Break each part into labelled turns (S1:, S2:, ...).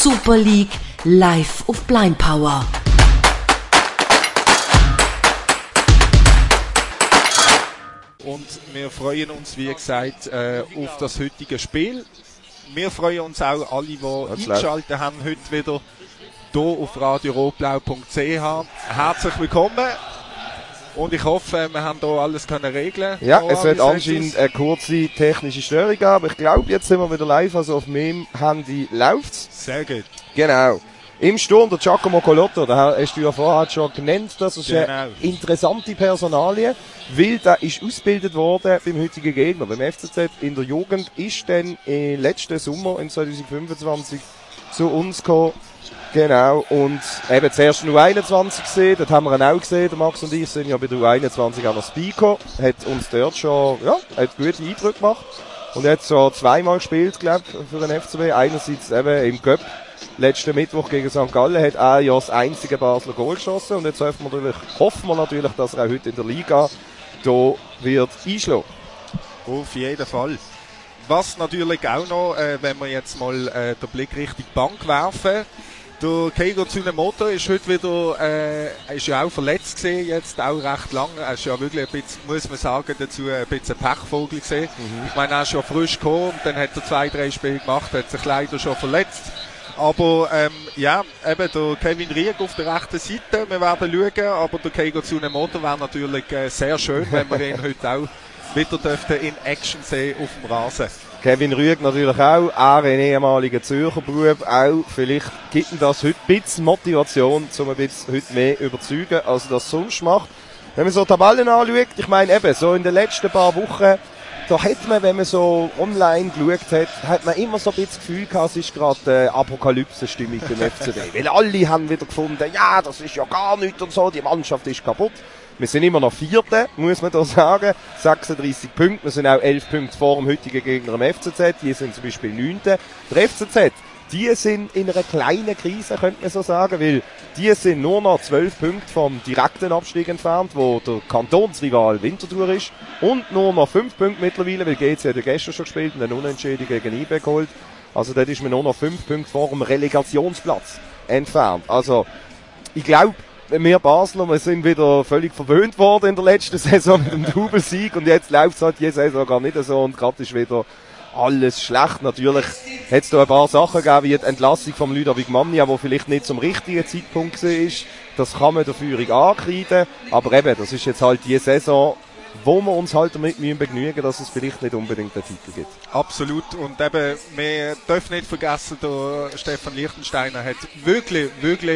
S1: Super League live auf Blind Power.
S2: Und wir freuen uns, wie gesagt, auf das heutige Spiel. Wir freuen uns auch alle, die eingeschaltet haben, heute wieder hier auf radiorotblau.ch. Herzlich willkommen. Und ich hoffe, wir haben hier alles können regeln.
S3: Ja, es wird anscheinend eine kurze technische Störung geben, aber ich glaube, jetzt sind wir wieder live, also auf meinem Handy läuft's.
S2: Sehr gut.
S3: Genau. Im Sturm der Giacomo Colotto, da hast du ja vorher schon genannt, das ist eine interessante Personalie, weil der ist ausgebildet worden beim heutigen Gegner, beim FCZ in der Jugend, ist dann letzten Sommer, im 2025, zu uns gekommen. Genau, und eben zuerst nur 21 gesehen, dort haben wir ihn auch gesehen, der Max und ich sind ja bei der U21 an der Spico, hat uns dort schon, ja, hat gute Eindrücke gemacht und hat so zweimal gespielt, glaube ich, für den FCB, einerseits eben im Cup, letzten Mittwoch gegen St. Gallen hat er ja das einzige Basler Goal geschossen und jetzt hoffen wir natürlich, dass er auch heute in der Liga da wird einschlagen.
S2: Auf jeden Fall. Was natürlich auch noch, wenn wir jetzt mal den Blick Richtung Bank werfen, der Keigo Tsunemoto ist heute wieder, ist ja auch verletzt gewesen, jetzt auch recht lang. Er ist ja wirklich ein bisschen, muss man sagen, dazu ein bisschen Pechvogel gesehen. Ich meine, er ist ja frisch gekommen und dann hat er 2-3 Spiele gemacht, hat sich leider schon verletzt. Aber, ja, eben der Kevin Rieck auf der rechten Seite, wir werden schauen, aber der Keigo Tsunemoto wäre natürlich sehr schön, wenn wir ihn heute auch wieder dürften in Action sehen auf dem Rasen.
S3: Kevin Rüegg natürlich auch, er ein ehemaliger Zürcher Bub, auch vielleicht gibt ihm das heute ein bisschen Motivation, um ein bisschen heute mehr überzeugen, als er das sonst macht. Wenn man so Tabellen anschaut, ich meine eben, so in den letzten paar Wochen, da hat man, wenn man so online geschaut hat man immer so ein bisschen das Gefühl gehabt, es ist gerade Apokalypse-Stimmung beim FCB. Weil alle haben wieder gefunden, ja, das ist ja gar nichts und so, die Mannschaft ist kaputt. Wir sind immer noch Vierte, muss man da sagen. 36 Punkte. Wir sind auch 11 Punkte vor dem heutigen Gegner im FCZ. Die sind zum Beispiel 9. Der FCZ, die sind in einer kleinen Krise, könnte man so sagen, weil die sind nur noch 12 Punkte vom direkten Abstieg entfernt, wo der Kantonsrival Winterthur ist. Und nur noch 5 Punkte mittlerweile, weil GC hat ja gestern schon gespielt und einen Unentschieden gegen IB geholt. Also dort ist man nur noch 5 Punkte vor dem Relegationsplatz entfernt. Also, ich glaube, wir Basler, wir sind wieder völlig verwöhnt worden in der letzten Saison mit dem Doublesieg und jetzt läuft es halt diese Saison gar nicht so und gerade ist wieder alles schlecht. Natürlich hat es da ein paar Sachen gegeben, wie die Entlassung vom Ludovic Mamnia, wo vielleicht nicht zum richtigen Zeitpunkt war. Das kann man der Führung ankreiden, aber eben, das ist jetzt halt die Saison, wo wir uns halt damit begnügen, dass es vielleicht nicht unbedingt einen Titel gibt.
S2: Absolut. Und eben, wir dürfen nicht vergessen, der Stefan Lichtensteiner hat wirklich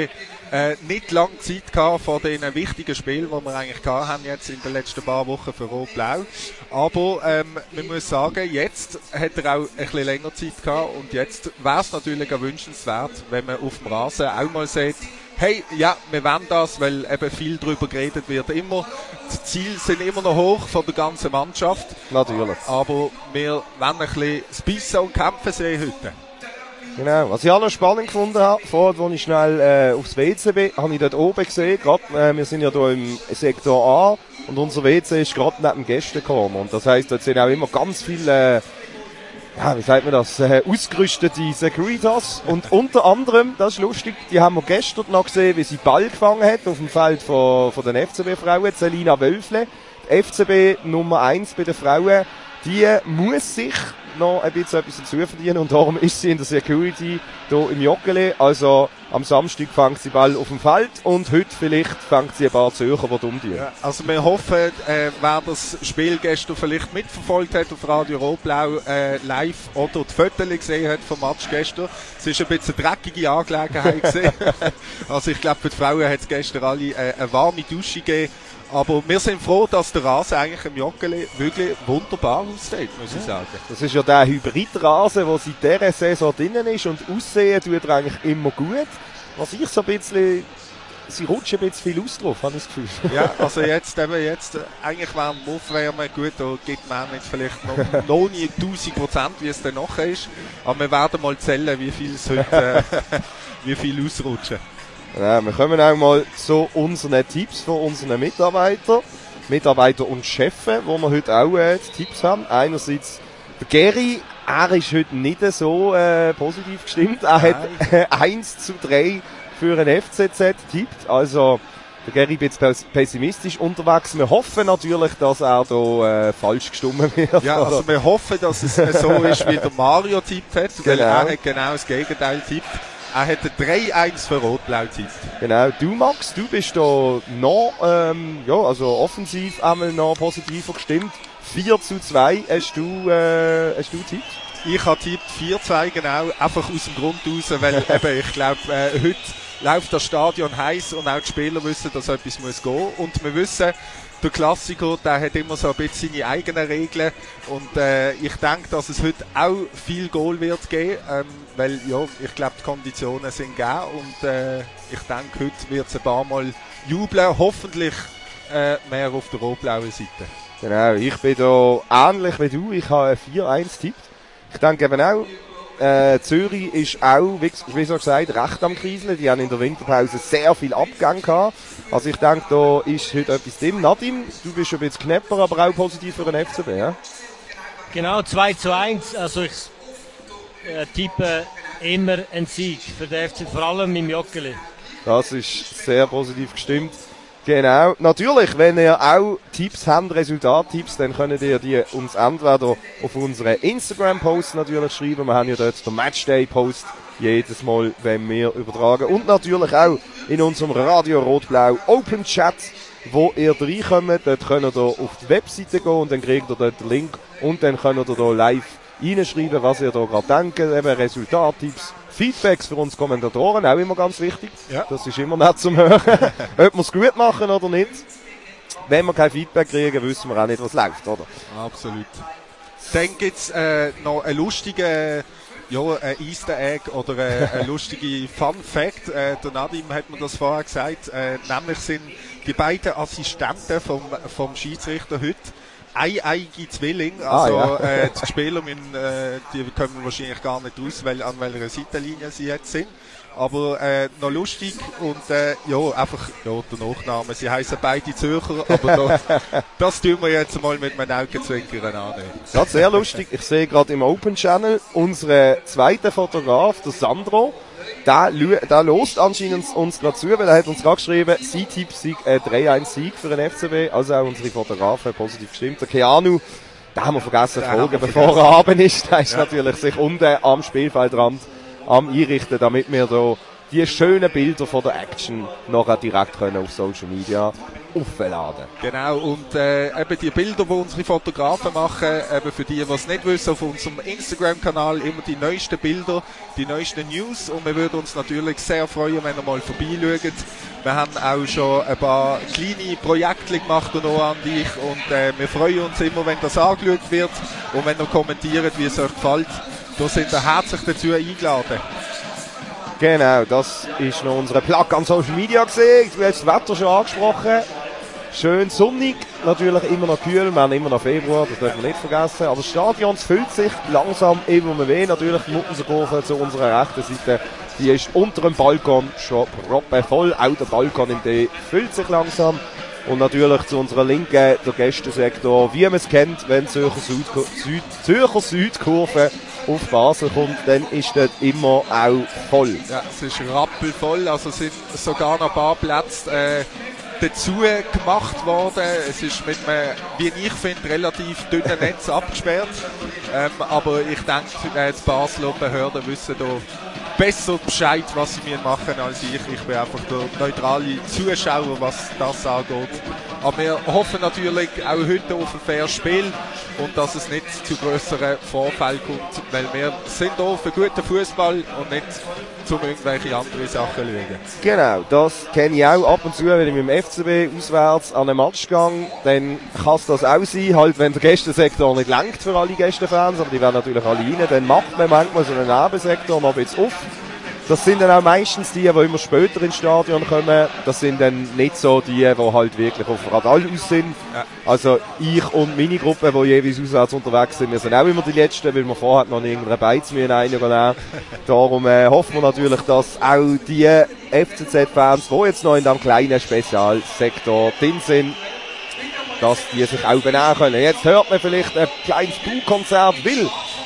S2: nicht lange Zeit gehabt vor diesen wichtigen Spielen, die wir eigentlich gehabt haben jetzt in den letzten paar Wochen für Rot-Blau. Aber man muss sagen, jetzt hat er auch ein bisschen länger Zeit gehabt und jetzt wäre es natürlich auch wünschenswert, wenn man auf dem Rasen auch mal sieht, hey, ja, wir wollen das, weil eben viel darüber geredet wird. Immer, die Ziele sind immer noch hoch von der ganzen Mannschaft.
S3: Natürlich.
S2: Aber wir wollen ein bisschen das Bissen und Kämpfen sehen heute.
S3: Genau. Was ich auch noch spannend gefunden habe, vorher, als ich schnell aufs WC bin, habe ich dort oben gesehen, gerade, wir sind ja hier im Sektor A und unser WC ist gerade neben dem Gästekorn. Und das heisst, dort sind auch immer ganz viele, ja, wie sagt man das, ausgerüstete Securitas. Und unter anderem, das ist lustig, die haben wir gestern noch gesehen, wie sie Ball gefangen hat auf dem Feld von den FCB-Frauen, Selina Wölfle. Die FCB Nummer 1 bei den Frauen, die muss sich noch ein bisschen etwas dazu verdienen und darum ist sie in der Security hier im Joggeli. Also am Samstag fängt sie Ball auf dem Feld und heute vielleicht fängt sie ein paar Zürcher, die dumm tun.
S2: Ja, also wir hoffen, wer das Spiel gestern vielleicht mitverfolgt hat auf Radio Rot-Blau live oder die Fotos gesehen hat vom Match gestern. Es ist ein bisschen eine dreckige Angelegenheit gewesen. Also ich glaube, für die Frauen hat es gestern alle eine warme Dusche gegeben. Aber wir sind froh, dass der Rasen eigentlich im Joggeli wirklich wunderbar aussieht, muss ich sagen.
S3: Das ist ja der Hybridrasen, der seit dieser Saison drinnen ist und aussehen tut er eigentlich immer gut. Was ich so ein bisschen, sie rutschen ein bisschen viel aus drauf, habe ich das Gefühl.
S2: Ja, also jetzt eigentlich während dem Aufwärmen, gut, da gibt man nicht vielleicht noch nie 1000%, wie es dann nachher ist. Aber wir werden mal zählen, wie viel es heute, wie viel ausrutschen.
S3: Ja, wir kommen auch mal zu unseren Tipps von unseren Mitarbeiter und Chefs, wo wir heute auch Tipps haben. Einerseits der Geri er ist heute nicht so positiv gestimmt. Er hat 1:3 für ein FCZ tippt. Also, der Gary ist jetzt pessimistisch unterwegs. Wir hoffen natürlich, dass er da falsch gestimmt wird.
S2: Ja, also wir hoffen, dass es so ist, wie der Mario tippt hat, weil er hat genau das Gegenteil tippt. Er hat 3-1 für Rot-Blau tippt.
S3: Genau, du Max, du bist da noch, also offensiv einmal noch positiver gestimmt. 4:2 hast du tippt?
S2: Ich habe tippt 4:2, genau, einfach aus dem Grund raus, weil eben, ich glaube, heute läuft das Stadion heiß und auch die Spieler wissen, dass etwas muss gehen. Und wir wissen, der Klassiker, der hat immer so ein bisschen seine eigenen Regeln. Und ich denke, dass es heute auch viel Goal wird geben, weil ja, ich glaube, die Konditionen sind gegeben. Und ich denke, heute wird es ein paar Mal jubeln, hoffentlich mehr auf der rot-blauen Seite.
S3: Genau, ich bin da ähnlich wie du, ich habe 4:1 tippt. Ich denke eben auch, Zürich ist auch, wie so gesagt, recht am Kriseln. Die haben in der Winterpause sehr viel Abgang gehabt. Also ich denke, da ist heute etwas drin. Nadim, du bist ein bisschen knapper, aber auch positiv für den FCB, ja?
S4: Genau, 2:1. Also ich tippe immer einen Sieg für den FC, vor allem im Joggeli.
S3: Das ist sehr positiv gestimmt. Genau. Natürlich, wenn ihr auch Tipps habt, Resultattipps, dann könnt ihr die uns entweder auf unsere Instagram-Posts natürlich schreiben. Wir haben ja dort den Matchday-Post jedes Mal, wenn wir übertragen. Und natürlich auch in unserem Radio Rot-Blau Open Chat, wo ihr reinkommt. Dort könnt ihr auf die Webseite gehen und dann kriegt ihr dort den Link. Und dann könnt ihr da live reinschreiben, was ihr da gerade denkt. Eben Resultattipps. Feedbacks für uns Kommentatoren, auch immer ganz wichtig. Ja. Das ist immer nett zum Hören. Ob wir es gut machen oder nicht. Wenn wir kein Feedback kriegen, wissen wir auch nicht, was läuft, oder?
S2: Absolut. Dann gibt es noch einen lustigen ein Easter Egg oder ein lustige Fun Fact. Der Nadim hat mir das vorher gesagt. Nämlich sind die beiden Assistenten vom Schiedsrichter heute eineige Zwilling, also die Spieler die kommen wahrscheinlich gar nicht raus, an welcher Seitenlinie sie jetzt sind. Aber noch lustig und einfach der Nachname. Sie heißen beide Zürcher, aber das tun wir jetzt mal mit meinen Augenzwinkern annehmen.
S3: Das ist sehr lustig. Ich sehe gerade im Open Channel unseren zweiten Fotograf, der Sandro. Der lost anscheinend uns gerade zu, weil er hat uns gerade geschrieben, sein Tipp sei 3-1-Sieg für den FCB. Also auch unsere Fotografen positiv gestimmt. Der Keanu, den haben wir vergessen zu fragen, bevor er Abend ist. Der ist natürlich sich unten am Spielfeldrand am Einrichten, damit wir da die schönen Bilder von der Action nachher direkt können auf Social Media aufladen.
S2: Genau, und eben die Bilder, die unsere Fotografen machen, eben für die es nicht wissen, auf unserem Instagram-Kanal immer die neuesten Bilder, die neuesten News, und wir würden uns natürlich sehr freuen, wenn ihr mal vorbeischaut. Wir haben auch schon ein paar kleine Projekte gemacht, Noah und ich, und wir freuen uns immer, wenn das angeschaut wird und wenn ihr kommentiert, wie es euch gefällt. Da sind ihr herzlich dazu eingeladen.
S3: Genau, das ist noch unsere Plug an Social Media gesehen. Du hast das Wetter schon angesprochen. Schön sonnig, natürlich immer noch kühl, wir haben immer noch Februar, das dürfen wir nicht vergessen. Aber das Stadion füllt sich langsam immer mehr. Natürlich die Muttenserkurve zu unserer rechten Seite, die ist unter dem Balkon schon proppenvoll. Auch der Balkon im D füllt sich langsam. Und natürlich zu unserer Linken der Gästensektor, wie man es kennt, wenn Zürcher Südkurve auf Basel kommt, dann ist dort immer auch voll.
S2: Ja, es ist rappelvoll, also sind sogar noch ein paar Plätze dazu gemacht worden. Es ist mit einem, wie ich finde, relativ dünnen Netz abgesperrt. Aber ich denke, die Basler Behörden wissen da besser Bescheid, was sie mir machen als ich. Ich bin einfach der neutrale Zuschauer, was das angeht. Aber wir hoffen natürlich auch heute auf ein faires Spiel und dass es nicht zu grösseren Vorfällen kommt, weil wir sind hier für guten Fußball und nicht um irgendwelche andere Sachen zu schauen.
S3: Genau, das kenne ich auch ab und zu, wenn ich mit dem FCB auswärts an einen Match gehe, dann kann es das auch sein, halt wenn der Gästensektor nicht lenkt für alle Gästefans, aber die werden natürlich alle rein, dann macht man manchmal so einen Nebensektor noch ein bisschen auf. Das sind dann auch meistens die immer später ins Stadion kommen. Das sind dann nicht so die halt wirklich auf Radall aus sind. Ja. Also ich und meine Gruppe, die jeweils auswärts unterwegs sind, wir sind auch immer die Letzten, weil wir vorher noch irgendeine Beiz reinnehmen. Darum hoffen wir natürlich, dass auch die FCZ-Fans, die jetzt noch in diesem kleinen Spezialsektor drin sind, dass die sich auch benehmen können. Jetzt hört man vielleicht ein kleines Buhkonzert, weil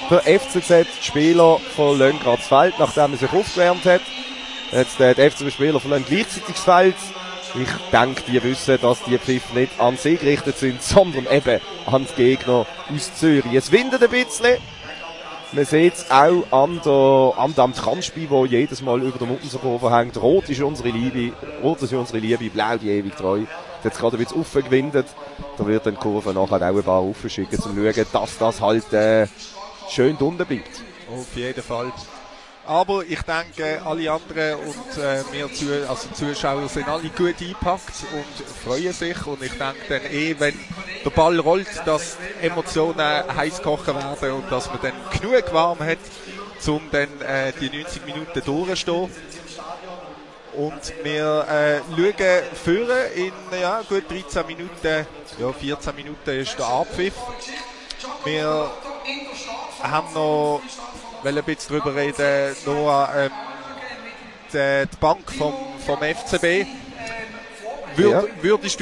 S3: Der FCZ-Spieler verlässt gerade das Feld, nachdem er sich aufgewärmt hat. Jetzt die FCZ-Spieler verlassen gleichzeitig das Feld. Ich denke, die wissen, dass die Pfiffe nicht an sie gerichtet sind, sondern eben an die Gegner aus Zürich. Es windet ein bisschen. Man sieht es auch an dem Transpi, der jedes Mal über der Muttenserkurve hängt. Rot ist unsere Liebe, blau die ewig treu. Jetzt gerade ein bisschen aufgewindet. Da wird dann die Kurve nachher auch ein paar aufschicken, um zu schauen, dass das halt schön unten bleibt.
S2: Auf jeden Fall. Aber ich denke, alle anderen und wir Zuschauer sind alle gut eingepackt und freuen sich. Und ich denke dann wenn der Ball rollt, dass Emotionen heiß kochen werden und dass man dann genug warm hat, um dann die 90 Minuten durchzustehen. Und wir schauen führen in gut 13 Minuten, 14 Minuten ist der Abpfiff. Wir haben noch ein bisschen darüber reden, Noah, die Bank vom FCB. Hättest du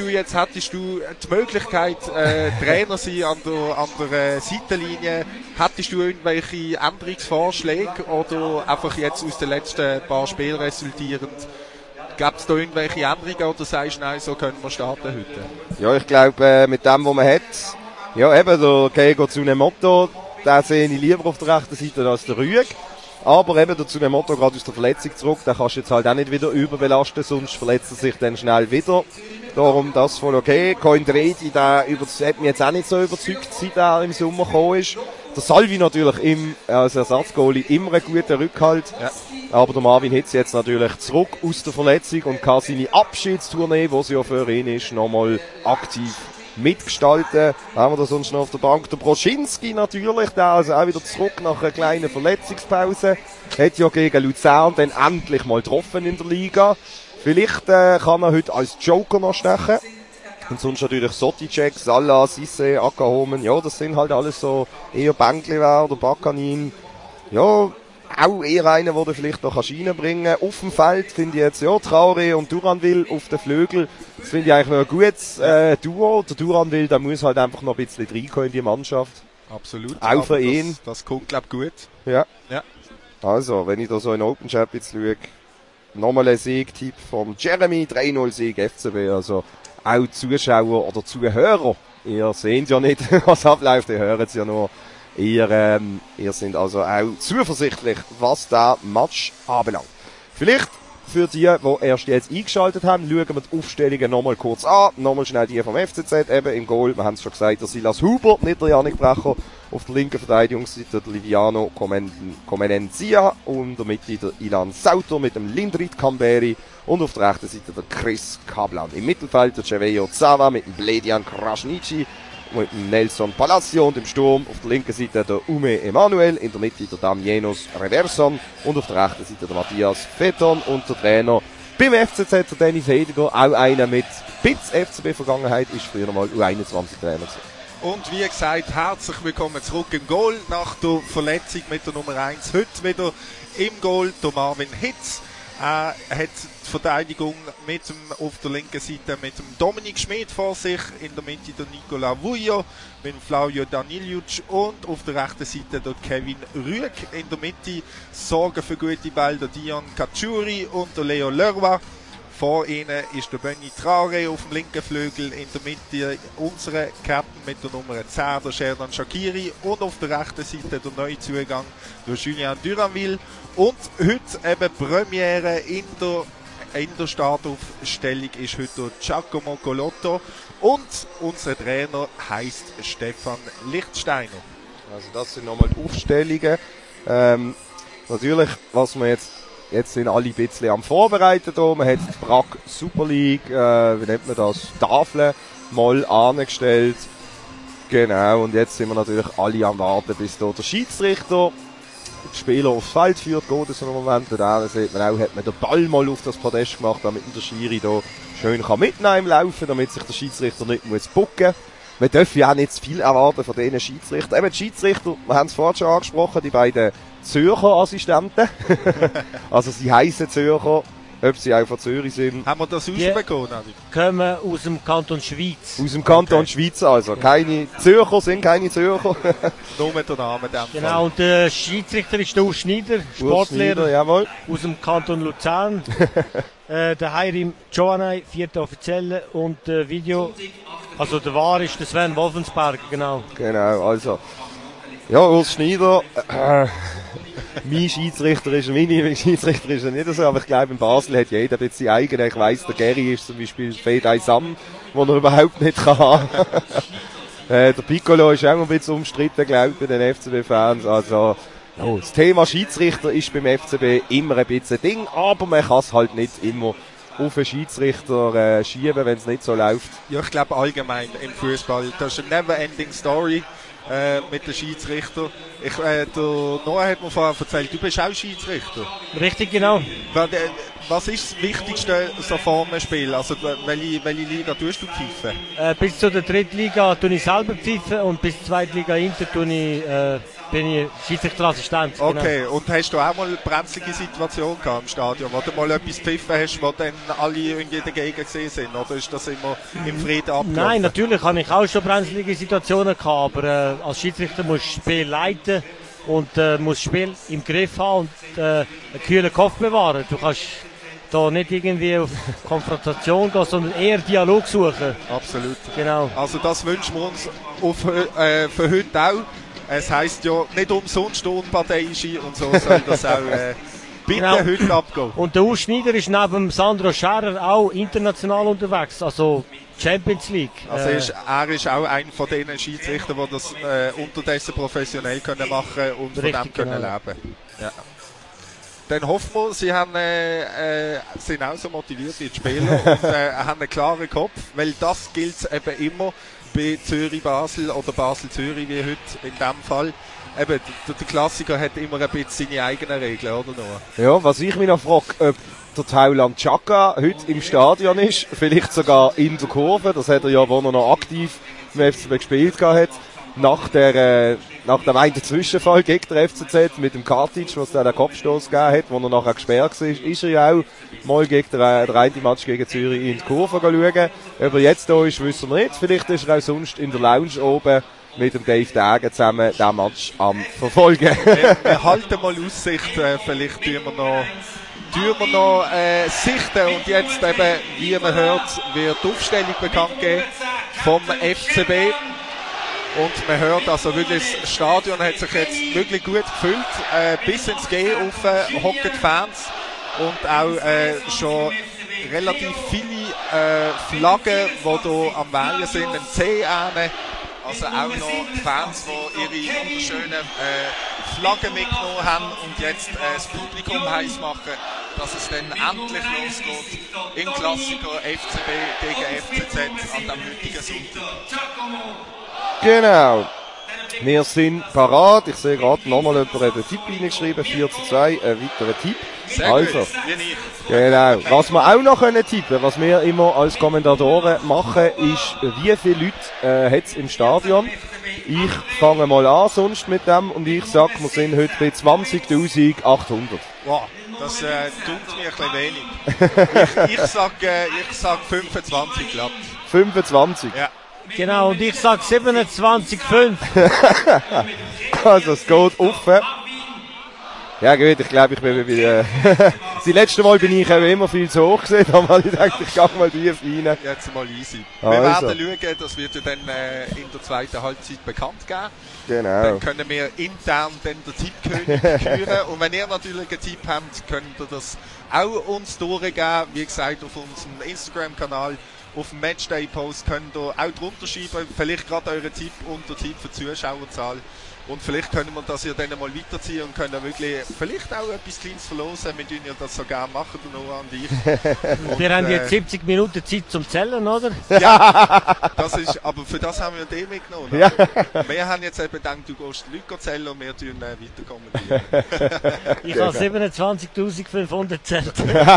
S2: die Möglichkeit, Trainer sein an der Seitenlinie, hättest du irgendwelche Änderungsvorschläge oder einfach jetzt aus den letzten paar Spielen resultierend, gäbe es da irgendwelche Änderungen oder sagst du, nein, so können wir starten heute?
S3: Ja, ich glaube, mit dem, was man hat, ja eben, der Keigo Tsunemoto, den sehe ich lieber auf der rechten Seite als der Rüeg. Aber eben der Tsunemoto gerade aus der Verletzung zurück, den kannst du jetzt halt auch nicht wieder überbelasten, sonst verletzt er sich dann schnell wieder. Darum das voll okay. Coindredi, der hat mich jetzt auch nicht so überzeugt, seit er im Sommer gekommen ist. Der Salvi natürlich als Ersatzgoalie immer einen guten Rückhalt. Ja. Aber der Marvin Hitz jetzt natürlich zurück aus der Verletzung und kann seine Abschiedstournee, die sie ja für ihn ist, nochmal aktiv mitgestalten. Haben wir da sonst noch auf der Bank? Der Broschinski natürlich, der also auch wieder zurück nach einer kleinen Verletzungspause. Hat ja gegen Luzern dann endlich mal getroffen in der Liga. Vielleicht kann er heute als Joker noch stechen. Und sonst natürlich Soticek, Salah, Sisse, Ackerhomen. Ja, das sind halt alles so eher Bänkliwär oder Bakanin. Ja, auch eher einer, der vielleicht noch reinbringen kann. Auf dem Feld finde ich jetzt, Traoré und Duranville auf den Flügel. Das finde ich eigentlich noch ein gutes Duo. Der Duranville, der muss halt einfach noch ein bisschen reinkommen in die Mannschaft.
S2: Absolut.
S3: Auch für ihn.
S2: Das kommt, glaube ich, gut.
S3: Ja. Also, wenn ich da so in Open Chat jetzt schaue, nochmal ein Sieg-Tipp vom Jeremy, 3-0-Sieg FCB. Also, auch Zuschauer oder Zuhörer, ihr seht ja nicht, was abläuft, ihr hört es ja nur. Ihr seid also auch zuversichtlich, was der Match anbelangt. Vielleicht für die erst jetzt eingeschaltet haben, schauen wir die Aufstellungen nochmal kurz an. Nochmal schnell die vom FCZ, eben im Goal. Wir haben es schon gesagt, der Silas Huber, nicht der Yannick Brecher. Auf der linken Verteidigungsseite der Liviano Comenenzia und in der Mitte der Ilan Sauter mit dem Lindrit Kamberi und auf der rechten Seite der Chris Kablan. Im Mittelfeld der Cevejo Zava mit dem Bledian Krasniqi, mit dem Nelson Palacio und im Sturm auf der linken Seite der Ume Emanuel, in der Mitte der Damienos Reverson und auf der rechten Seite der Matthias Feton und der Trainer beim FCZ, der Dennis Hediger, auch einer mit Pitz FCB-Vergangenheit, ist früher mal U21-Trainer.
S2: Und wie gesagt, herzlich willkommen zurück im Goal nach der Verletzung mit der Nummer 1. Heute wieder im Goal der Marvin Hitz. Er hat die Verteidigung auf der linken Seite mit dem Dominik Schmid vor sich, in der Mitte der Nicola Vujo, mit dem Flavio Daniliuc und auf der rechten Seite der Kevin Rüeg. In der Mitte sorgen für gute Bälle der Dion Kachuri und der Leo Leroy. Vor ihnen ist der Benny Traoré auf dem linken Flügel, in der Mitte unsere Captain mit der Nummer 10, der Sherdan Shaqiri, und auf der rechten Seite der neue Zugang, der Julien Duranville. Und heute eben Premiere in der Startaufstellung ist heute der Giacomo Colotto und unser Trainer heisst Stefan Lichtsteiner.
S3: Also das sind nochmal die Aufstellungen. Natürlich, was wir jetzt sind alle ein bisschen am Vorbereiten da. Man hat die Brack Super League, wie nennt man das, Tafeln mal angestellt. Genau, und jetzt sind wir natürlich alle am Warten, bis da der Schiedsrichter die Spieler aufs Feld führt. Geht es einen Moment, da sieht man auch, hat man den Ball mal auf das Podest gemacht, damit der Schiri da schön mitnehmen laufen, damit sich der Schiedsrichter nicht muss bucken. Man darf ja auch nicht zu viel erwarten von diesen Schiedsrichtern. Eben die Schiedsrichter, wir haben es vorhin schon angesprochen, die beiden Zürcher Assistenten. Also sie heissen Zürcher, ob sie auch von Zürich sind.
S2: Haben wir das rausbekommen?
S4: Kommen aus dem Kanton Schweiz.
S3: Aus dem Kanton Schweiz also. Keine Zürcher sind keine Zürcher.
S2: Nur mit der Namen.
S4: Genau, und der Schiedsrichter ist der Urs Schneider, Sportlehrer
S3: jawohl.
S4: aus dem Kanton Luzern. Der Heirim Joanay, 4. Offizielle, und Video, also der Wahr ist der Sven Wolfensberger, genau.
S3: Genau, also. Ja, Urs Schneider, mein Schiedsrichter ist, meine Schiedsrichter ist ja nicht so, aber ich glaube, in Basel hat jeder jetzt die eigene. Ich weiss, der Gary ist zum Beispiel Fedai Sam, den er überhaupt nicht kann haben. Der Piccolo ist auch ein bisschen umstritten, glaube ich, bei den FCB-Fans. Also, ja, das Thema Schiedsrichter ist beim FCB immer ein bisschen ein Ding, aber man kann es halt nicht immer auf den Schiedsrichter schieben, wenn es nicht so läuft.
S2: Ja, ich glaube allgemein im Fußball, das ist eine never-ending Story mit den Schiedsrichter. Der Noah hat mir vorher erzählt, du bist auch Schiedsrichter.
S4: Richtig, genau.
S2: Was ist das Wichtigste so vor einem Spiel? Also welche Liga tust du pfeifen?
S4: Bis zu der dritten Liga tue ich selber pfeifen und bis zur zweiten Liga Inter bin ich Schiedsrichterassistent.
S2: Okay, genau. Und hast du auch mal eine brenzlige Situation gehabt im Stadion, wo du mal etwas gepfiffen hast, wo dann alle irgendwie dagegen gesehen sind? Oder ist das immer im Frieden abgelaufen?
S4: Nein, natürlich habe ich auch schon brenzlige Situationen gehabt, aber als Schiedsrichter musst du das Spiel leiten und musst das Spiel im Griff haben und einen kühlen Kopf bewahren. Du kannst da nicht irgendwie auf Konfrontation gehen, sondern eher Dialog suchen.
S2: Absolut.
S4: Genau.
S2: Also das wünschen wir uns für heute auch. Es heisst ja nicht umsonst unparteiische und so soll das auch bitte genau. Heute abgehen.
S4: Und der Urs Schneider ist neben Sandro Scherer auch international unterwegs, also Champions League.
S2: Also er ist auch einer von den Schiedsrichtern, die das unterdessen professionell können machen und von dem können leben. Ja. Dann hoffen wir, sie haben, sind auch so motiviert wie die Spieler und haben einen klaren Kopf, weil das gilt eben immer bei Zürich-Basel oder Basel-Zürich wie heute in dem Fall. Eben, der Klassiker hat immer ein bisschen seine eigenen Regeln, oder Noah? Ja,
S3: was ich mich noch frage, ob der Tauland Chaka heute im Stadion ist, vielleicht sogar in der Kurve, das hat er ja, wo er noch aktiv im FCB gespielt hat. Nach dem einen Zwischenfall gegen den FCZ mit dem Kartic, was dann den Kopfstoß gegeben hat, wo er nachher gesperrt war, ist er ja auch mal gegen den einen Match gegen Zürich in die Kurve schauen. Ob er jetzt da ist, wissen wir nicht. Vielleicht ist er auch sonst in der Lounge oben mit dem Dave Dagen zusammen den Match am Verfolgen.
S2: Wir halten mal Aussicht, vielleicht tun wir noch sichten. Und jetzt eben, wie man hört, wird die Aufstellung bekannt gegeben vom FCB. Und man hört also wirklich, das Stadion hat sich jetzt wirklich gut gefüllt. Bis ins G auf hocken die Fans. Und auch schon relativ viele Flaggen, die hier am Wehen sind, ein C ähnen. Also auch noch Fans, die ihre wunderschönen Flaggen mitgenommen haben und jetzt das Publikum heiß machen, dass es dann endlich losgeht im Klassiker FCB gegen FCZ an dem heutigen Sonntag.
S3: Genau. Wir sind parat. Ich sehe gerade nochmal jemand hat einen Tipp reingeschrieben. 4:2, ein weiterer Tipp.
S2: Sehr
S3: also,
S2: gut,
S3: genau. Was wir auch noch tippen können, was wir immer als Kommentatoren machen, ist, wie viele Leute hat es im Stadion. Ich fange mal an sonst mit dem und ich sage, wir sind heute bei 20.800.
S2: Wow, das tut mir ein bisschen wenig. Ich sag 25 glatt.
S3: 25?
S2: Ja.
S4: Genau, und ich sag 27,5.
S3: Also es geht offen. Ja gut, ich glaube, ich bin das letzte Mal bin ich immer viel zu hoch gesehen, aber ich dachte, ich gehe mal tief rein.
S2: Jetzt mal easy. Wir werden schauen, das wird ja dann in der zweiten Halbzeit bekannt geben.
S3: Genau.
S2: Dann können wir intern dann den Tippkönig küren. Und wenn ihr natürlich einen Tipp habt, könnt ihr das auch uns durchgeben. Wie gesagt, auf unserem Instagram-Kanal, auf dem Matchday-Post könnt ihr auch drunter schreiben, vielleicht gerade euren Tipp und der Tipp für die Zuschauerzahl. Und vielleicht können wir das ja dann mal weiterziehen und können wirklich vielleicht auch etwas Kleines verlosen. Wir tun ja das so gerne machen, Noah und ich. Und,
S4: wir haben jetzt 70 Minuten Zeit zum Zählen, oder?
S2: Ja, aber für das haben wir den mitgenommen.
S3: Ja.
S2: Wir haben jetzt eben gedacht, du gehst die Leute zählen und wir tun weiter kommentieren.
S4: Ich habe 27.500 gezählt.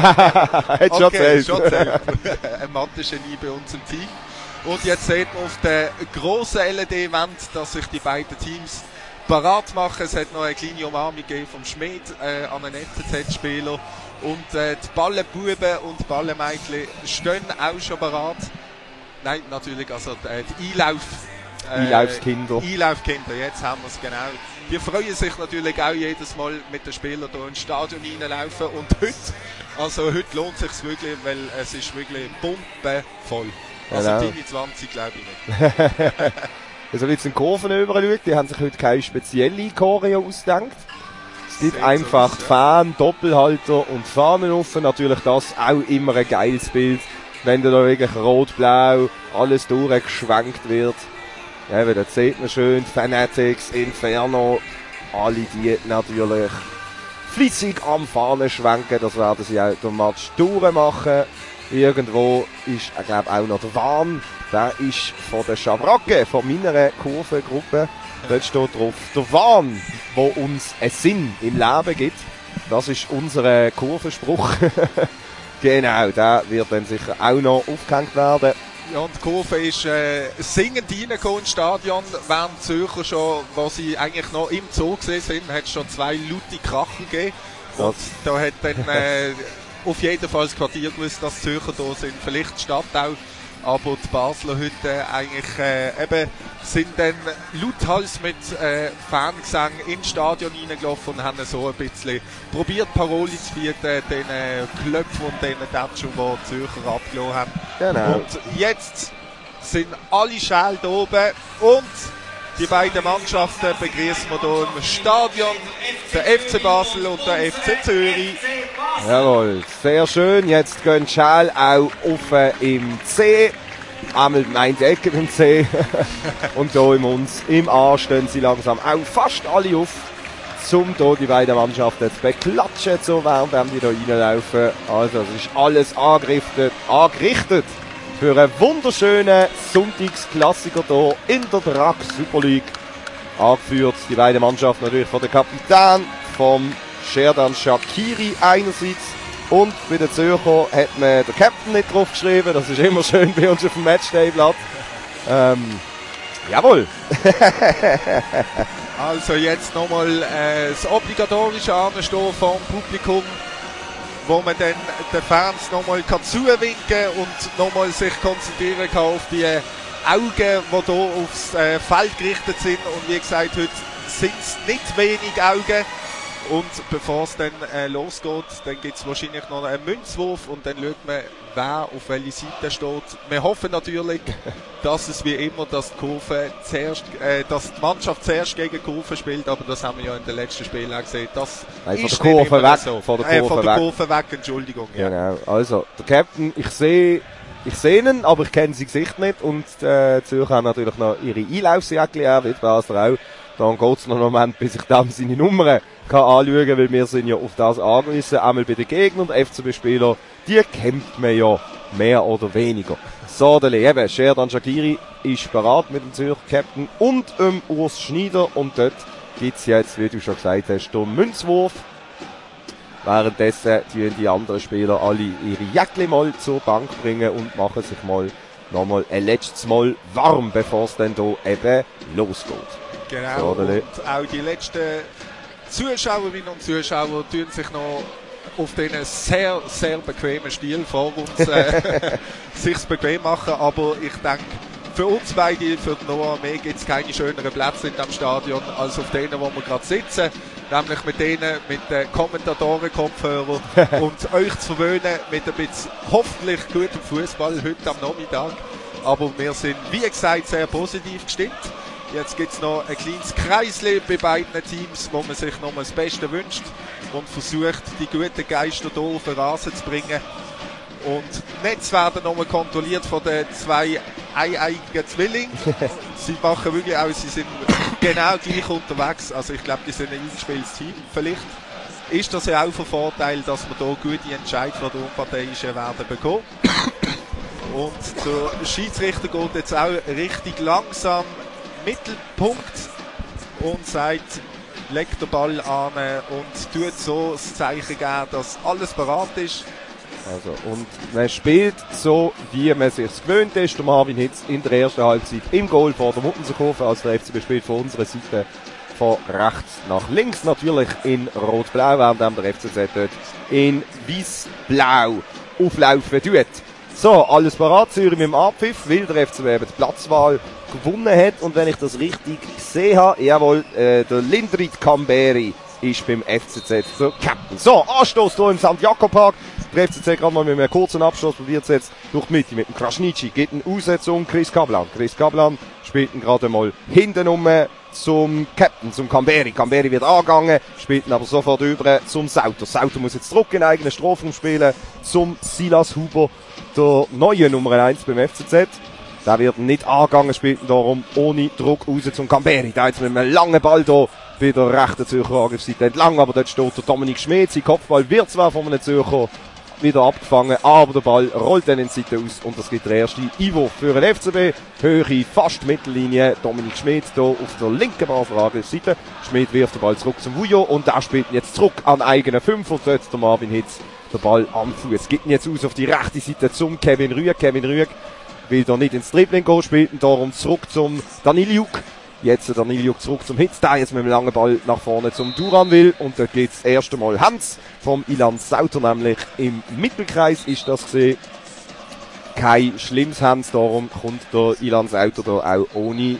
S2: Okay, schon zählt. Ein Mathe-Genie bei uns im Team. Und jetzt sieht man auf der grossen LED-Wand, dass sich die beiden Teams parat machen. Es hat noch eine kleine Umarmung gegeben vom Schmied an einen NZZ-Spieler. Und die Ballenbuben und Ballenmädchen stehen auch schon parat. Nein, natürlich, also die
S3: Einlaufskinder.
S2: Einlaufkinder, jetzt haben wir es genau. Die freuen sich natürlich auch jedes Mal mit den Spielern hier ins Stadion reinlaufen. Und heute lohnt es sich wirklich, weil es ist wirklich pumpenvoll. Also
S3: Genau.
S2: deine 20 glaube ich nicht.
S3: Also jetzt in die Kurven rüberschaut, die haben sich heute keine spezielle Choreo ausgedacht. Es gibt
S2: Sieht
S3: einfach
S2: so aus, ja.
S3: Fan, Doppelhalter und Fahnen offen. Natürlich das auch immer ein geiles Bild, wenn da wirklich rot-blau alles durchgeschwenkt wird. Ja, da sieht man schön Fanatics, Inferno, alle die natürlich fleissig am Fahnen schwenken. Das werden sie auch den Match durchmachen. Irgendwo ist, ich glaube, auch noch der Wahn. Der ist von der Schabracke, von meiner Kurvengruppe. Dort steht drauf, der Wahn, wo uns einen Sinn im Leben gibt. Das ist unser Kurvenspruch. Genau, der wird dann sicher auch noch aufgehängt werden.
S2: Ja, und die Kurve ist singend reingekommen ins Stadion, während die Zürcher schon, wo sie eigentlich noch im Zoo gesehen sind, hat es schon 2 laute Krachen gegeben. Und da hat dann auf jeden Fall das Quartier gewusst, dass die Zürcher da sind. Vielleicht die Stadt auch. Aber die Basler heute eigentlich eben sind dann lauthals mit Fangesang ins Stadion reingelaufen und haben so ein bisschen probiert, Paroli zu bieten, den Klöpfen und den Tätschen, die die Zürcher abgelassen haben.
S3: Genau.
S2: Und jetzt sind alle Schäle da oben und die beiden Mannschaften begrüßen wir hier im Stadion, der FC Basel und der FC Zürich.
S3: Jawohl, sehr schön. Jetzt gehen die Schäle auch offen im C. Einmal meint die Ecke im C. Und hier im A stehen sie langsam auch fast alle auf, um hier die beiden Mannschaften zu beklatschen, so während die hier reinlaufen. Also es ist alles angerichtet für einen wunderschönen Sonntagsklassiker hier in der Drac Super League. Angeführt die beiden Mannschaften natürlich von der Kapitän, vom Sherdan Shaqiri einerseits, und bei den Zürcher hat man den Captain nicht drauf geschrieben. Das ist immer schön bei uns auf dem Matchday-Blatt. Jawohl.
S2: Also jetzt nochmal das obligatorische Anstehen vom Publikum, wo man dann den Fans nochmal zuwinken kann und nochmal sich konzentrieren kann auf die Augen, die hier aufs Feld gerichtet sind. Und wie gesagt, heute sind es nicht wenig Augen. Und bevor es dann losgeht, dann gibt es wahrscheinlich noch einen Münzwurf und dann schaut man, wer auf welche Seite steht. Wir hoffen natürlich, dass es wie immer, dass die Mannschaft zuerst gegen die Kurve spielt, aber das haben wir ja in den letzten Spielen auch gesehen. Das
S3: Nein,
S2: ist
S3: von der Kurve weg.
S2: so.
S3: Von der
S2: Kurve weg, Entschuldigung. Ja.
S3: Genau. Also, der Captain, ich sehe ihn, aber ich kenne sein Gesicht nicht. Und die Zürcher haben natürlich noch ihre Einlaufsjäckchen an, wie die Basler auch. Dann geht es noch einen Moment, bis ich dann seine Nummern kann anschauen, weil wir sind ja auf das angewiesen. Einmal bei den Gegnern und FCB-Spieler, die kennt man ja mehr oder weniger. So, eben, Sherdan Shaqiri ist bereit mit dem Zürcher Captain und Urs Schneider. Und dort gibt es jetzt, wie du schon gesagt hast, den Münzwurf. Währenddessen die anderen Spieler alle ihre Jäckchen mal zur Bank bringen und machen sich mal nochmal ein letztes Mal warm, bevor es dann hier eben losgeht.
S2: Genau,
S3: so,
S2: und auch die letzten Zuschauerinnen und Zuschauer tun sich noch auf diesen sehr, sehr bequemen Stil vor uns sich's bequem machen, aber ich denke, für uns beide, für Noah und mich, gibt es keine schöneren Plätze in diesem Stadion als auf denen, wo wir gerade sitzen, nämlich mit denen, mit den Kommentatoren-Kopfhörern und euch zu verwöhnen mit ein bisschen hoffentlich gutem Fußball heute am Nachmittag, aber wir sind, wie gesagt, sehr positiv gestimmt. Jetzt gibt es noch ein kleines Kreisli bei beiden Teams, wo man sich nochmal das Beste wünscht und versucht, die guten Geister hier auf den Rasen zu bringen. Und die Netze werden nochmal kontrolliert von den 2 eieigen Zwillingen. Sie machen wirklich auch, sie sind genau gleich unterwegs. Also ich glaube, die sind ein eingespieltes Team. Vielleicht ist das ja auch ein Vorteil, dass wir hier gute Entscheidungen von der Unparteiischen werden bekommen. Und der Schiedsrichter geht jetzt auch richtig langsam Mittelpunkt und sagt, legt den Ball an und tut so das Zeichen geben, dass alles bereit ist.
S3: Also, und man spielt so, wie man sich gewöhnt ist. Der Marvin Hitz in der ersten Halbzeit im Goal vor der Muttenser Kurve, also der FCB spielt von unserer Seite von rechts nach links, natürlich in rot-blau, während der FCZ dort in weiß-blau auflaufen tut. So, alles parat, Zürich mit dem Abpfiff, weil der FCB eben die Platzwahl gewonnen hat. Und wenn ich das richtig gesehen habe, jawohl, der Lindrit Kamberi ist beim FCZ der Captain. So, Anstoß hier im St. Jakob Park. Der FCZ gerade mal mit einem kurzen Abschluss probiert es jetzt durch die Mitte mit dem Krasniqi. Geht ihn raus zum Chris Kaplan. Chris Kaplan spielt ihn gerade mal hinten zum Captain, zum Kamberi. Kamberi wird angegangen, spielt ihn aber sofort über zum Sauter. Sauter muss jetzt zurück in den eigenen Strafraum spielen zum Silas Huber, der neue Nummer 1 beim FCZ. Der wird nicht angegangen, spielt ihn darum ohne Druck raus zum Kamberi. Der jetzt mit einem langen Ball hier bei der rechten Zürcher Angriffsseite entlang, aber dort steht der Dominik Schmid. Sein Kopfball wird zwar von einem Zürcher wieder abgefangen, aber der Ball rollt dann in die Seite aus und das gibt der erste Einwurf für den FCB. Höhe, fast Mittellinie, Dominik Schmid hier auf der linken Basler Angriffsseite. Schmid wirft den Ball zurück zum Vujo und der spielt ihn jetzt zurück an eigenen Fünfer. Dort der Marvin Hitz der Ball am Fuß. Gibt ihn jetzt aus auf die rechte Seite zum Kevin Rüegg. Kevin Rüegg will da nicht ins Dribbling gehen, spielt ihn darum zurück zum Daniliuk. Jetzt der Daniliuk zurück zum Hitz, der jetzt mit dem langen Ball nach vorne zum Duran will. Und dort geht das erste Mal Hans vom Ilan Sauter, nämlich im Mittelkreis ist das gesehen. Kein schlimmes Hans, darum kommt der Ilan Sauter da auch ohne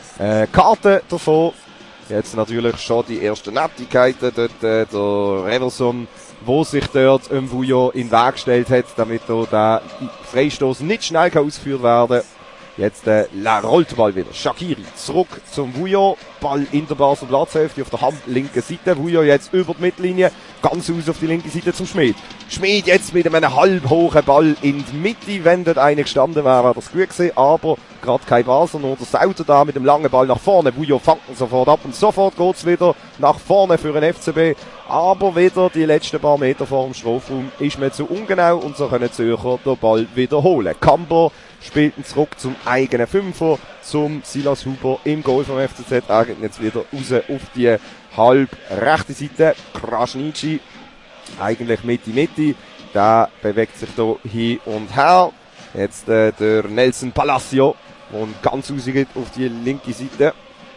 S3: Karte davon. Jetzt natürlich schon die ersten Nettigkeiten, dort der Reverson, wo sich dort Vujo in den Weg gestellt hat, damit der Freistoß nicht schnell ausgeführt werden kann. Jetzt rollt der Ball wieder. Shaqiri zurück zum Vujo. Ball in der Basler Platzhälfte auf der linken Seite. Vujo jetzt über die Mittellinie. Ganz aus auf die linke Seite zum Schmid. Schmid jetzt mit einem halb hohen Ball in die Mitte. Wenn dort einer gestanden wäre, wäre das gut gewesen. Aber gerade kein Basler, nur der Sauter da mit dem langen Ball nach vorne. Vujo fängt ihn sofort ab und sofort geht's wieder nach vorne für den FCB. Aber wieder die letzten paar Meter vor dem Strafraum ist mir zu ungenau und so können Zürcher den Ball wiederholen. Kamber spielt ihn zurück zum eigenen Fünfer, zum Silas Huber im Goal vom FCZ. Er geht jetzt wieder raus auf die halb rechte Seite. Krasniqi, eigentlich Mitte. Der bewegt sich da hin und her. Jetzt der Nelson Palacio, der ganz rausgeht auf die linke Seite.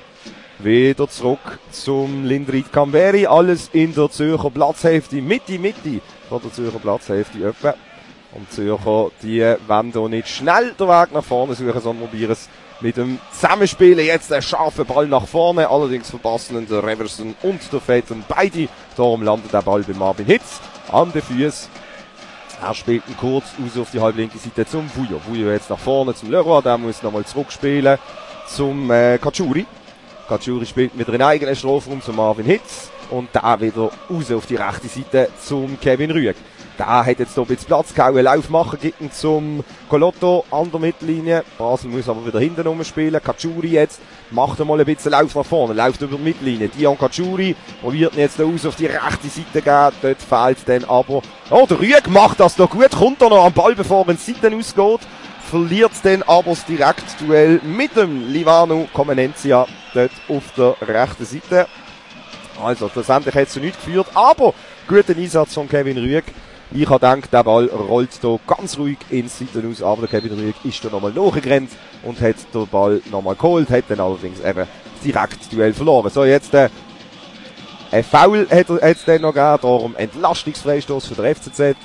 S3: Wieder zurück zum Lindrit Kamberi. Alles in der Zürcher Platzhälfte. Mitte von der Zürcher Platzhälfte etwa. Und die Zürcher, die wollen hier nicht schnell den Weg nach vorne suchen, sondern probieren es mit dem Zusammenspielen. Jetzt ein scharfer Ball nach vorne. Allerdings verpassen der Reverson und der Phaeton beide. Darum landet der Ball bei Marvin Hitz an den Füßen. Er spielt ihn kurz aus auf die halblinke Seite zum Vujo. Vujo jetzt nach vorne zum Leroy. Der muss nochmal zurückspielen zum Kachuri. Kachuri spielt mit einem eigenen Strafraum zum Marvin Hitz. Und da wieder raus auf die rechte Seite zum Kevin Rüegg. Der hat jetzt hier ein bisschen Platz gehauen, Lauf machen, gibt ihn zum Colotto an der Mittellinie. Basel muss aber wieder hinten rumspielen. Kachuri jetzt macht einmal ein bisschen Lauf nach vorne, läuft über die Mittellinie. Dion Kachuri probiert ihn jetzt aus auf die rechte Seite gehen. Dort fehlt dann aber... Oh, der Rüegg macht das noch gut, kommt er noch am Ball, bevor er in die Seite ausgeht. Verliert dann aber das Direktduell mit dem Livano Comenencia dort auf der rechten Seite. Also, schlussendlich hat es zu nichts geführt, aber guter Einsatz von Kevin Rüegg. Ich habe gedacht, der Ball rollt hier ganz ruhig ins Seiten aus, aber der Kevin Rüegg ist da nochmal nachgerannt und hat den Ball nochmal geholt, hat dann allerdings eben direkt Duell verloren. So, jetzt ein Foul hat es dann noch gegeben, darum Entlastungsfreistoß für den FCZ.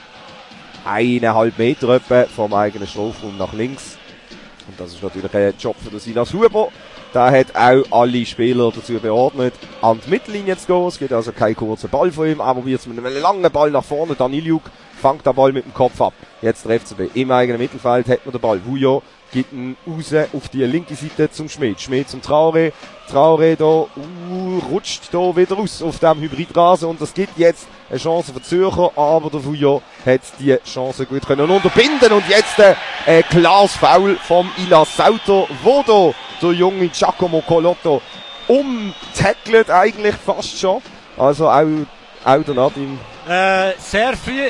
S3: 1,5 Meter etwa vom eigenen Strafraum nach links. Und das ist natürlich ein Job für den Silas Huber. Der hat auch alle Spieler dazu beordnet, an die Mittellinie zu gehen. Es gibt also keinen kurzen Ball von ihm. Er probiert es mit einem langen Ball nach vorne. Daniliuk fängt den Ball mit dem Kopf ab. Jetzt der FCB im eigenen Mittelfeld hat man den Ball. Vujo gibt ihn raus auf die linke Seite zum Schmid. Schmid zum Traoré. Traoré da rutscht da wieder raus auf dem Hybridrasen. Und das gibt jetzt eine Chance für Zürcher. Aber der Vujo hat die Chance gut können unterbinden. Und jetzt ein klares Foul vom Ilan Sauter, wo da der junge Giacomo Colotto umtackelt eigentlich fast schon. Also auch der Nadim.
S4: Sehr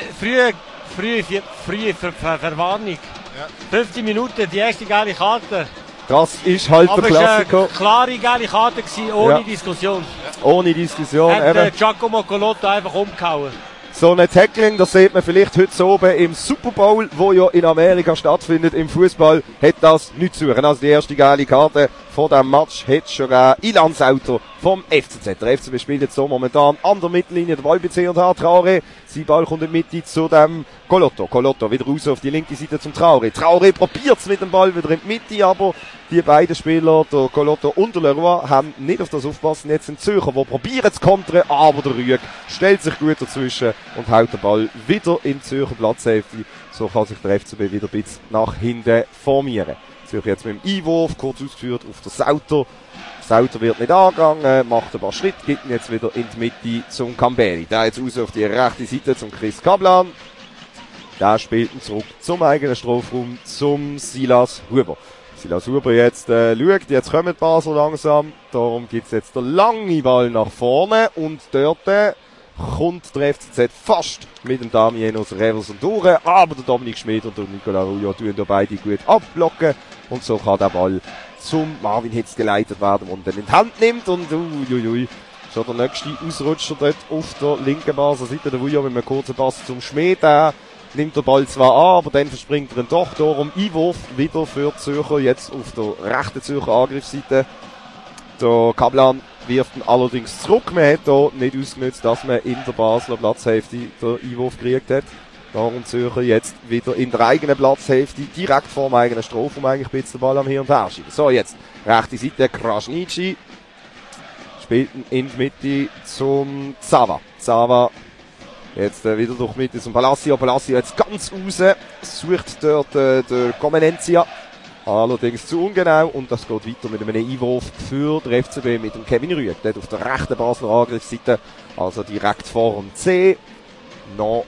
S4: früh Verwarnung. Ja. 50 Minuten, die erste geile Karte.
S3: Das ist halt aber der Klassiker.
S4: Aber es war eine klare geile Karte gewesen, ohne Diskussion.
S3: Ohne Diskussion.
S4: Hat Giacomo Colotto einfach umgehauen.
S3: So ein Tackling, das sieht man vielleicht heute oben im Super Bowl, wo ja in Amerika stattfindet, im Fußball, hat das nichts zu suchen. Also die erste geile Karte von diesem Match hat schon gegeben. Ilan Sauter vom FCZ. Der FCB spielt jetzt so momentan an der Mittellinie. Der Ball bei C&H Traoré. Sein Ball kommt in die Mitte zu dem Colotto. Colotto wieder raus auf die linke Seite zum Traoré. Traoré probiert es mit dem Ball wieder in die Mitte, aber die beiden Spieler, der Colotto und der Leroy, haben nicht auf das aufpassen. Jetzt sind Zürcher, die probieren zu kontern, aber der Rüegg stellt sich gut dazwischen und haut den Ball wieder in die Zürcher Platzhälfte. So kann sich der FCB wieder ein bisschen nach hinten formieren. Zürcher jetzt mit dem Einwurf, kurz ausgeführt auf der Sauter. Sauter wird nicht angegangen, macht ein paar Schritte, gibt ihn jetzt wieder in die Mitte zum Kamberi. Der jetzt raus auf die rechte Seite zum Chris Kaplan. Der spielt ihn zurück zum eigenen Strafraum, zum Silas Huber. Silas Huber jetzt schaut, jetzt kommen die Basel langsam. Darum gibt's jetzt den langen Ball nach vorne und dort kommt der FCZ fast mit dem Damien aus Reverson durch, aber der Dominik Schmid und der Nicola Rouillot tun da beide gut abblocken und so kann der Ball zum Marvin Hitz geleitet werden und dann in die Hand nimmt und schon der nächste Ausrutscher dort auf der linken Basel Seite, der Rouillot mit einem kurzen Pass zum Schmid, der nimmt der Ball zwar an, aber dann verspringt er ihn doch, darum Einwurf wieder für die Zürcher, jetzt auf der rechten Zürcher Angriffsseite. Der Kaplan wirft ihn allerdings zurück. Man hat hier nicht ausgenutzt, dass man in der Basler Platzhälfte den Einwurf gekriegt hat. Darum Zürcher jetzt wieder in der eigenen Platzhälfte, direkt vor dem eigenen Strafraum, eigentlich ein bisschen den Ball am Hin- und Herschieben. So, jetzt rechte Seite, Krasniqi spielt ihn in die Mitte zum Zava. Zava jetzt wieder durch die Mitte zum Palacio. Palacio jetzt ganz raus, sucht dort der Comenencia. Allerdings zu ungenau und das geht weiter mit einem Einwurf für den FCB mit dem Kevin Rüegg. Dort auf der rechten Basler Angriffsseite, also direkt vor dem C. Noch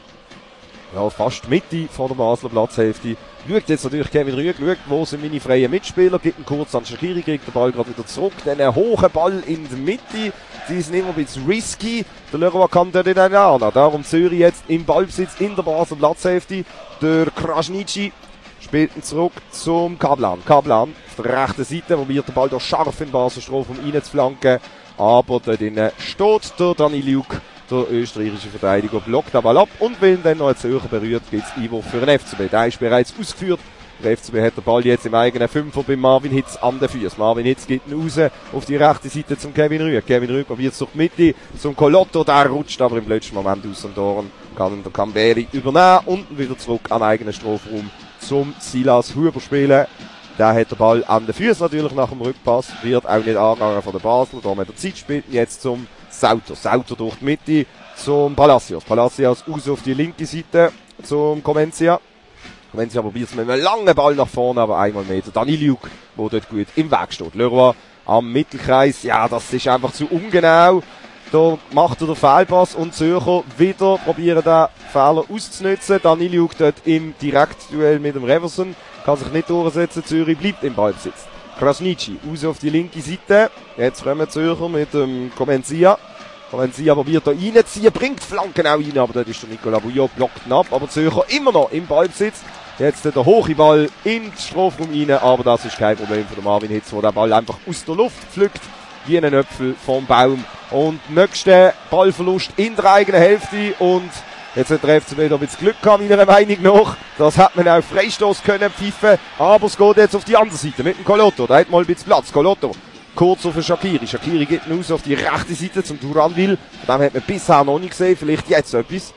S3: fast Mitte von der Basler Platzhälfte. Schaut jetzt natürlich Kevin Rüegg, schaut, wo sind meine freien Mitspieler, gibt einen kurz an Shaqiri, kriegt den Ball gerade wieder zurück, dann einen hohen Ball in der Mitte. Die sind immer ein bisschen risky. Der Leroy kann dort nicht an. Darum Zürich jetzt im Ballbesitz in der Basler Platzhälfte. Der Krasniqi spielt ihn zurück zum Kaplan. Kaplan auf der rechten Seite, probiert den Ball da scharf in Basel Strafraum reinzuflanken. Aber dort drinnen steht der Daniliuk, der österreichische Verteidiger, blockt den Ball ab und wenn dann noch ein Zürcher berührt, gibt es Einwurf für den FCB. Der ist bereits ausgeführt. Der FCB hat den Ball jetzt im eigenen Fünfer bei Marvin Hitz an den Füßen. Marvin Hitz gibt ihn raus auf die rechte Seite zum Kevin Rüegg. Kevin Rüegg probiert es durch die Mitte zum Colotto. Der rutscht aber im letzten Moment aus dem Tor. Kann ihn der Kamberi übernehmen und wieder zurück am eigenen Strafraum zum Silas Huber spielen. Der hat den Ball an den Füßen natürlich nach dem Rückpass. Wird auch nicht angegangen von der Basel. Da hat er Zeit spielt jetzt zum Sauter. Sauter durch die Mitte zum Palacios. Palacios raus auf die linke Seite zum Comencia. Comencia probiert es mit einem langen Ball nach vorne, aber einmal mehr der Daniliuk, der dort gut im Weg steht. Leroy am Mittelkreis. Ja, das ist einfach zu ungenau. Da macht er den Fehlpass und Zürcher wieder probieren den Fehler auszunutzen. Daniliuk dort im Direktduell mit dem Reverson. Kann sich nicht durchsetzen. Zürich bleibt im Ballbesitz. Krasniqi raus auf die linke Seite. Jetzt kommen Zürcher mit dem Comencia. Comencia probiert da reinziehen, bringt Flanken auch rein, aber dort ist der Nicola Rouillot, blockt ihn ab. Aber Zürcher immer noch im Ballbesitz. Jetzt der hohe Ball in den Strafraum rein, aber das ist kein Problem für den Marvin Hitz, der den Ball einfach aus der Luft pflückt, wie einen Äpfel vom Baum. Und nächster Ballverlust in der eigenen Hälfte und jetzt hat der FCB da ein bisschen Glück gehabt, meiner Meinung nach. Das hat man auch Freistoß können pfeifen, aber es geht jetzt auf die andere Seite mit dem Colotto. Da hat mal ein bisschen Platz. Colotto kurz auf den Shaqiri. Shaqiri geht raus auf die rechte Seite zum Duranville. Von dem hat man bisher noch nicht gesehen, vielleicht jetzt etwas.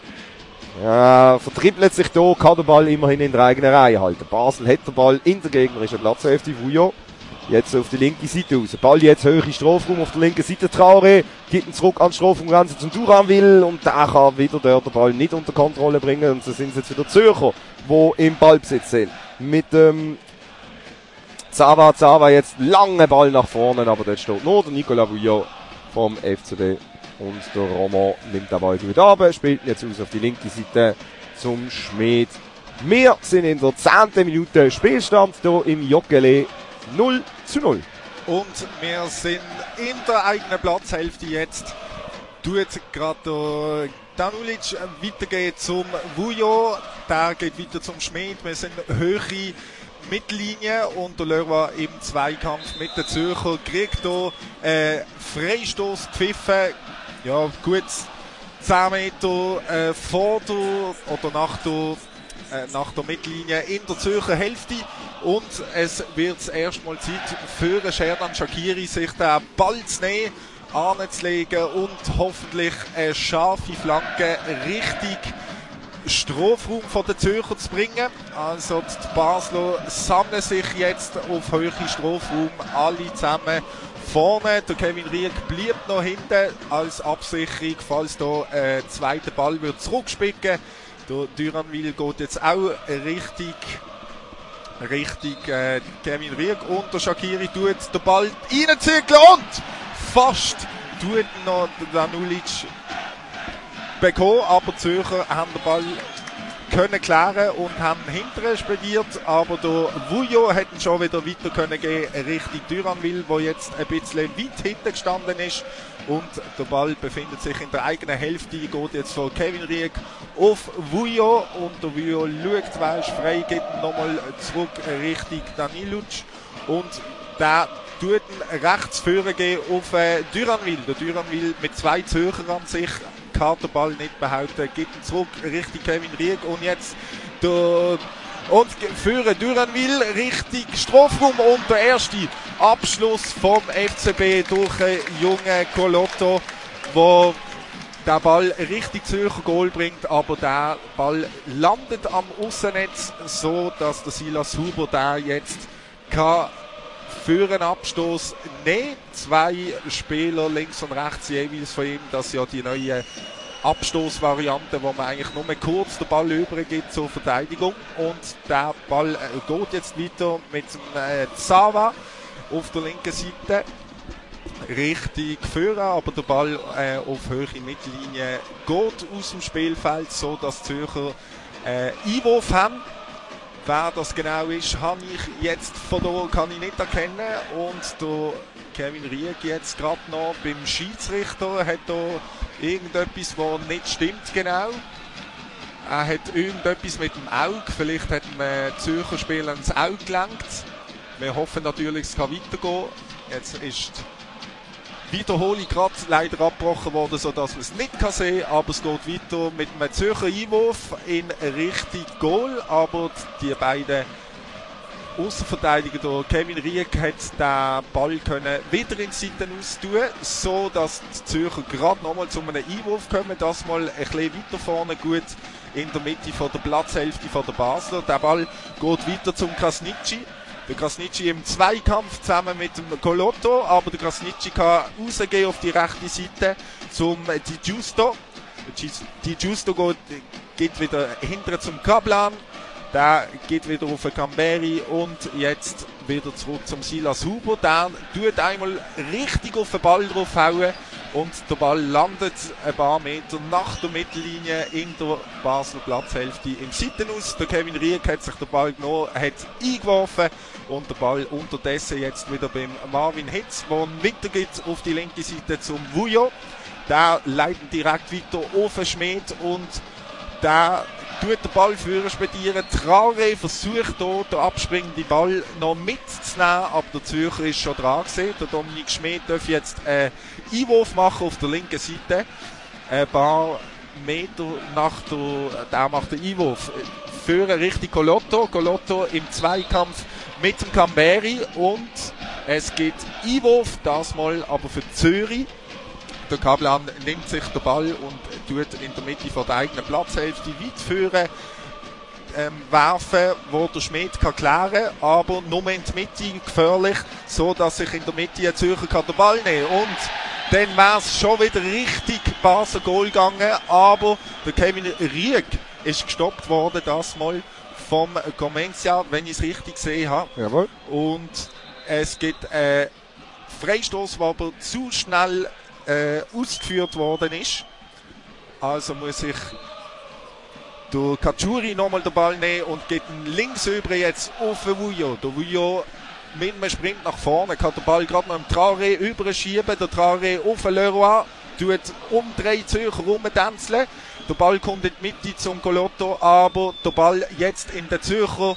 S3: Ja, vertrippelt sich da, kann der Ball immerhin in der eigenen Reihe halten. Basel hat den Ball in der gegnerischen Platzhälfte. Rouillot jetzt auf die linke Seite raus. Ball jetzt hoch in Strafraum auf der linken Seite. Traoré gibt ihn zurück an die Strafraumgrenze zum Duranville und der kann wieder den Ball nicht unter Kontrolle bringen. Und so sind es jetzt wieder Zürcher, die im Ballbesitz sind. Mit dem Zava jetzt lange Ball nach vorne, aber dort steht nur der Nicola Rouillot vom FCB. Und der Roman nimmt den Ball gut ab, spielt ihn jetzt aus auf die linke Seite zum Schmid. Wir sind in der 10. Minute Spielstand hier im Joggeli 0:0.
S2: Und wir sind in der eigenen Platzhälfte jetzt. Tut gerade Danulic weitergeht zum Rouillot, der geht weiter zum Schmid. Wir sind höhere Mittellinie und der Leroy im Zweikampf mit den Zürcher kriegt hier Freistoß gepfiffen. Ja, gut 10 Meter vor der oder nach der nach der Mittellinie in der Zürcher Hälfte. Und es wird das erste Mal Zeit für Sherdan Shaqiri, sich den Ball zu nehmen, anzulegen und hoffentlich eine scharfe Flanke richtig Strafraum von den Zürcher zu bringen. Also die Basler sammeln sich jetzt auf höhere Strafraum, alle zusammen vorne. Der Kevin Rieck bleibt noch hinten als Absicherung, falls da ein zweiter Ball wird zurückspicken. Der Duranville geht jetzt auch richtig Kevin Rieck und der Shaqiri tut den Ball reinzügeln und fast tut noch Danulic bekommen, aber die Zürcher haben den Ball können klären und haben hinterher spediert, aber der Vujo hätte ihn schon wieder weiter können gehen Richtung Duranville, wo jetzt ein bisschen weit hinten gestanden ist und der Ball befindet sich in der eigenen Hälfte, geht jetzt von Kevin Rieck auf Vujo und der Vujo schaut, wer ist frei, geht nochmal zurück Richtung Daniluc und der tut ihn rechts führen gehen auf Duranville. Der Duranville mit 2 Zürcher an sich kann den Ball nicht behaupten, gibt ihn zurück Richtung Kevin Rieck und jetzt führen Duranville Richtung Strafraum und der erste Abschluss vom FCB durch einen jungen Colotto, der den Ball richtig Zürcher Goal bringt, aber der Ball landet am Aussennetz, so dass der Silas Huber der jetzt kann für einen Abstoß nehmen. 2 Spieler links und rechts jeweils von ihm, das ist ja die neue Abstoßvariante, wo man eigentlich nur kurz den Ball übergibt zur Verteidigung und der Ball geht jetzt weiter mit dem Zava auf der linken Seite richtig führen, aber der Ball auf höhere Mittellinie geht aus dem Spielfeld, so dass die Zürcher Einwurf haben. Wer das genau ist, habe ich jetzt von da kann ich nicht erkennen und der Kevin Rieck jetzt gerade noch beim Schiedsrichter hat da irgendetwas, was nicht stimmt genau. Er hat irgendetwas mit dem Auge, vielleicht hat ein Zürcher Spieler ins Auge gelenkt. Wir hoffen natürlich, es kann weitergehen. Jetzt ist die Wiederholung gerade leider abgebrochen worden, sodass man es nicht sehen kann, aber es geht weiter mit einem Zürcher Einwurf in Richtung Goal, aber die beiden Außenverteidiger, der Kevin Rieck, hat den Ball können wieder in die Seiten austun, so dass die Zürcher gerade nochmal zu einem Einwurf kommen, das mal ein bisschen weiter vorne, gut in der Mitte von der Platzhälfte von der Basler. Der Ball geht weiter zum Krasnitschi. Der Krasnitschi im Zweikampf zusammen mit dem Colotto, aber der Krasnitschi kann rausgehen auf die rechte Seite zum Di Giusto. Di Giusto geht wieder hinterher zum Kaplan. Der geht wieder auf den Camberi und jetzt wieder zurück zum Silas Huber. Der tut einmal richtig auf den Ball draufhauen und der Ball landet ein paar Meter nach der Mittellinie in der Basler Platzhälfte im Seitenaus. Der Kevin Rieck hat sich den Ball genommen, hat eingeworfen und der Ball unterdessen jetzt wieder beim Marvin Hitz, der ihn weitergibt auf die linke Seite zum Vujo. Der leitet direkt weiter auf den Schmied und der tut den Ball führen spedieren. Traoré versucht hier den abspringenden Ball noch mitzunehmen, aber der Zürcher ist schon dran gewesen. Der Dominik Schmidt darf jetzt einen Einwurf machen auf der linken Seite. Ein paar Meter nach der macht den Einwurf. Führen Richtung Colotto. Colotto im Zweikampf mit dem Camberi und es gibt Einwurf, das mal aber für Zürich. Der Kaplan nimmt sich den Ball und tut in der Mitte von der eigenen Platzhälfte weit führen, werfen, wo der Schmidt kann klären, aber nur in die Mitte gefährlich, so dass sich in der Mitte ein Zürcher kann den Ball nehmen und dann wäre es schon wieder richtig Basel Goal gegangen, aber der Kevin Rieck ist gestoppt worden, das mal vom Gomencia, wenn ich es richtig gesehen habe.
S3: Jawohl.
S2: Und es gibt einen Freistoß, der aber zu schnell ausgeführt worden ist. Also muss sich der Kachuri nochmal den Ball nehmen und geht ihn links über jetzt auf den Vujo. Der Vujo mit einem Sprint nach vorne kann den Ball gerade noch im Traoré überschieben. Der Traoré auf den Leroy tut um 3 Zürcher rumtänzeln. Der Ball kommt in die Mitte zum Colotto, aber der Ball jetzt in der Zürcher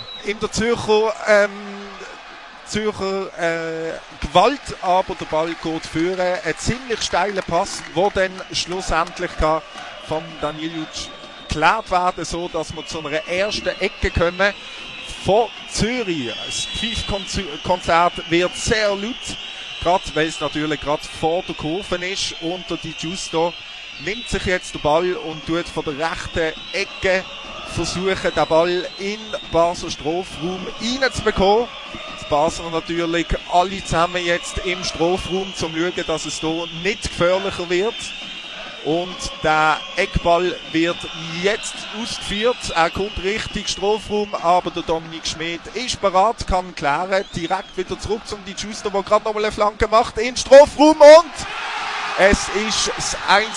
S2: Gewalt, aber der Ball geht führen. Ein ziemlich steiler Pass, der dann schlussendlich vom Daniluc geklärt werden, so dass wir zu einer ersten Ecke kommen von Zürich. Das Pfeifkonzert wird sehr laut, gerade weil es natürlich gerade vor der Kurve ist. Und der Di Giusto nimmt sich jetzt den Ball und tut von der rechten Ecke versuchen, den Ball in Basler Strafraum reinzubekommen. Die Basler natürlich alle zusammen jetzt im Strafraum, um zu schauen, dass es hier nicht gefährlicher wird. Und der Eckball wird jetzt ausgeführt. Er kommt richtig Strafraum, aber der Dominik Schmid ist bereit, kann klären. Direkt wieder zurück zum Di Giusto, der gerade nochmal eine Flanke macht in den Strafraum. Und es ist das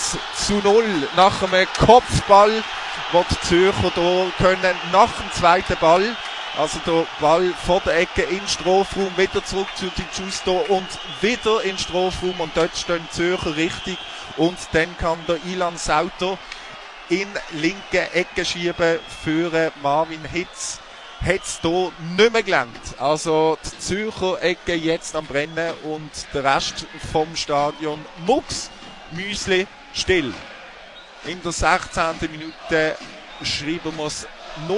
S2: 1:0 nach einem Kopfball, wo die Zürcher hier können nach dem zweiten Ball. Also der Ball vor der Ecke in den Strafraum, wieder zurück zu Di Giusto und wieder in den Strafraum. Und dort stehen die Zürcher richtig. Und dann kann der Ilan Sauter in linke Ecke schieben für Marvin Hitz. Hat es hier nicht mehr gelangt. Also die Zürcher Ecke jetzt am Brennen und der Rest vom Stadion Mux Müsli still. In der 16. Minute schreiben wir es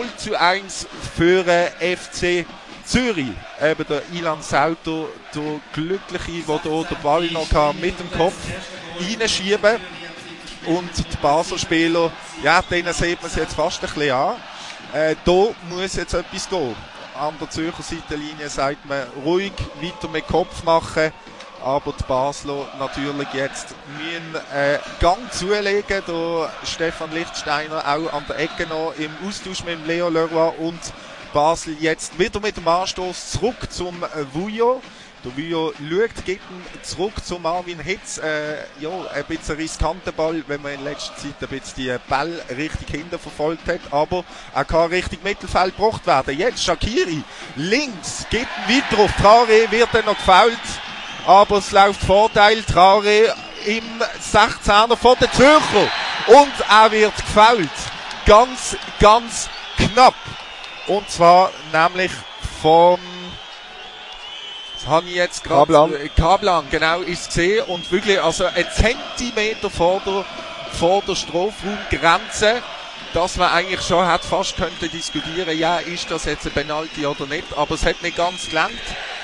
S2: 0:1 für FC Zürich. Eben der Ilan Sauter, der Glückliche, der hier den Ball noch mit dem Kopf reinschieben. Und die Basler Spieler, ja, denen sieht man es jetzt fast ein bisschen an. Da muss jetzt etwas gehen. An der Zürcher Seitenlinie sagt man, ruhig weiter mit Kopf machen. Aber die Basler natürlich jetzt müssen Gang zulegen. Der Stefan Lichtsteiner auch an der Ecke noch im Austausch mit Leo Leroy. Und Basel jetzt wieder mit dem Anstoß zurück zum Vujo. Der Vujo schaut, geht zurück zu Marvin Hitz. Ja, ein bisschen riskanter Ball, wenn man in letzter Zeit ein bisschen die Ball richtig hinten verfolgt hat. Aber er kann richtig Mittelfeld gebracht werden. Jetzt Shaqiri links, geht weiter auf Traoré, wird dann noch gefoult. Aber es läuft Vorteil. Traoré im 16er von den Zürcher. Und er wird gefoult. Ganz, ganz knapp. Und zwar nämlich vom, das habe ich jetzt gerade, Kablan, genau, ist gesehen. Und wirklich, also ein Zentimeter vor der Strafraumgrenze, dass man eigentlich schon hat fast könnte diskutieren, ja, ist das jetzt ein Penalty oder nicht. Aber es hat nicht ganz gelangt.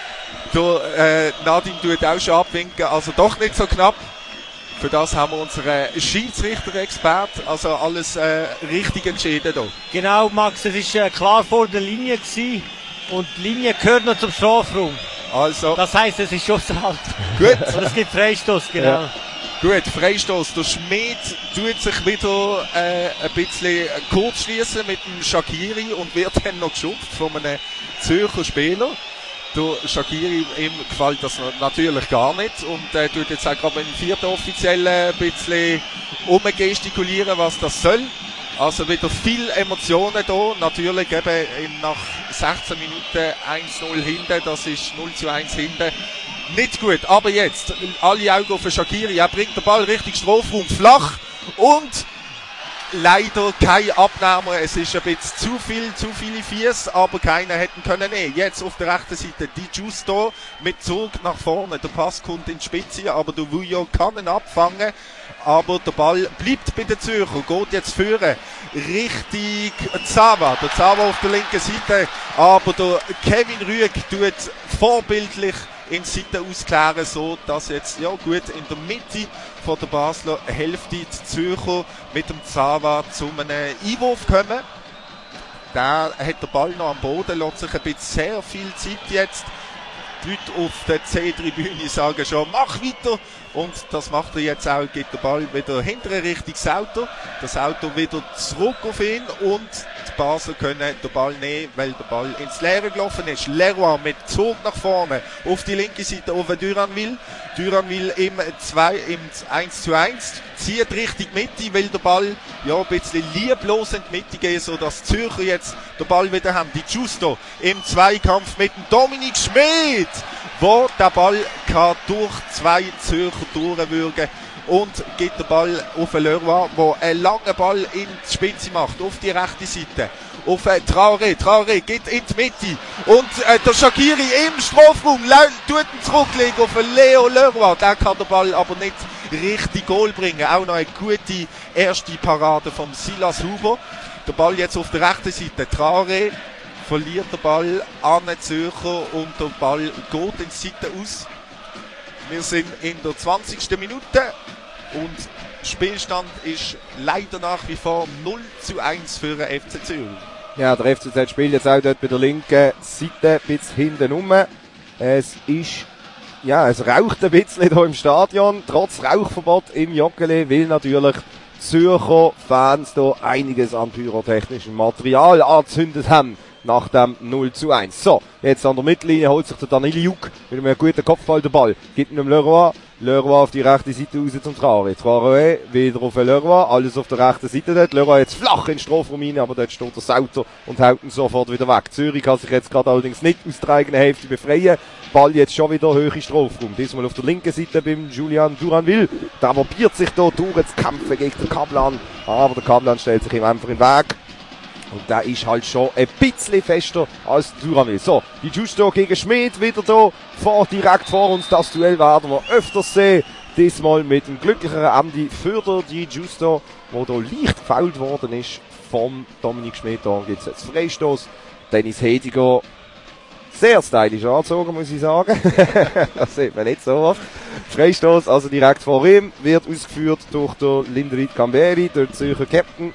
S2: Der Nadim tut auch schon abwinken, also doch nicht so knapp. Für das haben wir unseren Schiedsrichter-Expert, also alles richtig entschieden hier.
S4: Genau, Max, es war klar vor der Linie gewesen und die Linie gehört noch zum Strafraum.
S2: Also.
S4: Das heisst, es ist außerhalb.
S2: Gut.
S4: Und es gibt Freistoß, genau.
S2: Ja. Gut, Freistoß. Der Schmid tut sich wieder ein bisschen kurz schließen mit dem Shaqiri und wird dann noch geschupft von einem Zürcher Spieler. Der Shaqiri, ihm gefällt das natürlich gar nicht und tut jetzt auch gerade im vierten Offiziellen ein bisschen umgestikulieren, was das soll. Also wieder viel Emotionen da. Natürlich eben nach 16 Minuten 1:0 hinten, das ist 0:1 hinten. Nicht gut, aber jetzt alle Augen auf den Shaqiri. Er bringt den Ball richtig Strafraum flach und leider kein Abnehmer. Es ist ein bisschen zu viele Fies, aber keiner hätten können nehmen. Jetzt auf der rechten Seite Di Giusto mit Zug nach vorne. Der Pass kommt in die Spitze, aber der Vujo kann ihn abfangen. Aber der Ball bleibt bei den Zürcher, geht jetzt führen. Richtig Zava. Der Zava auf der linken Seite, aber der Kevin Rüegg tut vorbildlich in Seite ausklären, so dass jetzt, ja gut, in der Mitte von der Basler Hälfte die Zürcher mit dem Zava zu einem Einwurf kommen. Da hat der Ball noch am Boden, lässt sich ein bisschen sehr viel Zeit jetzt. Die Leute auf der C-Tribüne sagen schon, mach weiter. Und das macht er jetzt auch, geht der Ball wieder hinterher Richtung Sauter. Das Auto wieder zurück auf ihn und die Basler können den Ball nehmen, weil der Ball ins Leere gelaufen ist. Leroy mit Zug nach vorne auf die linke Seite auf Duranville. Duranville im 1:1 zieht Richtung Mitte, will der Ball ja ein bisschen lieblos in die Mitte gehen, sodass die Zürcher jetzt den Ball wieder haben. Di Giusto im Zweikampf mit dem Dominik Schmid, wo der Ball kann durch zwei Zürcher durchwürgen und geht den Ball auf Leroy, der einen langen Ball in die Spitze macht, auf die rechte Seite. Auf Traoré geht in die Mitte und der Shaqiri im Strafraum tut ihn zurücklegen auf Leo Leroy. Der kann den Ball aber nicht richtig Goal bringen. Auch noch eine gute erste Parade vom Silas Huber. Der Ball jetzt auf der rechten Seite. Traoré verliert den Ball an den Zürcher und der Ball geht in die Seite aus. Wir sind in der 20. Minute und Spielstand ist leider nach wie vor 0:1 für den FC Zürich.
S3: Ja, der FCZ spielt jetzt auch dort bei der linken Seite bis hinten rum. Es raucht ein bisschen hier im Stadion, trotz Rauchverbot im Joggeli, weil natürlich Zürcher Fans da einiges an pyrotechnischem Material angezündet haben. Nach dem 0:1. So, jetzt an der Mittellinie holt sich der Daniliuk mit einem guten Kopfball den Ball. Gibt ihn dem Leroy. Leroy auf die rechte Seite raus zum Traoré. Traoré wieder auf den Leroy. Alles auf der rechten Seite dort. Leroy jetzt flach in den Strafraum rein, aber dort steht der Sauter und haut ihn sofort wieder weg. Zürich kann sich jetzt gerade allerdings nicht aus der eigenen Hälfte befreien. Ball jetzt schon wieder hoch in Strafraum. Diesmal auf der linken Seite beim Julian Duranville. Der probiert sich da durchzukämpfen gegen den Kaplan. Aber der Kaplan stellt sich ihm einfach in den Weg. Und der ist halt schon ein bisschen fester als Duranville. So, die Justo gegen Schmid wieder da direkt vor uns. Das Duell werden wir öfters sehen. Diesmal mit einem glücklicheren Ende für die Justo, wo da leicht gefoult worden ist vom Dominik Schmid. Da gibt es jetzt Freistoß. Dennis Hediger sehr stylisch angezogen, muss ich sagen. Das sieht man nicht so oft. Freistoß, also direkt vor ihm, wird ausgeführt durch den Linderit Camberi, der Zürcher Captain.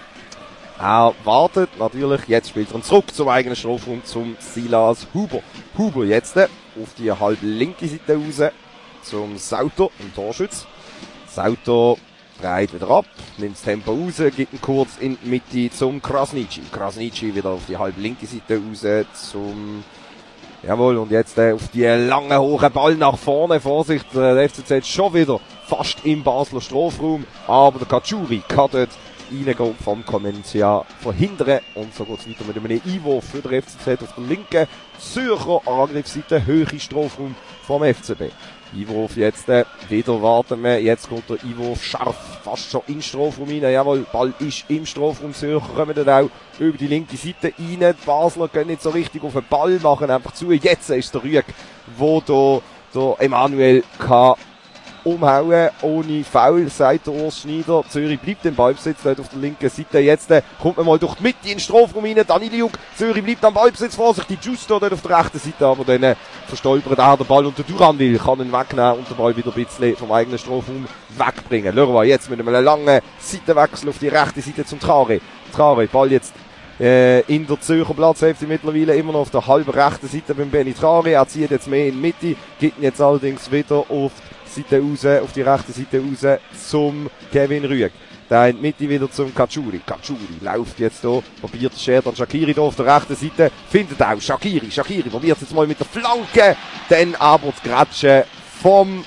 S3: Er wartet natürlich, jetzt spielt er ihn zurück zum eigenen Strafraum, zum Silas Huber. Huber jetzt auf die halb linke Seite raus, zum Sauter, im Torschütz. Sauter dreht wieder ab, nimmt das Tempo raus, gibt ihn kurz in die Mitte zum Krasniqi. Krasniqi wieder auf die halb linke Seite raus, zum... Jawohl, und jetzt auf die lange, hohen Ball nach vorne. Vorsicht, der FCZ schon wieder fast im Basler Strafraum, aber der Kachuri kann dort reingehen vom Comencia verhindern. Und so geht es weiter mit einem Einwurf für den FCZ auf der linken Zürcher Angriffsseite, höhere Strafraum vom FCB. Einwurf jetzt, wieder warten wir, jetzt kommt der Einwurf scharf, fast schon in den Strafraum rein, jawohl, Ball ist im Strafraum, Zürcher kommen dann auch über die linke Seite rein, die Basler gehen nicht so richtig auf den Ball, machen einfach zu, jetzt ist der Rüeg, wo der Emanuel kann umhauen, ohne Foul, sagt der Urs Schneider. Zürich bleibt im Ballbesitz, dort auf der linken Seite. Jetzt kommt man mal durch die Mitte in den Strafraum rein. Daniliuk, Zürich bleibt am Ballbesitz, vorsichtig, Justo dort auf der rechten Seite, aber dann verstolpert auch der Ball und der Duranville kann ihn wegnehmen und den Ball wieder ein bisschen vom eigenen Strafraum wegbringen. Leroy jetzt mit einem langen Seitenwechsel auf die rechte Seite zum Traoré. Traoré, Ball jetzt in der Zürcher Platzhälfte mittlerweile immer noch auf der halben rechten Seite beim Benny Traoré. Er zieht jetzt mehr in die Mitte, gibt ihn jetzt allerdings wieder auf Seite raus, auf die rechte Seite raus zum Kevin Rüegg. Da in die Mitte wieder zum Kachuri. Kachuri läuft jetzt hier, probiert Sherdan Shaqiri hier auf der rechten Seite, findet auch Shaqiri. Shaqiri probiert jetzt mal mit der Flanke, dann aber das Grätschen vom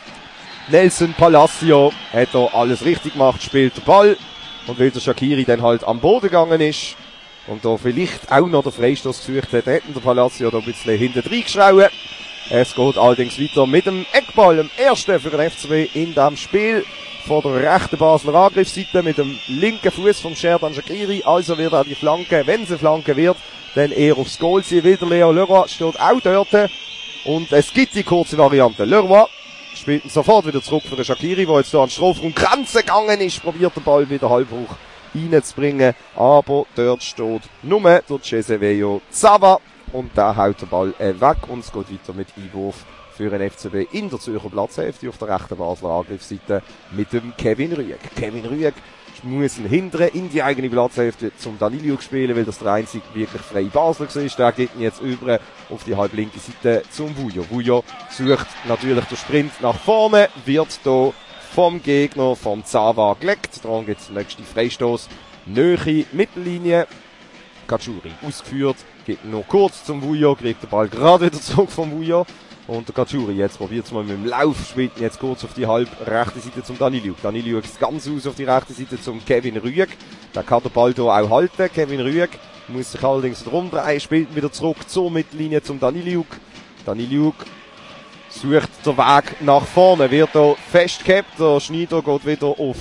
S3: Nelson Palacio. Hat hier alles richtig gemacht, spielt den Ball. Und weil der Shaqiri dann halt am Boden gegangen ist und da vielleicht auch noch den Freistoß gesucht hat, hätten der Palacio da ein bisschen hinten reingeschrauben. Es geht allerdings weiter mit dem Eckball, dem ersten für den FCB in diesem Spiel. Von der rechten Basler Angriffsseite mit dem linken Fuß vom Sherdan Shaqiri. Also wird auch die Flanke, wenn sie Flanke wird, dann eher aufs Goal ziehen. Wieder Leo Leroy steht auch dort. Und es gibt die kurze Variante. Leroy spielt ihn sofort wieder zurück für den Shaqiri, der jetzt hier an den Strafraum Grenze gegangen ist. Probiert den Ball wieder halb hoch reinzubringen. Aber dort steht nur der Cesevejo Zava. Und da haut der Ball weg und es geht weiter mit Einwurf für den FCB in der Zürcher Platzhälfte auf der rechten Basler Angriffsseite mit dem Kevin Rüegg. Kevin Rüegg muss ihn hindern in die eigene Platzhälfte zum Daniliuk spielen, weil das der einzige wirklich freie Basler war. Der geht ihn jetzt über auf die halblinke Seite zum Vujo. Vujo sucht natürlich den Sprint nach vorne, wird hier vom Gegner, vom Zava gelegt. Daran gibt es den nächsten Freistoß. Nähe Mittellinie. Kachuri ausgeführt, geht nur kurz zum Vujo, kriegt den Ball gerade wieder zurück vom Vujo. Und der Kachuri jetzt probiert es mal mit dem Lauf, spielt ihn jetzt kurz auf die halb rechte Seite zum Daniliuk. Daniliuk ist ganz aus auf die rechte Seite zum Kevin Rüegg. Da kann der Ball hier auch halten. Kevin Rüegg muss sich allerdings rumdrehen, spielt ihn wieder zurück zur Mittellinie zum Daniliuk. Daniliuk sucht den Weg nach vorne, wird hier festgehabt. Der Schneider geht wieder auf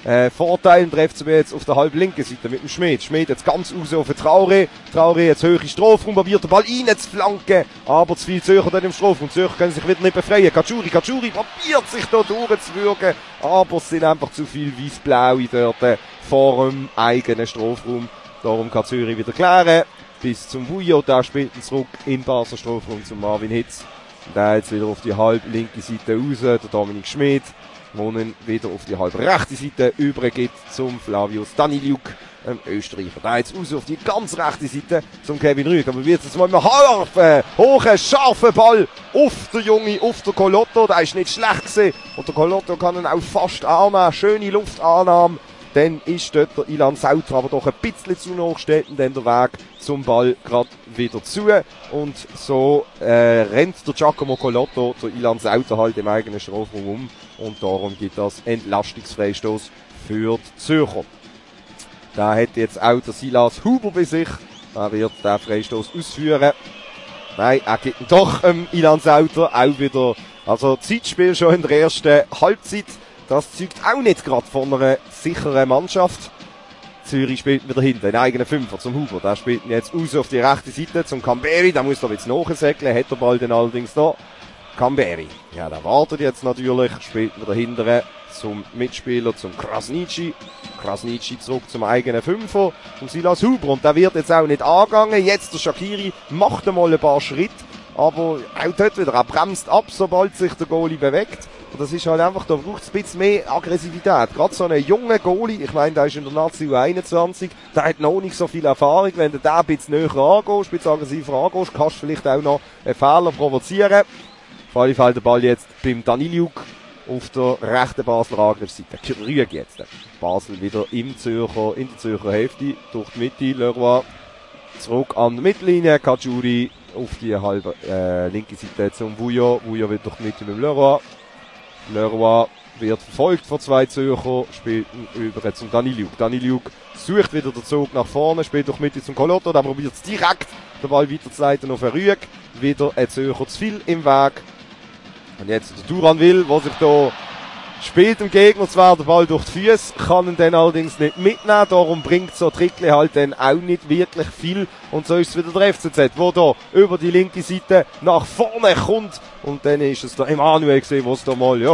S3: Vorteil trifft sie jetzt auf der halb linken Seite mit dem Schmid. Schmid jetzt ganz raus auf den Traoré. Traoré jetzt hoch in Strafraum, probiert den Ball rein zu flanken, aber zu viel Zürcher dann im Strafraum. Zürcher können sich wieder nicht befreien. Kajuri probiert sich da durchzuwürgen, aber es sind einfach zu viel Weiss-Blaue dort vor dem eigenen Strafraum. Darum kann Zürich wieder klären. Bis zum Vujo, da spielt ihn zurück in Basler Strafraum zum Marvin Hitz. Der jetzt wieder auf die halb linke Seite raus, der Dominik Schmid. Wohnen wieder auf die halb rechte Seite übergibt zum Flavius Daniliuk, Österreicher. Da jetzt raus auf die ganz rechte Seite zum Kevin Rüegg. Aber wird jetzt mal mit einem hohen, scharfen Ball auf der Junge, auf der Colotto. Der ist nicht schlecht gewesen. Und der Colotto kann ihn auch fast annehmen. Schöne Luftannahme. Dann ist dort der Ilan Sauter aber doch ein bisschen zu hoch, steht und dann der Weg zum Ball gerade wieder zu. Und so rennt der Giacomo Colotto, der Ilan Sauter halt im eigenen Strafraum um. Und darum gibt das Entlastungsfreistoß für die Zürcher. Da hat jetzt auch der Silas Huber bei sich. Er wird den Freistoß ausführen. Nein, er gibt ihn doch Ilan Sauter auch wieder. Also Zeitspiel schon in der ersten Halbzeit. Das zeugt auch nicht gerade von einer sicheren Mannschaft. Zürich spielt wieder hinten, den eigenen Fünfer zum Huber. Der spielt ihn jetzt raus auf die rechte Seite zum Camberi. Der muss da jetzt nachsäckeln, hat der Ball dann allerdings da. Camberi. Ja, der wartet jetzt natürlich, spielt wieder hinten zum Mitspieler, zum Krasniqi. Krasniqi zurück zum eigenen Fünfer, zum Silas Huber. Und der wird jetzt auch nicht angegangen. Jetzt der Shaqiri macht einmal ein paar Schritte. Aber auch dort wieder, er bremst ab, sobald sich der Goalie bewegt. Und das ist halt einfach, da braucht es ein bisschen mehr Aggressivität. Gerade so einen jungen Goalie, ich meine, der ist in der Nazi U21, der hat noch nicht so viel Erfahrung. Wenn du da ein bisschen näher angehst, ein bisschen aggressiver angehst, kannst du vielleicht auch noch einen Fehler provozieren. Auf alle Fälle der Ball jetzt beim Daniliuk auf der rechten Basler Angriffsseite. Rüegg jetzt. Basel wieder in der Zürcher Hälfte, durch die Mitte, Leroy zurück an der Mittellinie, Kajuri auf die halbe linke Seite zum Vujo. Vujo wird durch die Mitte mit dem Leroy. Leroy wird verfolgt von zwei Zürcher, spielt über zum Daniliuk. Daniliuk sucht wieder den Zug nach vorne, spielt durch die Mitte zum Colotto, der probiert es direkt, den Ball weiterzuleiten auf Rüegg. Wieder ein Zürcher zu viel im Weg. Und jetzt der Duranville, der sich da spielt dem Gegner zwar den Ball durch die Füße, kann ihn dann allerdings nicht mitnehmen, darum bringt so Trickli halt dann auch nicht wirklich viel. Und so ist es wieder der FCZ, der da über die linke Seite nach vorne kommt. Und dann ist es der Emanuel gesehen, der es da mal,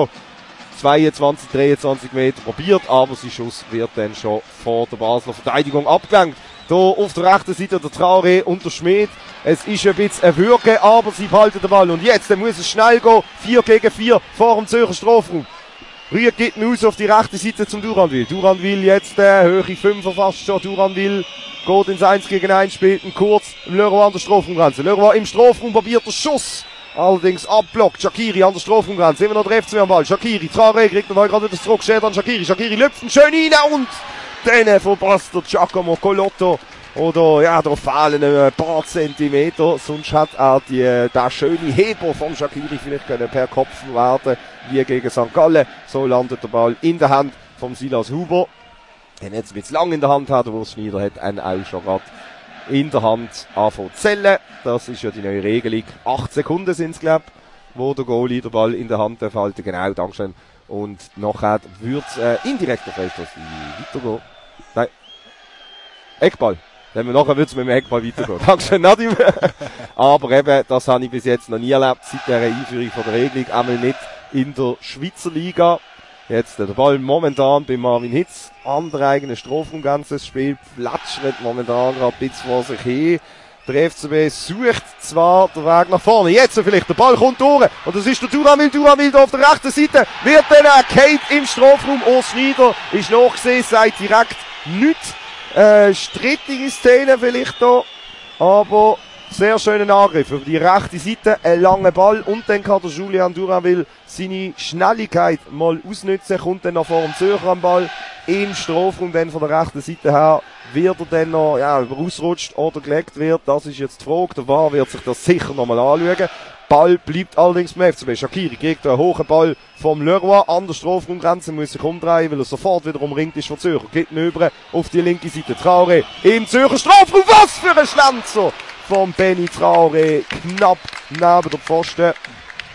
S3: 22, 23 Meter probiert, aber sein Schuss wird dann schon vor der Basler Verteidigung abgelenkt. Da auf der rechten Seite der Traoré und der Schmid. Es ist ein bisschen ein Würge, aber sie behalten den Ball. Und jetzt muss es schnell gehen. 4 gegen 4 vor dem Zürcher Strafraum. Rüegg geht raus auf die rechte Seite zum Duranville. Duranville jetzt, höhere Fünfer fast schon. Duranville geht ins 1 gegen 1, spielt ihn kurz. Leroy an der Strafraumgrenze. Leroy im Strafraum probiert den Schuss. Allerdings abblockt. Shaqiri an der Strafraumgrenze. Immer noch der FC am Ball. Shaqiri, Traoré kriegt den Ball gerade wieder zurück. Steht an Shaqiri. Shaqiri lüpft ihn schön rein und dann verpasst der Giacomo Colotto. Oder, ja, da fehlen ein paar Zentimeter. Sonst hat er der schöne Heber vom Shaqiri vielleicht können per Kopf werden, wie gegen St. Gallen. So landet der Ball in der Hand vom Silas Huber. Den jetzt ein bisschen lang in der Hand hat, wo Schneider hat einen auch schon gerade in der Hand anfangen zu zählen. Das ist ja die neue Regelung. 8 Sekunden sind es, glaube ich, wo der Goalie den Ball in der Hand halten. Genau, Dankeschön. Und nachher wird es indirekter Freistoß weitergehen. Nein. Eckball. Nachher wird es mit dem Eckball weitergehen. Dankeschön, Nadim. Aber eben, das habe ich bis jetzt noch nie erlebt, seit der Einführung von der Regelung. Einmal nicht in der Schweizer Liga. Jetzt der Ball momentan bei Marvin Hitz an der eigenen Strafraumgrenze. Das Spiel plätschert momentan gerade ein bisschen vor sich hin. Der FCB sucht zwar den Weg nach vorne. Jetzt vielleicht, der Ball kommt durch. Und das ist der Duranville. Duranville da auf der rechten Seite. Wird dann Kate im Strafraum. Urs Schneider ist nachgesehen, sagt direkt nichts. Strittige Szene vielleicht da. Aber sehr schönen Angriff. Über die rechte Seite ein langer Ball. Und dann kann der Julian Duranville seine Schnelligkeit mal ausnutzen. Kommt dann noch vor dem Zürcher am Ball. Im Strafraum dann von der rechten Seite her. Wird er dann noch ausrutscht oder gelegt wird, das ist jetzt die Frage. Der VAR wird sich das sicher nochmal anschauen. Ball bleibt allerdings beim FCB. Shaqiri kriegt einen hohen Ball vom Leroy an der Strafraumgrenze, muss sich umdrehen, weil er sofort wieder umringt ist von Zürcher. Geht ihn über auf die linke Seite. Traoré im Zürcher Strafraum. Was für ein Schlenzer von Benny Traoré. Knapp neben der Pfosten.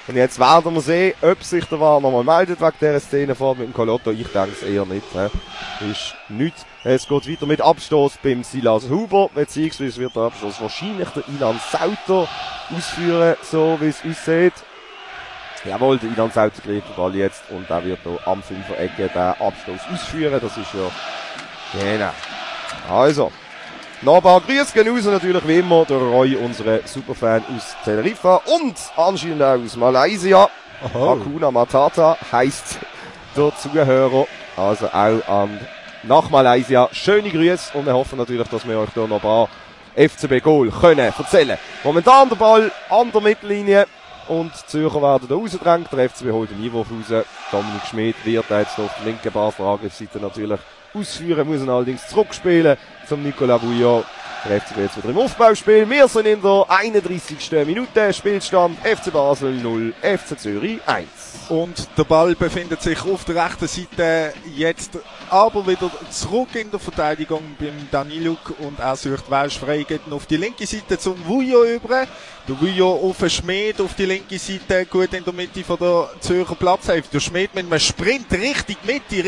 S3: Und jetzt werden wir sehen, ob sich der VAR nochmal meldet wegen dieser Szene vor mit dem Colotto. Ich denke es eher nicht. Ist nichts. Es geht weiter mit Abstoß beim Silas Huber, beziehungsweise wird der Abstoß wahrscheinlich der Ilan Sauter ausführen, so wie es aussieht. Jawohl, der Ilan Sauter kriegt den Ball jetzt und er wird hier am 5er-Ecke den Abstoß ausführen. Das ist ja, genau. Also. Noch ein paar Grüße gehen raus, natürlich wie immer, der Roy, unsere Superfan aus Teneriffa und anscheinend auch aus Malaysia. Hakuna Matata heisst der Zuhörer, also auch nach Malaysia. Schöne Grüße und wir hoffen natürlich, dass wir euch hier noch ein paar FCB-Goal können erzählen. Momentan der Ball an der Mittellinie und die Zürcher werden da rausgedrängt. Der FCB holt den Einwurf raus. Dominik Schmid wird jetzt auf der linken Barfrage-Seite natürlich ausführen, muss ihn allerdings zurückspielen zum Nicolas Bouillon. Der FCB jetzt wieder im Aufbauspiel. Wir sind in der 31. Minute. Spielstand FC Basel 0, FC Zürich 1.
S2: Und der Ball befindet sich auf der rechten Seite jetzt aber wieder zurück in der Verteidigung beim Daniluk und er sucht Welsch frei, geht auf die linke Seite zum Vujo über. Der Vujo auf den Schmid auf die linke Seite, gut in der Mitte von der Zürcher Platzhälfte. Der Schmid mit einem Sprint richtig Mitte,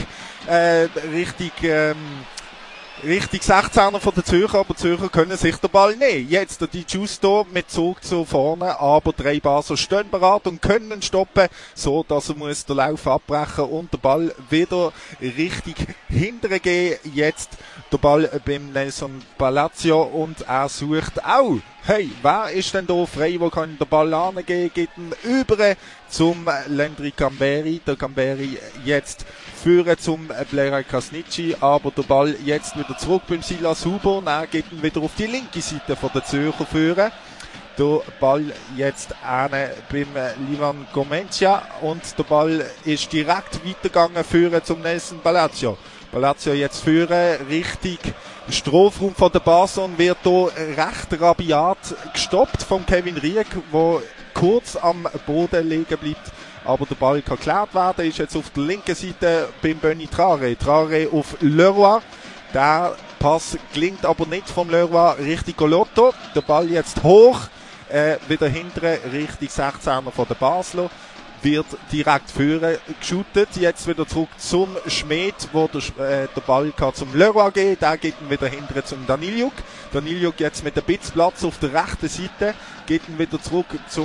S2: richtig 16er von der Zürcher, aber die Zürcher können sich den Ball nehmen. Jetzt der Di Giusto mit Zug zu vorne, aber 3 Basler stehen bereit und können stoppen, so dass er muss den Lauf abbrechen und den Ball wieder richtig hinterher gehen. Jetzt der Ball beim Nelson Palacio und er sucht auch. Hey, wer ist denn da frei, wo kann den Ball angehen? Geht ihn über zum Landry Camberi. Der Camberi jetzt führen zum Blera Krasnitschi, aber der Ball jetzt wieder zurück beim Silas Huber. Er geht ihn wieder auf die linke Seite von der Zürcher führen. Der Ball jetzt beim Livan Gomencia und der Ball ist direkt weitergegangen führen zum Nelson Palacio. Palacio jetzt führen, richtig Strafraum von der Basel und wird hier recht rabiat gestoppt von Kevin Rieck, der kurz am Boden liegen bleibt. Aber der Ball kann geklärt werden, ist jetzt auf der linken Seite beim Benny Traoré. Traoré auf Leroy. Der Pass gelingt aber nicht vom Leroy Richtung Colotto. Der Ball jetzt hoch, wieder hinten Richtung 16er von der Basler. Wird direkt führen geschootet. Jetzt wieder zurück zum Schmid, wo der Ball kann zum Leroy gehen. Der geht ihn wieder hinten zum Daniljuk. Daniljuk jetzt mit ein bisschen Platz auf der rechten Seite. Geht ihn wieder zurück zum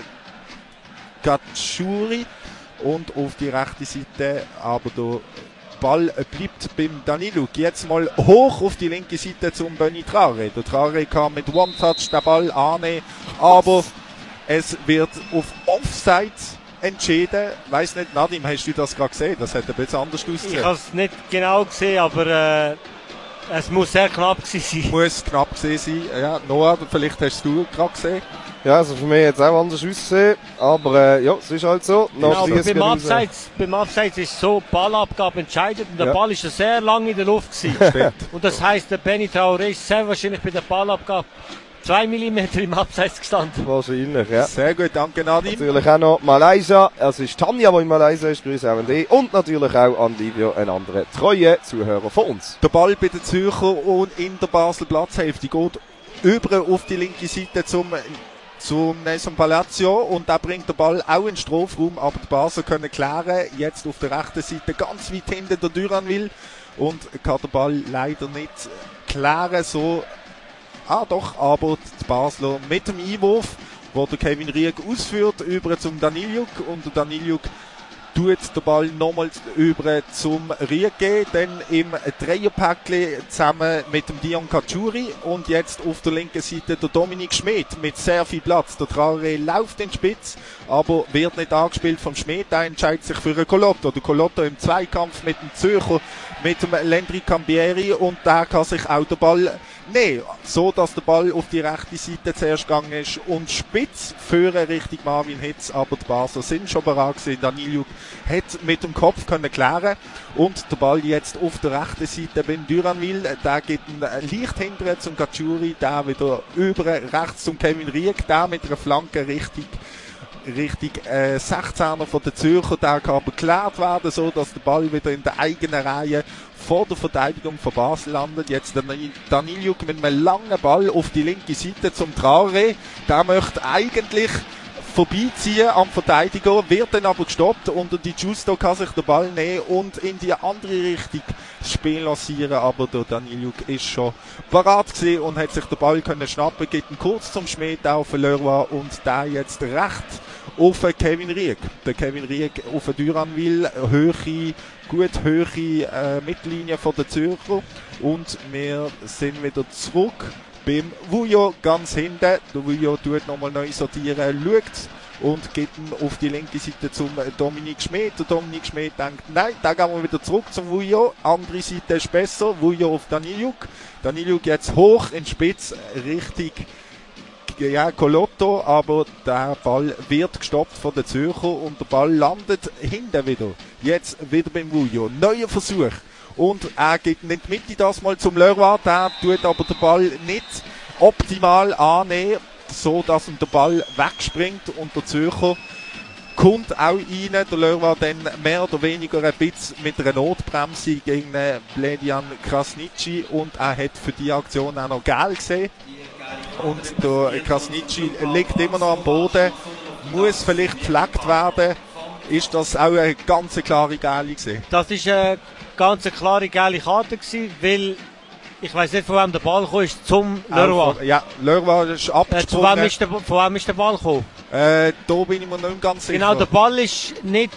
S2: Gatschuri und auf die rechte Seite, aber der Ball bleibt beim Daniluk. Jetzt mal hoch auf die linke Seite zum Benny Traoré. Der Traoré kann mit One-Touch den Ball annehmen, aber es wird auf Offside entschieden. Weiss nicht, Nadim, hast du das gerade gesehen? Das hätte ein bisschen anders ausgesehen.
S4: Ich habe es nicht genau gesehen, aber es muss sehr knapp sein.
S2: Muss knapp sein, ja. Noah, vielleicht hast du gerade gesehen.
S3: Ja, also für mich jetzt auch anders ausgesehen, aber ja, es ist halt so.
S4: Genau, beim Abseits ist so, Ballabgabe entscheidet und der Ball ist ja sehr lange in der Luft gewesen. Und das heisst, der Benny Traoré ist sehr wahrscheinlich bei der Ballabgabe 2 mm im Abseits gestanden.
S3: Wahrscheinlich, ja.
S2: Sehr gut, danke Nadim.
S3: Natürlich auch noch Malaysia, es ist Tanja, die in Malaysia ist, grüße auch an die. Und natürlich auch an Livio, ein anderer treue Zuhörer von uns.
S2: Der Ball bei den Zürcher und in der Basel Platzhälfte geht über auf die linke Seite zum Nelson Palacio und da bringt der Ball auch in den Strafraum, aber die Basel können klären. Jetzt auf der rechten Seite ganz weit hinten der Duranville und kann der Ball leider nicht klären, so. Doch, aber die Basler mit dem Einwurf, wo der Kevin Rieck ausführt, über zum Daniljuk und der Daniljuk tut den Ball nochmals über zum Rieck gehen, dann im Dreierpäckchen zusammen mit dem Dion Kachuri und jetzt auf der linken Seite der Dominik Schmid mit sehr viel Platz. Der Traoré läuft in die Spitze, aber wird nicht angespielt vom Schmid, der entscheidet sich für einen Colotto. Der Colotto im Zweikampf mit dem Zürcher, mit dem Landry Cambieri und der kann sich auch den Ball nehmen, so dass der Ball auf die rechte Seite zuerst gegangen ist und spitz führen Richtung Marvin Hitz, aber die Basler sind schon bereit gewesen. Daniljuk hat mit dem Kopf können klären und der Ball jetzt auf der rechten Seite beim Duranville, der geht leicht hinterher zum Gatschuri, der wieder über rechts zum Kevin Rieck, der mit einer Flanke richtig 16er von der Zürcher, der kann aber geklärt werden, so dass der Ball wieder in der eigenen Reihe vor der Verteidigung von Basel landet. Jetzt der Daniljuk mit einem langen Ball auf die linke Seite zum Traoré. Der möchte eigentlich vorbeiziehen am Verteidiger, wird dann aber gestoppt und die Giusto kann sich den Ball nehmen und in die andere Richtung das Spiel lancieren, aber der Daniluk ist schon parat gewesen und hat sich den Ball können schnappen, geht ihn kurz zum Schmied auf Leroy und der jetzt recht auf Kevin Rieck. Der Kevin Rieck auf Duranville, gut hohe Mittellinie von der Zürcher und wir sind wieder zurück beim Vujo ganz hinten. Der Vujo tut nochmal neu sortieren, schaut und geht ihn auf die linke Seite zum Dominik Schmidt. Der Dominik Schmidt denkt, nein, da gehen wir wieder zurück zum Vujo. Andere Seite ist besser, Vujo auf Daniluk. Daniluk jetzt hoch in Spitz, richtig Colotto, aber der Ball wird gestoppt von den Zürcher und der Ball landet hinten wieder. Jetzt wieder beim Vujo. Neuer Versuch. Und er geht nicht mit das mal zum Leroy, der tut aber den Ball nicht optimal annehmen, so dass ihm der Ball wegspringt und der Zürcher kommt auch rein. Der Leroy dann mehr oder weniger ein bisschen mit einer Notbremse gegen Bledian Krasniqi und er hat für die Aktion auch noch gelb gesehen. Und der Krasniqi liegt immer noch am Boden, muss vielleicht gefleckt werden. Ist das auch eine ganz klare Gelbe gewesen?
S4: Das ist eine ganz klare gelbe Karte gewesen, weil ich weiss nicht, von wem der Ball gekommen ist, zum Leroy.
S2: Ja, Leroy ist abgesprungen.
S4: Von wem ist der Ball gekommen?
S2: Da bin ich mir nicht ganz sicher.
S4: Genau, der Ball ist nicht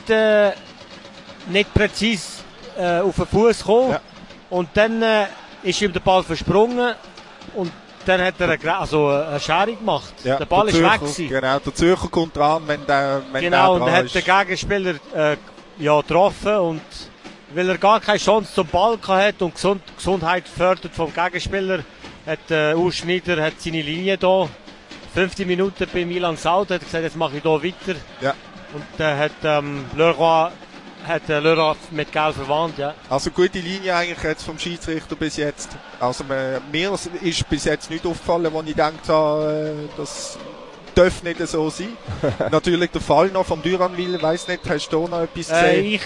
S4: präzise auf den Fuß gekommen. Ja. Und dann ist ihm der Ball versprungen und dann hat er eine Schere gemacht. Ja, der Ball ist weg gewesen.
S2: Genau, der Zürcher kommt dran, wenn der
S4: und dann hat der Gegenspieler getroffen und weil er gar keine Chance zum Ball hat und Gesundheit fördert vom Gegenspieler, hat Urs Schneider hat seine Linie da. 50 Minuten bei Milan Saud, hat gesagt, jetzt mache ich hier weiter. Ja. Und dann hat Leroy mit Gelb verwandt, ja.
S2: Also gute Linie eigentlich jetzt vom Schiedsrichter bis jetzt. Also mir ist bis jetzt nicht aufgefallen, wo ich gedacht habe, das darf nicht so sein. Natürlich der Fall noch vom Duranville, weiss nicht, hast du noch etwas gesehen?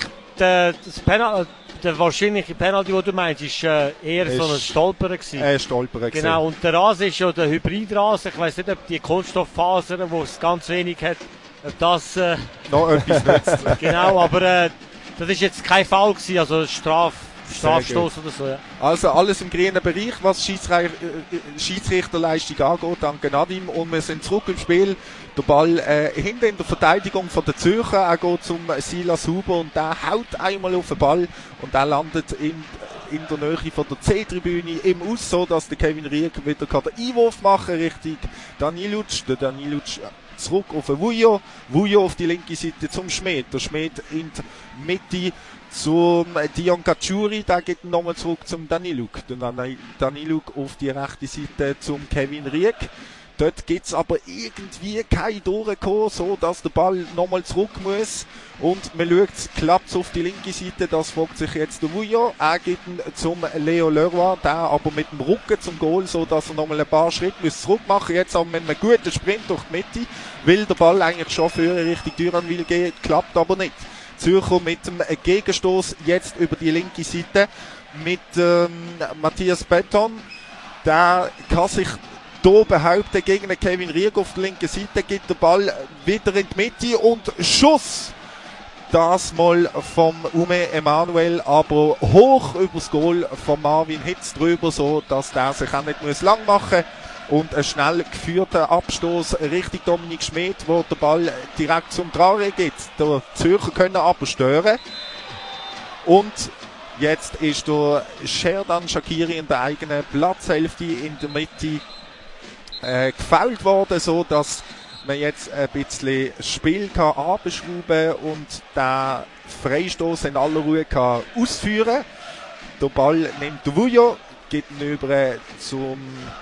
S4: Der wahrscheinliche Penalty, den du meinst, ist eher so ein Stolperer gewesen.
S2: Stolperer gewesen.
S4: Genau, und der Rasen ist ja der Hybridrasen. Ich weiss nicht, ob die Kunststofffasern, wo es ganz wenig hat, ob das
S2: noch etwas nützt.
S4: Genau, aber das ist jetzt kein Foul gewesen, also Strafstoß oder so. Ja.
S2: Also alles im grünen Bereich, was Schiedsrichterleistung angeht, danke Nadim. Und wir sind zurück im Spiel. Der Ball hinten in der Verteidigung von der Zürcher. Er geht zum Silas Huber und der haut einmal auf den Ball und der landet in der Nähe von der C-Tribüne im Aus, so dass der Kevin Rieck wieder den Einwurf machen richtig Daniluk. Der Daniluk zurück auf den Vujo. Vujo auf die linke Seite zum Schmied. Der Schmied in die Mitte zum Dion Cacciuri, der geht nochmal zurück zum Daniluk. Der Daniluk auf die rechte Seite zum Kevin Rieck. Dort gibt's aber irgendwie kein Durchkommen, so dass der Ball nochmal zurück muss. Und man schaut, klappt's auf die linke Seite, das fragt sich jetzt der Vujo. Er geht zum Leo Leroy, der aber mit dem Rücken zum Goal, so dass er nochmal ein paar Schritte zurück machen muss. Jetzt haben wir einen guten Sprint durch die Mitte, will der Ball eigentlich schon für Richtung Duranville gehen, klappt aber nicht. Zürcher mit dem Gegenstoß jetzt über die linke Seite mit Matthias Beton. Der kann sich hier behaupten gegen den Kevin Rieck auf der linken Seite, geht der Ball wieder in die Mitte und Schuss. Das mal vom Ume Emanuel, aber hoch übers Goal von Marvin Hitz drüber, so dass der sich auch nicht lang machen muss. Und ein schnell geführter Abstoß Richtung Dominik Schmidt, wo der Ball direkt zum Traoré geht. Der Zürcher können aber stören. Und jetzt ist der Sherdan Shaqiri in der eigenen Platzhälfte in der Mitte gefoult worden, so dass man jetzt ein bisschen Spiel kann abschrauben und den Freistoß in aller Ruhe kann ausführen. Der Ball nimmt der Vujo, geht ihn über zum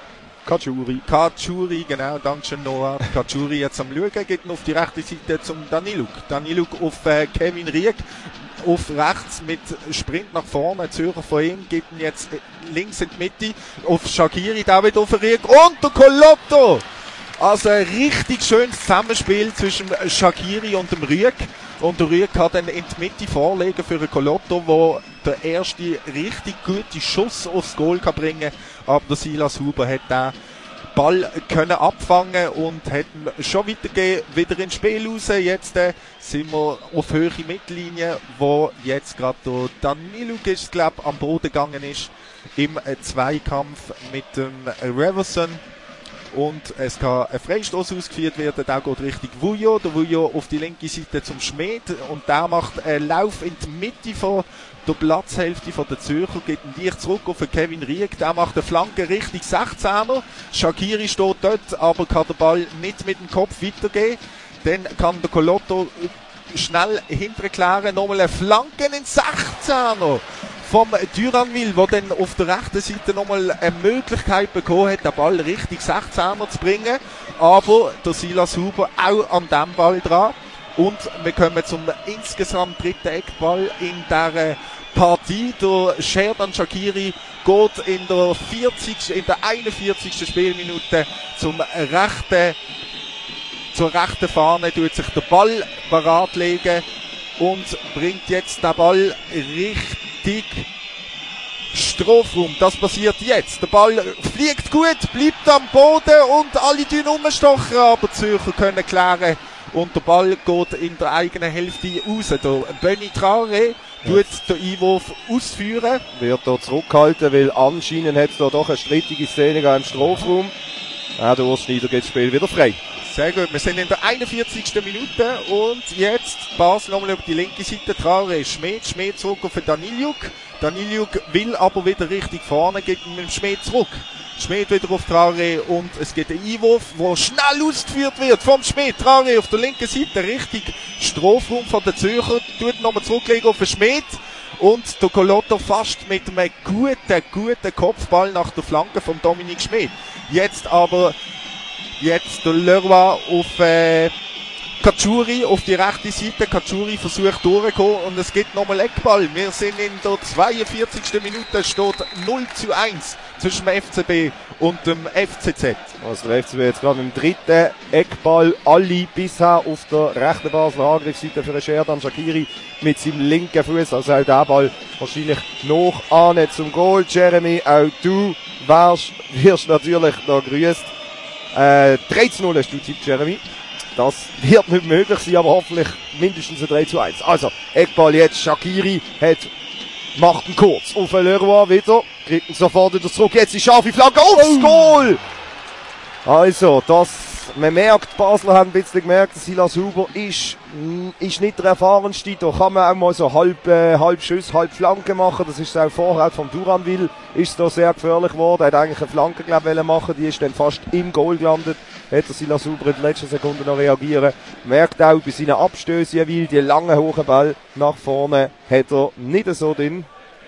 S2: Cacciuri, genau, dankeschön Noah. Cacciuri jetzt am Schauen, geht ihn auf die rechte Seite zum Daniluk. Daniluk auf Kevin Rieck, auf rechts mit Sprint nach vorne, Zürcher von ihm, geht ihn jetzt links in die Mitte, auf Shaqiri, der wieder auf Rieck und der Colotto! Also ein richtig schönes Zusammenspiel zwischen Shaqiri und dem Rieck. Und der Rieck kann dann in die Mitte vorlegen für einen Colotto, der der erste richtig gute Schuss aufs Goal kann bringen. Aber der Silas Huber hat den Ball können abfangen und hätten schon weitergehen, wieder ins Spiel raus. Jetzt sind wir auf Höhe Mittellinie, wo jetzt gerade der Daniluk ist, glaub, am Boden gegangen ist im Zweikampf mit dem Reverson. Und es kann ein Freistoß ausgeführt werden, der geht Richtung Vujo. Der Vujo auf die linke Seite zum Schmied und der macht einen Lauf in die Mitte von der Platzhälfte von der Zürcher, geht ihn leicht zurück auf Kevin Rieck, der macht eine Flanke Richtung 16er. Shaqiri steht dort, aber kann den Ball nicht mit dem Kopf weitergeben. Dann kann der Colotto schnell hinterklären, nochmal eine Flanke in den 16er. Vom Duranville, der dann auf der rechten Seite nochmal eine Möglichkeit bekommen hat, den Ball Richtung 16er zu bringen. Aber der Silas Huber auch an diesem Ball dran. Und wir kommen zum insgesamt dritten Eckball in dieser Partie. Der Sherdan Shaqiri geht in der 41. Spielminute zur rechten Fahne, tut sich den Ball parat legen und bringt jetzt den Ball richtig Strafraum. Das passiert jetzt. Der Ball fliegt gut, bleibt am Boden und alle rumstochen, aber die Zürcher können klären. Und der Ball geht in der eigenen Hälfte raus. Der Benny Traoré tut den Einwurf ausführen.
S3: Wird hier zurückgehalten, weil anscheinend hat es da doch eine strittige Szene im Strafraum. Der Urs Schneider geht das Spiel wieder frei.
S2: Sehr gut, wir sind in der 41. Minute und jetzt Basel nochmal über die linke Seite. Traoré, Schmied zurück auf den Daniluk. Daniluk will aber wieder richtig vorne, geht mit dem Schmied zurück. Schmied wieder auf Traoré und es gibt einen Einwurf, der schnell ausgeführt wird vom Schmied. Traoré auf der linken Seite, richtig Strafraum von der Zürcher, tut nochmal zurücklegen auf den Schmied und der Colotto fast mit einem guten Kopfball nach der Flanke von Dominik Schmied. Jetzt der Leroy auf Katschuri auf die rechte Seite. Katschuri versucht durchzukommen und es gibt nochmal Eckball. Wir sind in der 42. Minute, steht 0:1 zwischen dem FCB und dem FCZ.
S3: Also der FCB jetzt gerade im dritten Eckball. Alle bisher auf der rechten Basler Angriffsseite für den Sherdan Shaqiri mit seinem linken Fuß. Also auch der Ball wahrscheinlich noch an zum Goal. Jeremy, auch du wirst natürlich noch grüßt. 3:0 hast du tippt, Jeremy. Das wird nicht möglich sein, aber hoffentlich mindestens ein 3:1. Also, Eckball jetzt, Shaqiri macht ihn kurz auf den Leroy wieder, kriegt ihn sofort wieder zurück, jetzt die scharfe Flanke aufs Goal! Also, man merkt, die Basler haben ein bisschen gemerkt, Silas Huber ist nicht der erfahrenste, da kann man auch mal so halb Schuss, halb Flanke machen, das ist auch vorher vom Duranville, ist da sehr gefährlich geworden, er hat eigentlich eine Flanke, machen, die ist dann fast im Goal gelandet, hätte Silas Huber in der letzten Sekunde noch reagieren, merkt auch bei seinen Abstößen, die langen hohen Ball nach vorne, hat er nicht so drin.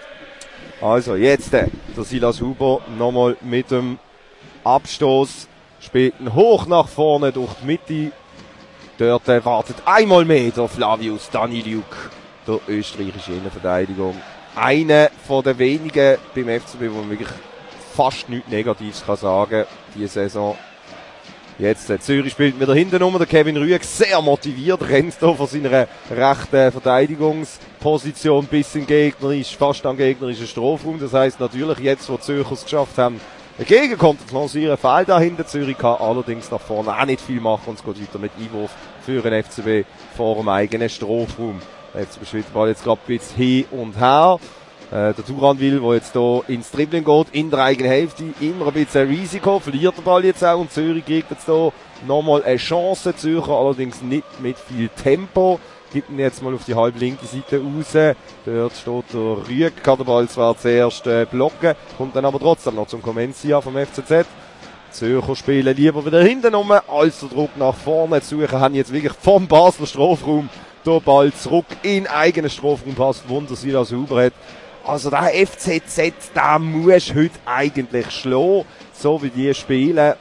S3: Also jetzt der Silas Huber nochmal mit dem Abstoß, spielt ihn hoch nach vorne durch die Mitte. Dort wartet einmal mehr der Flavius Daniluk, der österreichische Innenverteidigung. Einer von den wenigen beim FCB, wo man wirklich fast nichts Negatives kann sagen diese Saison. Jetzt Zürich spielt wieder hinten rum, der Kevin Rüegg sehr motiviert, rennt hier von seiner rechten Verteidigungsposition bis in gegnerisch, fast am gegnerischen Strafraum. Das heisst natürlich, jetzt wo die Zürcher es geschafft haben, ein Gegenkonter zu lancieren, fehlt dahinter. Zürich kann allerdings nach vorne auch nicht viel machen und es geht weiter mit Einwurf für den FCB vor dem eigenen Strafraum. Der FCB spielt den Ball jetzt gerade ein bisschen hin und her. Der Duranville, der jetzt hier ins Dribbling geht, in der eigenen Hälfte, immer ein bisschen Risiko, verliert den Ball jetzt auch und Zürich kriegt jetzt hier nochmal eine Chance. Zürcher allerdings nicht mit viel Tempo. Gibt ihn jetzt mal auf die halb linke Seite raus. Dort steht der Rüegg, kann den Ball zwar zuerst blocken, kommt dann aber trotzdem noch zum Comencia vom FCZ. Zürcher spielen lieber wieder hinten rum, als der Druck nach vorne zu suchen, haben jetzt wirklich vom Basler Strafraum den Ball zurück in eigenen Strafraum, passt Wunder, Silas Huber hat. Also der FCZ, da muss heute eigentlich schlagen, so wie die spielen.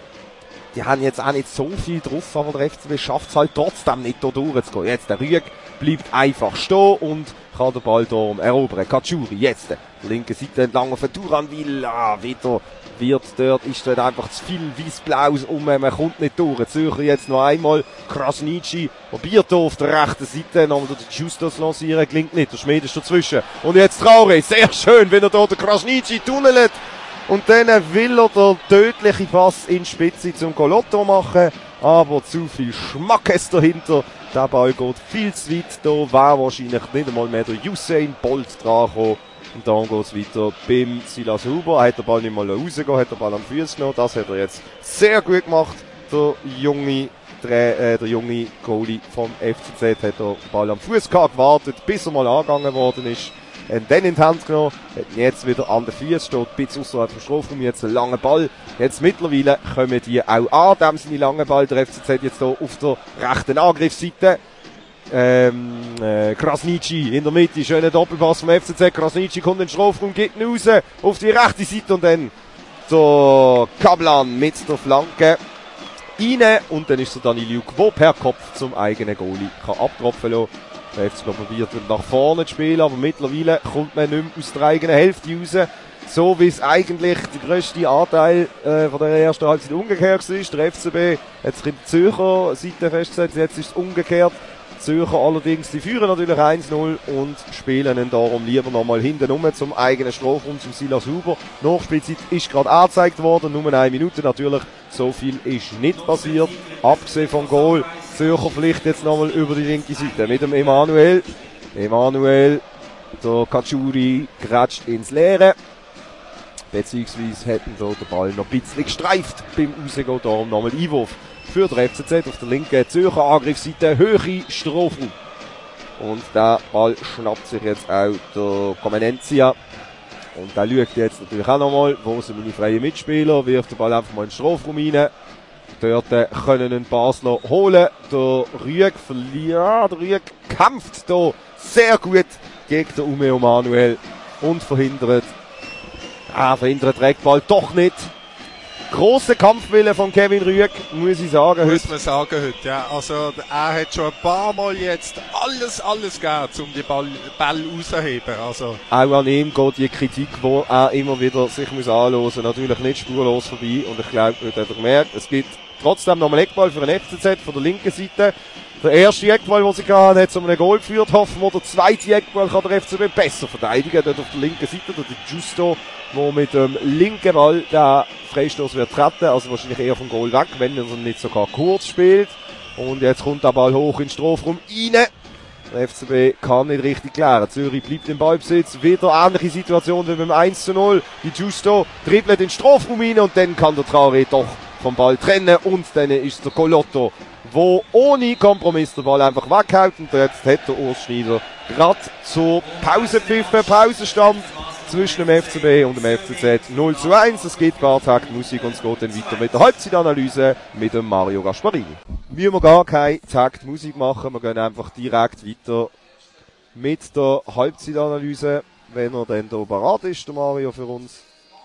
S3: Die haben jetzt auch nicht so viel drauf, aber der FCB schafft es halt trotzdem nicht hier durchzugehen. Jetzt der Rüegg bleibt einfach stehen und kann den Ball hier erobern. Katschuri, jetzt linke Seite entlang auf den Duranville, wieder ist dort einfach zu viel Weiss-Blaus man kommt nicht durch. Zürcher jetzt noch einmal, Krasniqi probiert hier auf der rechten Seite, nochmal den Justus lancieren, klingt nicht, der Schmied ist dazwischen. Und jetzt Traoré, sehr schön, wenn er hier den Krasniqi tunnelt. Und dann will er den tödlichen Pass in die Spitze zum Golotto machen, aber zu viel Schmack ist dahinter. Der Ball geht viel zu weit, da war wahrscheinlich nicht einmal mehr der Usain Bolt dran gekommen. Und dann geht es weiter beim Silas Huber. Er hat den Ball nicht mal rausgehen, hat den Ball am Fuß genommen. Das hat er jetzt sehr gut gemacht. Der junge Goalie vom FCZ hat den Ball am Fuß gehabt, gewartet, bis er mal angegangen worden ist. Hat dann in die Hand genommen, hat ihn jetzt wieder an den Füßen, steht ein bisschen außerhalb vom Strafraum, jetzt einen langen Ball. Jetzt mittlerweile kommen die auch an, dem seine langen Ball. Der FCZ jetzt hier auf der rechten Angriffsseite. Krasniqi in der Mitte, schöner Doppelpass vom FCZ. Krasniqi kommt in den Strafraum, geht ihn raus auf die rechte Seite und dann der Kablan mit der Flanke rein. Und dann ist der Daniliuk, der per Kopf zum eigenen Goalie kann abtropfen lassen. Der FCZ probiert nach vorne zu spielen, aber mittlerweile kommt man nicht mehr aus der eigenen Hälfte raus. So wie es eigentlich der grösste Anteil von der ersten Halbzeit umgekehrt ist. Der FCB hat sich in der Zürcher Seite festgesetzt, jetzt ist es umgekehrt. Die Zürcher allerdings, die führen natürlich 1-0 und spielen dann darum lieber nochmal hinten rum zum eigenen Strafraum, zum Silas Huber. Nachspielzeit ist gerade angezeigt worden, nur 1 Minute natürlich. So viel ist nicht passiert, abgesehen vom Goal. Zürcher Pflicht jetzt nochmal über die linke Seite mit dem Emanuel. Der Katschuri grätscht ins Leere. Beziehungsweise hätten da den Ball noch ein bisschen gestreift beim Rausgehen. Darum nochmal Einwurf für den FCZ auf der linken Zürcher Angriffsseite. Höhere Strophen. Und der Ball schnappt sich jetzt auch der Comenencia. Und der schaut jetzt natürlich auch nochmal, wo sind meine freien Mitspieler, wirft den Ball einfach mal in den Strafraum rein. Dort können einen Basler holen. Der Rüeg verliert. Der Rüeg kämpft hier sehr gut gegen den Umeo Manuel und verhindert Dreckball doch nicht. Grosser Kampfwille von Kevin Rüeg, muss ich sagen.
S2: Muss man sagen heute, ja. Also, er hat schon ein paar Mal jetzt alles gegeben, um die Ball rauszuheben. Also.
S3: Auch an ihm geht die Kritik, die er immer wieder sich muss anhören, natürlich nicht spurlos vorbei. Und ich glaube, heute hat er gemerkt, es gibt trotzdem noch einen Eckball für den FCZ von der linken Seite. Der erste Eckball, den sie hatten, hat zu einem Goal geführt. Hoffen wir, der zweite Eckball kann der FCB besser verteidigen. Dort auf der linken Seite, der Justo, der mit dem linken Ball den Freistoß wird treten. Also wahrscheinlich eher vom Goal weg, wenn er nicht sogar kurz spielt. Und jetzt kommt der Ball hoch in den Strafraum rein. Der FCB kann nicht richtig klären. Zürich bleibt im Ballbesitz. Wieder ähnliche Situation wie beim 1:0. Die Justo dribbelt in den Strafraum rein und dann kann der Traoré doch vom Ball trennen. Und dann ist der Golotto, wo ohne Kompromiss der Ball einfach weghaut. Und jetzt hat der Urs Schneider gerade zur Pausepfiffe, Pausenstand zwischen dem FCB und dem FCZ 0:1. Es gibt gar Taktmusik und es geht dann weiter mit der Halbzeitanalyse mit dem Mario Gasparini. Müssen wir gar keine Taktmusik machen, wir gehen einfach direkt weiter mit der Halbzeitanalyse, wenn er dann hier parat ist, der Mario, für uns.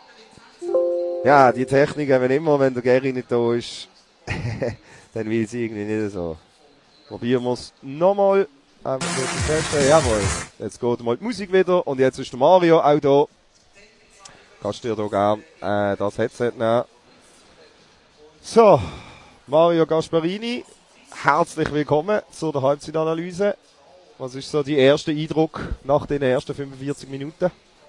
S3: Ja, die Techniken, wenn der Geri nicht da ist, dann will sie irgendwie nicht so. Probieren wir es nochmal. Jawohl. Jetzt geht mal die Musik wieder und jetzt ist der Mario auch da. Kannst du dir da gerne das Headset nehmen. So, Mario Gasparini, herzlich willkommen zu der Halbzeitanalyse. Was ist so die erste Eindruck nach den ersten 45 Minuten?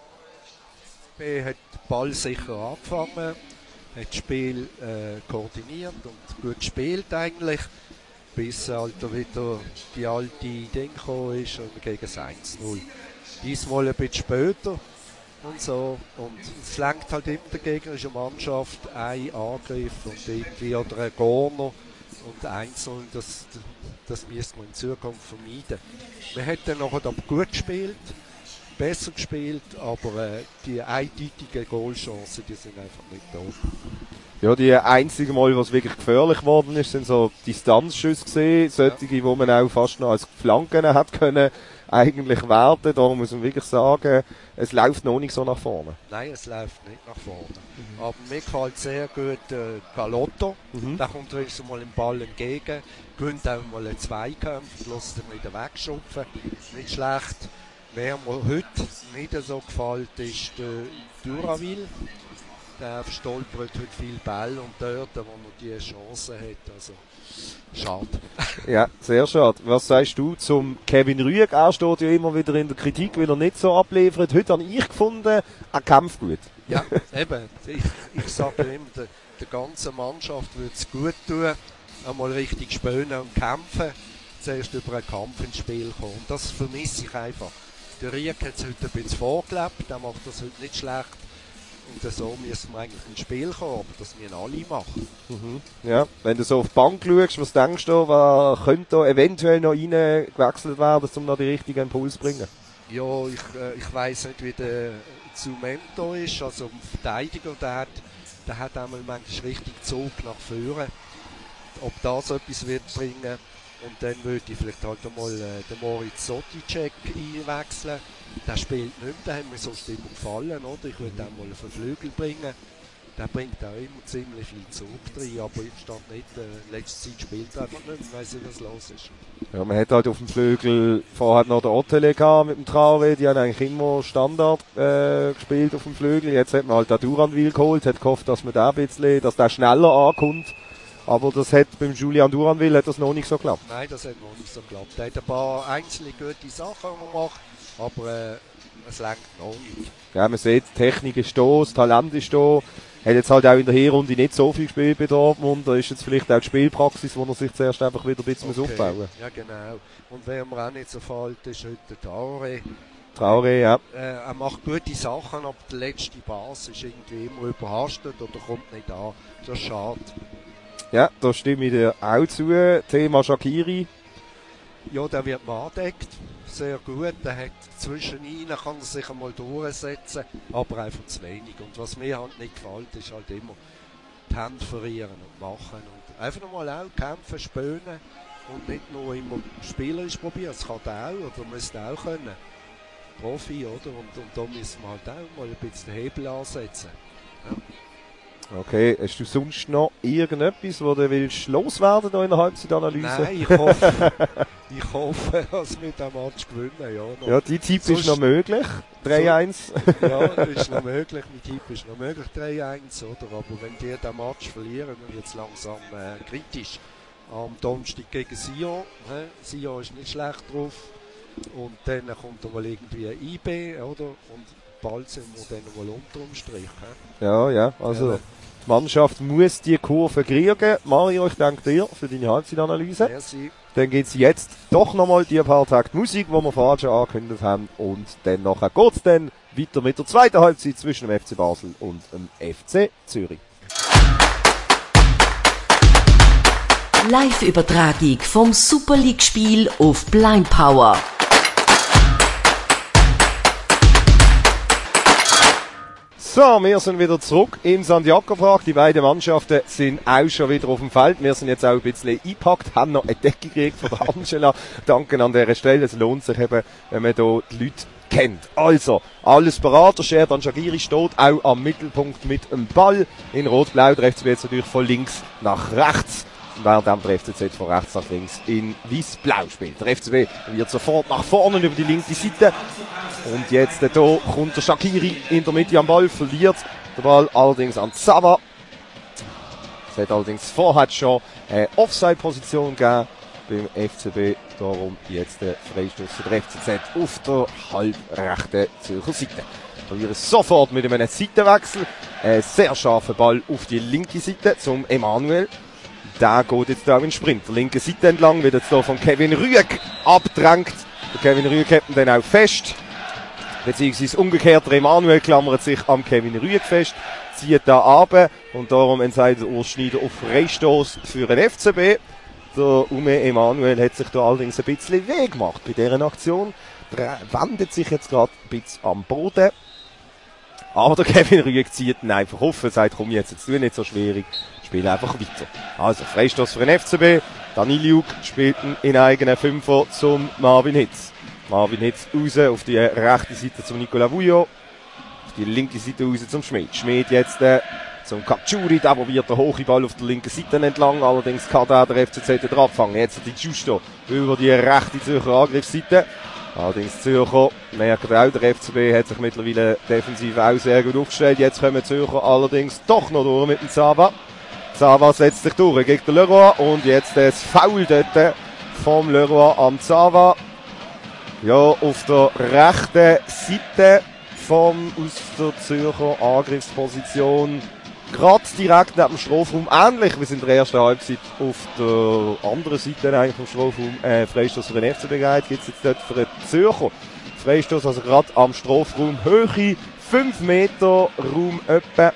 S5: Er hat den Ball sicher angefangen, hat das Spiel koordiniert und gut gespielt eigentlich, bis halt wieder die alte Idee gekommen ist und gegen das 1:0. Diesmal ein bisschen später und so. Und es lenkt halt immer der gegnerische Mannschaft ein Angriff und irgendwie oder ein Corner und 1:0, das müsste man in Zukunft vermeiden. Man hat dann nachher aber gut gespielt, besser gespielt, aber die eindeutigen Goalchancen, die sind einfach nicht da.
S3: Ja, die einzige Mal, was wirklich gefährlich geworden ist, sind so Distanzschüsse gesehen, solche, die man auch fast noch als Flanken hat können eigentlich werten. Darum muss man wirklich sagen, es läuft noch nicht so nach vorne.
S5: Nein, es läuft nicht nach vorne. Aber mir gefällt sehr gut Galotto. Da kommt wenigstens mal im Ball entgegen, gewinnt auch mal einen Zweikampf, lässt ihn wieder wegschupfen. Nicht schlecht. Wer mir heute nicht so gefällt, ist der Duraville. der verstolpert heute viel Ball und dort, wo er die Chance hat, also schade.
S3: Ja, sehr schade. Was sagst du zum Kevin Rüegg? Er steht ja immer wieder in der Kritik, weil er nicht so abliefert. Heute habe ich gefunden, er kämpft gut.
S5: Ja, eben. Ich sage immer, der ganzen Mannschaft würde es gut tun, einmal richtig spielen und kämpfen. Zuerst über einen Kampf ins Spiel kommen. Und das vermisse ich einfach. Der Rüegg hat es heute ein bisschen vorgelebt, der macht das heute nicht schlecht. Und so müssen wir eigentlich ins Spiel kommen, aber das müssen alle machen.
S3: Ja, wenn du so auf die Bank schaust, was denkst du, wer könnte da eventuell noch reingewechselt werden, um noch den richtigen Impuls zu bringen?
S5: Ja, ich weiss nicht, wie der Zumento ist, also ein Verteidiger, der hat einmal manchmal richtig Zug nach vorne. Ob das etwas wird bringen. Und dann würde ich vielleicht halt einmal den Moritz Soticek einwechseln. Der spielt nicht mehr, der hat mir sonst immer gefallen, oder? Ich würde den mal auf den Flügel bringen. Der bringt auch immer ziemlich viel Zug rein, aber ich stand nicht, letzte Zeit spielt er einfach nicht, ich weiss nicht, was los ist.
S3: Ja, man hat halt auf dem Flügel vorher noch den Otele gehabt mit dem Traoré, die haben eigentlich immer Standard gespielt auf dem Flügel. Jetzt hat man halt den Duranville geholt, hat gehofft, dass man da ein bisschen, dass der schneller ankommt. Aber das hat beim Julian Duranville hat das noch nicht so geklappt.
S5: Nein, das hat noch nicht so geklappt. Er hat ein paar einzelne gute Sachen gemacht, aber es reicht noch nicht.
S3: Ja, man sieht, die Technik ist da, das Talent ist da. Hat jetzt halt auch in der Hinrunde nicht so viel gespielt bei Dortmund. Da ist jetzt vielleicht auch die Spielpraxis, wo er sich zuerst einfach wieder ein bisschen aufbauen muss.
S5: Ja, genau. Und wer mir auch nicht so fällt, ist heute der Traoré.
S3: Traoré, ja.
S5: Er macht gute Sachen, aber der letzte Pass ist irgendwie immer überhastet oder kommt nicht an. Das ist schade.
S3: Ja, da stimme ich dir auch zu. Thema Shaqiri.
S5: Ja, der wird angedeckt. Sehr gut. Der hat zwischendrin, kann er sich einmal durchsetzen, aber einfach zu wenig. Und was mir halt nicht gefällt, ist halt immer die Hände verlieren und machen. Und einfach nochmal auch kämpfen, spielen und nicht nur immer spielerisch probieren. Das kann der auch, oder müsste auch können. Profi, oder? Und da müssen wir halt auch mal ein bisschen den Hebel ansetzen. Ja.
S3: Okay, hast du sonst noch irgendetwas, wo du willst loswerden da in der Halbzeitanalyse?
S5: Nein, ich hoffe, dass wir den Match gewinnen. Ja,
S3: ja, die Tipp ist noch möglich. 3-1.
S5: Ja, ist noch möglich. Mein Tipp ist noch möglich. 3-1, oder? Aber wenn die den Match verlieren, dann wird es langsam kritisch. Am Donnerstag gegen Sion. Sion ist nicht schlecht drauf. Und dann kommt mal irgendwie ein IB, oder? Und bald sind wir dann mal unter dem Strich.
S3: Ja, also die Mannschaft muss die Kurve kriegen. Mario, ich danke dir für deine Halbzeitanalyse.
S5: Merci.
S3: Dann gibt es jetzt doch nochmal die paar Takte Musik, die wir vorher schon angekündigt haben. Und dann nachher geht es dann weiter mit der zweiten Halbzeit zwischen dem FC Basel und dem FC Zürich.
S1: Live-Übertragung vom Super League-Spiel auf Blind Power.
S3: So, wir sind wieder zurück im Santiago Park. Die beiden Mannschaften sind auch schon wieder auf dem Feld. Wir sind jetzt auch ein bisschen eingepackt, haben noch eine Decke gekriegt von der Angela. Danke an dieser Stelle. Es lohnt sich eben, wenn man hier die Leute kennt. Also, alles parat. Der Sherdan Shaqiri steht auch am Mittelpunkt mit dem Ball. In Rot-Blau, der FCB jetzt natürlich von links nach rechts. Während der FCZ von rechts nach links in Weiß-Blau spielt. Der FCB wird sofort nach vorne über die linke Seite. Und jetzt hier kommt der Shaqiri in der Mitte am Ball, verliert den Ball allerdings an Zava. Es hat allerdings vorher schon eine Offside-Position gegeben beim FCB. Darum jetzt der Freistoß für den FCZ auf der halbrechten Zürcher Seite. Verlieren sofort mit einem Seitenwechsel. Ein sehr scharfer Ball auf die linke Seite zum Emanuel. Der geht jetzt auch in den Sprint. Der linke Seite entlang, wird jetzt hier von Kevin Rüegg abgedrängt. Der Kevin Rüegg hält ihn dann auch fest. Beziehungsweise umgekehrt, der Emanuel klammert sich am Kevin Rüegg fest, zieht da runter und darum entscheidet Urs Schneider auf Freistoß für den FCB. Der Ume Emanuel hat sich da allerdings ein bisschen weh gemacht bei dieser Aktion. Der wendet sich jetzt gerade ein bisschen am Boden. Aber der Kevin Rüegg zieht ihn einfach auf und sagt, komm jetzt tu nicht so schwierig, spiel einfach weiter. Also Freistoß für den FCB. Daniliuk spielt ihn in eigenen Fünfer zum Marvin Hitz. Marvin Hitz raus auf die rechte Seite zum Nicolas Vuillot, auf die linke Seite raus zum Schmid. Schmid jetzt zum Katschuri, der probiert den hohen Ball auf der linken Seite entlang, allerdings kann der FCZ wieder abfangen. Jetzt die Giusto über die rechte Zürcher Angriffsseite. Allerdings Zürcher, merkt auch, der FCB hat sich mittlerweile defensiv auch sehr gut aufgestellt. Jetzt kommen Zürcher allerdings doch noch durch mit dem Zava. Zava setzt sich durch gegen den Leroy und jetzt das Foul dort vom Leroy am Zava. Ja, auf der rechten Seite aus der Zürcher Angriffsposition. Gerade direkt neben dem Strafraum, ähnlich wie in der ersten Halbzeit auf der anderen Seite eigentlich vom Strafraum, Freistoß für den FCB geht, gibt es jetzt dort für den Zürcher Freistoß, also gerade am Strafraum, Höhe 5 Meter, Raum etwa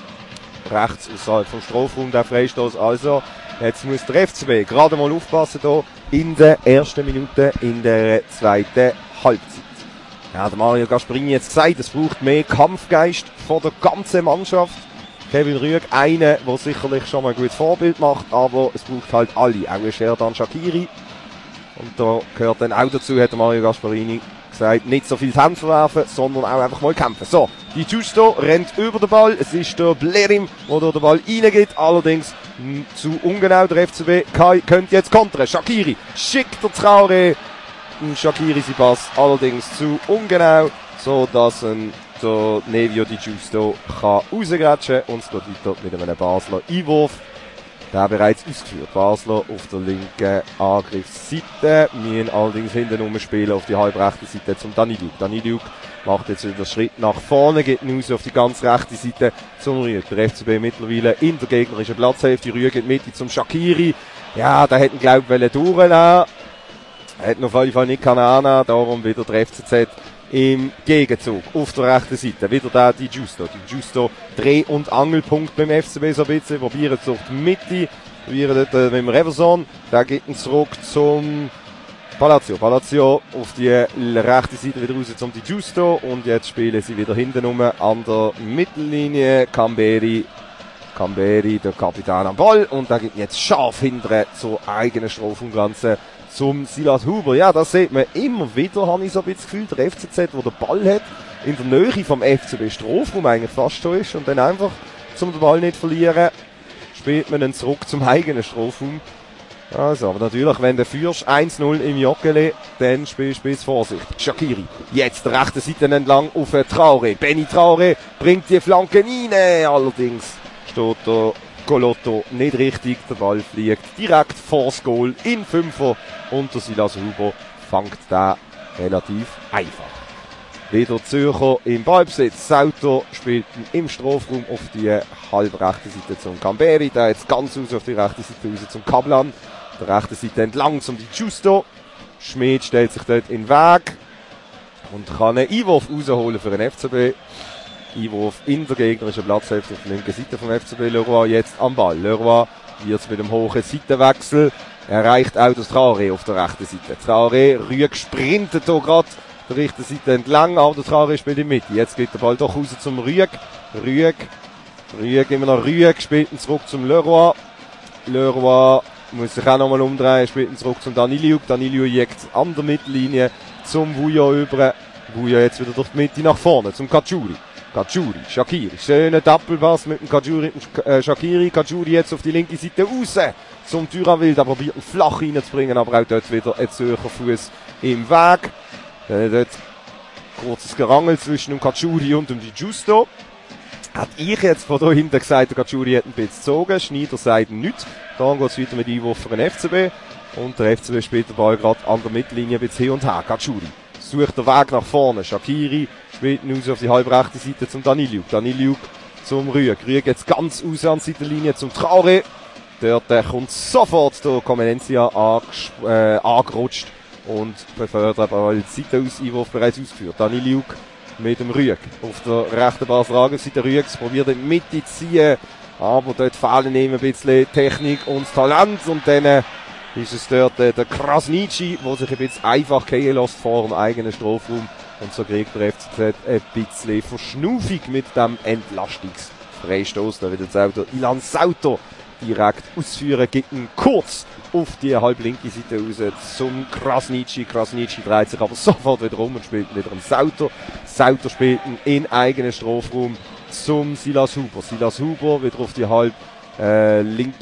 S3: rechts außerhalb vom Strafraum, der Freistoß, also jetzt muss der FCB gerade mal aufpassen hier in der ersten Minute in der zweiten Halbzeit. Ja, der Mario Gasperini hat gesagt, es braucht mehr Kampfgeist von der ganzen Mannschaft. Kevin Rüegg, einer, der sicherlich schon mal ein gutes Vorbild macht, aber es braucht halt alle, auch Sherdan Shaqiri. Und da gehört dann auch dazu, hat der Mario Gasperini gesagt, nicht so viel Hände verwerfen, sondern auch einfach mal kämpfen. So, die Justo rennt über den Ball, es ist der Blerim, der durch den Ball reingeht, allerdings zu ungenau, der FCB könnte jetzt kontern. Shaqiri schickt der Traoré, Shaqiri sein Pass, allerdings zu ungenau, so dass der Nevio Di Giusto kann rausgrätschen und es geht weiter mit einem Basler Einwurf. Der bereits ausgeführt. Basler auf der linken Angriffsseite. Wir allerdings hinten umspielen auf die halbrechte Seite zum Daniliuk. Daniliuk macht jetzt wieder einen Schritt nach vorne, geht raus auf die ganz rechte Seite zum Rüegg. Der FCB mittlerweile in der gegnerischen Platzhälfte. Rüegg in die Mitte zum Shaqiri. Ja, da hätten glaube ich durchnehmen. Hat noch auf jeden Fall nicht Kanana, darum wieder der FCZ im Gegenzug auf der rechten Seite. Wieder da Di Giusto. Di Giusto Dreh- und Angelpunkt beim FCB so ein bisschen. Probieren durch die Mitte. Probieren dort mit dem Reverson. Da geht ihn zurück zum Palacio. Palacio auf die rechte Seite wieder raus zum Di Giusto. Und jetzt spielen sie wieder hinten rum an der Mittellinie. Camberi, der Kapitän am Ball. Und da geht jetzt scharf hinten zur eigenen Strafraumgrenze zum Silas Huber. Ja, das sieht man immer wieder, habe ich so ein bisschen das Gefühl, der FCZ, der den Ball hat, in der Nähe vom FCB Strafraum eigentlich fast so ist und dann einfach, zum den Ball nicht verlieren, spielt man dann zurück zum eigenen Strafraum. Also, aber natürlich, wenn du führst 1-0 im Joggeli, dann spielst du bis Vorsicht. Shaqiri, jetzt der rechte Seite entlang auf Traoré. Benny Traoré bringt die Flanke rein, allerdings steht der Golotto nicht richtig, der Ball fliegt direkt vors Goal in Fünfer und der Silas Huber fängt da relativ einfach. Wieder Zürcher im Ballbesitz, Sauter spielt im Strafraum auf die halbrechte Seite zum Camberi, der jetzt ganz raus auf die rechte Seite raus zum Kablan, der rechte Seite entlang zum Di Giusto, Schmid stellt sich dort in den Weg und kann einen Einwurf rausholen für den FCB. Einwurf in der gegnerischen Platzhälfte auf der linken Seite vom FCB. Leroy jetzt am Ball. Leroy wird mit dem hohen Seitenwechsel erreicht auch das Traoré auf der rechten Seite. Traoré, Rüegg sprintet hier gerade der rechten Seite entlang, aber der Traoré spielt in die Mitte. Jetzt geht der Ball doch raus zum Rüegg. Rüegg immer noch Rüegg, spielt ihn zurück zum Leroy. Leroy muss sich auch nochmal umdrehen, spielt ihn zurück zum Daniliuk. Daniliuk jagt an der Mittellinie zum Vujo über. Vujo jetzt wieder durch die Mitte nach vorne zum Cacciuri. Shaqiri, schöner Doppelpass mit dem Shaqiri, Cacciuri jetzt auf die linke Seite raus zum Durawild, der probiert ihn flach reinzubringen, aber auch dort wieder ein Zürcher Fuß im Weg. Dort kurzes Gerangel zwischen dem Cacciuri und dem Di Giusto. Hat ich jetzt von da hinten gesagt, der Cacciuri hat ein bisschen gezogen, Schneider sagt nichts. Dann geht es weiter mit Einwurf für den FCB und der FCB spielt den Ball gerade an der Mittellinie ein bisschen hin und her. Cacciuri sucht den Weg nach vorne, Shaqiri spielt ihn auf die halbrechte Seite zum Daniliuk zum Rüegg. Rüegg jetzt ganz raus an die Seitenlinie zum Traoré. Dort kommt sofort der Comenencia angerutscht und befördert, aber die Seite aus Einwurf bereits ausgeführt. Daniliuk mit dem Rüegg auf der rechten Basler-Seite. Rüegg probiert in die Mitte zu ziehen, aber dort fehlen ihm ein bisschen Technik und Talent und dann ist es dort der Krasniqi, der sich ein bisschen einfach gehen lässt vor dem eigenen Strafraum. Und so kriegt der FCZ ein bisschen Verschnaufung mit dem Entlastungsfreistoß. Da wird jetzt auch der Ilan Sauter direkt ausführen, geht ihn kurz auf die halblinke Seite raus zum Krasniqi. Krasniqi dreht sich aber sofort wieder um und spielt wieder einen Sauter. Sauter spielt ihn in eigenen Strafraum zum Silas Huber. Silas Huber wieder auf die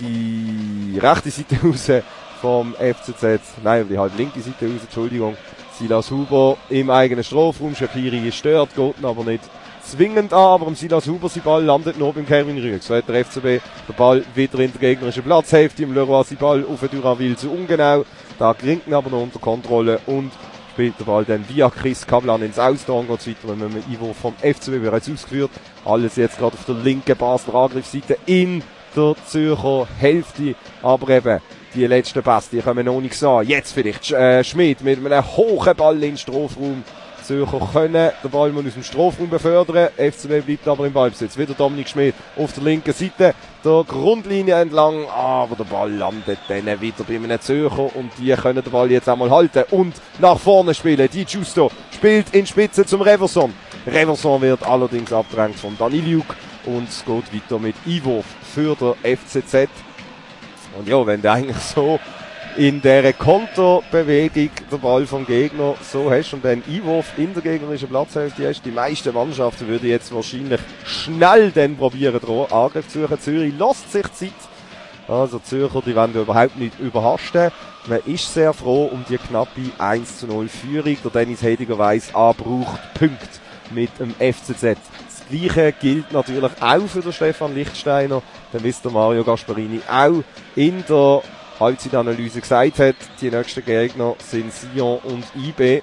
S3: rechte Seite raus vom FCZ. Nein, auf die halblinke Seite raus, Entschuldigung. Silas Huber im eigenen Strafraum. Shaqiri ist stört, geht ihn aber nicht zwingend an, aber Silas Huber, sein Ball landet noch beim Kevin Rüegg. So hat der FCB den Ball wieder in der gegnerischen Platzhälfte. Im Leroy sein Ball auf den Duranville zu ungenau. Da gelingt ihn aber noch unter Kontrolle und spielt der Ball dann via Chris Kablan ins Austor. Geht es weiter mit einem Einwurf vom FCB bereits ausgeführt. Alles jetzt gerade auf der linken Basler Angriffsseite in der Zürcher Hälfte. Aber eben, die letzten Pässe, die können wir noch nicht sehen. Jetzt vielleicht Schmidt mit einem hohen Ball in den Strafraum. Zürcher können den Ball mal aus dem Strafraum befördern. FCB bleibt aber im Ballbesitz. Wieder Dominik Schmidt auf der linken Seite, der Grundlinie entlang. Aber der Ball landet dann wieder bei einem Zürcher und die können den Ball jetzt einmal halten und nach vorne spielen. Die Giusto spielt in Spitze zum Reverson. Reverson wird allerdings abgedrängt von Daniliuk und es geht weiter mit Einwurf für den FCZ. Und ja, wenn der eigentlich so in dieser Konterbewegung den Ball vom Gegner so hast und dann Einwurf in der gegnerischen Platzhälfte hast, die meisten Mannschaften würden jetzt wahrscheinlich schnell dann probieren, den Angriff zu suchen. Zürich lässt sich Zeit. Also Zürcher, die wollen überhaupt nicht überhasten. Man ist sehr froh um die knappe 1:0 Führung. Der Dennis Hediger weiss, braucht Punkte mit dem FCZ. Das Gleiche gilt natürlich auch für den Stefan Lichtsteiner, dann wie es der Mario Gasparini auch in der Halbzeitanalyse gesagt hat, die nächsten Gegner sind Sion und IB.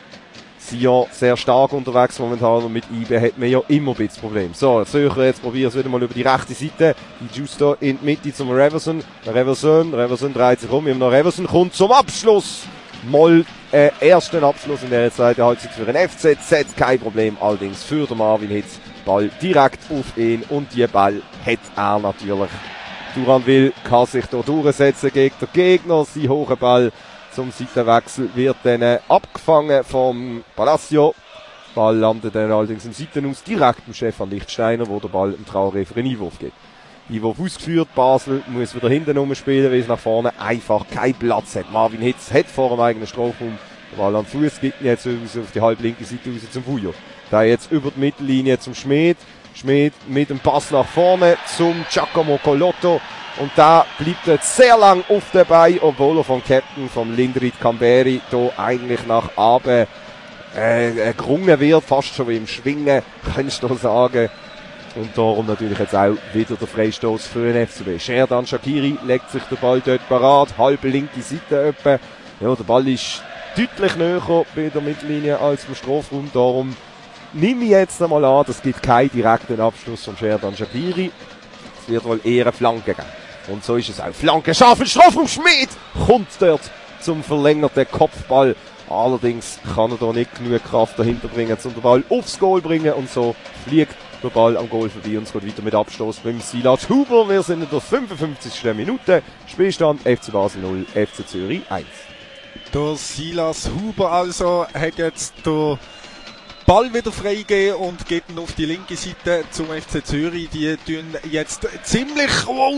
S3: Sion sehr stark unterwegs momentan und mit IB hat man ja immer ein bisschen Problem. So, Zürcher jetzt probieren es wieder mal über die rechte Seite. Die Justo in die Mitte zum Reverson. Reverson dreht sich um. Noch Reverson kommt zum Abschluss. Mal ersten Abschluss in der zweiten Halbzeit für den FCZ. Kein Problem allerdings für den Marvin Hitz. Ball direkt auf ihn und die Ball hat er natürlich. Duranville kann sich hier durchsetzen gegen den Gegner. Sein hoher Ball zum Seitenwechsel wird dann abgefangen vom Palacio. Ball landet dann allerdings im Seitenaus direkt beim Stefan Lichtsteiner, wo der Ball im Traoré für einen Einwurf geht. Einwurf ausgeführt, Basel muss wieder hinten rumspielen, weil es nach vorne einfach keinen Platz hat. Marvin Hitz hat vor dem eigenen Strafraum den Ball am Fuß, gibt ihn jetzt auf die halblinke Seite raus zum Vujo. Da jetzt über die Mittellinie zum Schmidt. Schmidt mit dem Pass nach vorne zum Giacomo Collotto. Und da bleibt er sehr lang auf dabei, obwohl er vom Captain, vom Lindrit Camberi, da eigentlich nach Abe gerungen wird, fast schon wie im Schwingen, kannst du sagen. Und darum natürlich jetzt auch wieder der Freistoß für den FCB. Sherdan Shaqiri legt sich den Ball dort parat, halbe linke Seite etwa. Ja, der Ball ist deutlich näher bei der Mittellinie als im Strafraum, darum nehme ich jetzt einmal an, es gibt keinen direkten Abschluss von Sherdan Shaqiri. Es wird wohl eher eine Flanke geben. Und so ist es auch. Flanke scharf in Strafraum. Schmidt kommt dort zum verlängerten Kopfball. Allerdings kann er da nicht genug Kraft dahinter bringen, um den Ball aufs Goal bringen. Und so fliegt der Ball am Goal vorbei und es geht weiter mit Abstoß beim Silas Huber. Wir sind in der 55. Minute. Spielstand FC Basel 0, FC Zürich 1.
S2: Der Silas Huber also hat jetzt der Ball wieder freigegeben und geht auf die linke Seite zum FC Zürich. Die tun jetzt ziemlich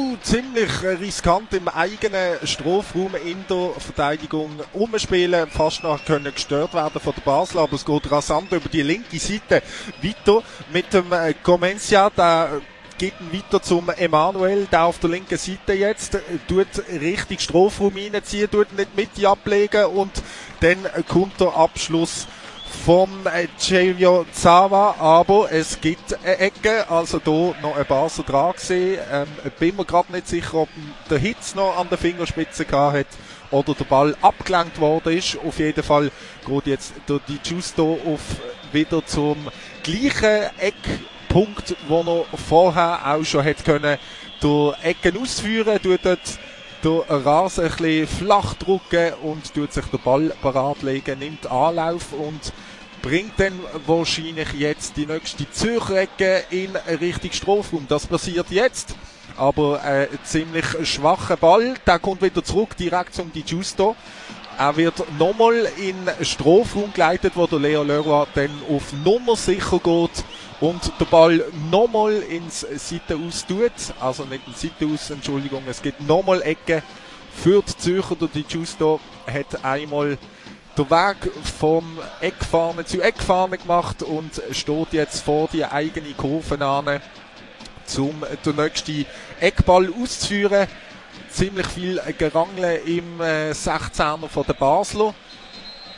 S2: riskant im eigenen Strafraum in der Verteidigung umspielen. Fast noch können gestört werden von der Basel, aber es geht rasant über die linke Seite weiter mit dem Comencia. Der geht weiter zum Emanuel, der auf der linken Seite jetzt, tut richtig Strafraum reinziehen, tut nicht Mitte ablegen und dann kommt der Abschluss vom Celio Zava, aber es gibt eine Ecke, also hier noch ein Basel dran gesehen. Bin mir gerade nicht sicher, ob der Hitz noch an der Fingerspitze gehabt hat oder der Ball abgelenkt worden ist. Auf jeden Fall geht jetzt der Di Giusto wieder zum gleichen Eckpunkt, wo er vorher auch schon hätte können, durch Ecken ausführen, tut dort den Rasen ein bisschen flach drücken und tut sich den Ball parat legen, nimmt Anlauf und bringt dann wahrscheinlich jetzt die nächste Zürcher Ecke in Richtung Strafraum. Das passiert jetzt, aber ein ziemlich schwacher Ball. Der kommt wieder zurück, direkt zum Di Giusto. Er wird nochmal in Strafraum geleitet, wo der Leo Leroy dann auf Nummer sicher geht und den Ball nochmal ins Seitenaus tut. Also nicht ins Seitenaus, Entschuldigung, es gibt nochmal Ecke für die Zürcher. Der Di Giusto hat einmal den Weg vom Eckfahne zu Eckfahne gemacht und steht jetzt vor die eigene Kurve an, um den nächsten Eckball auszuführen. Ziemlich viel Gerangle im 16er von der Basler.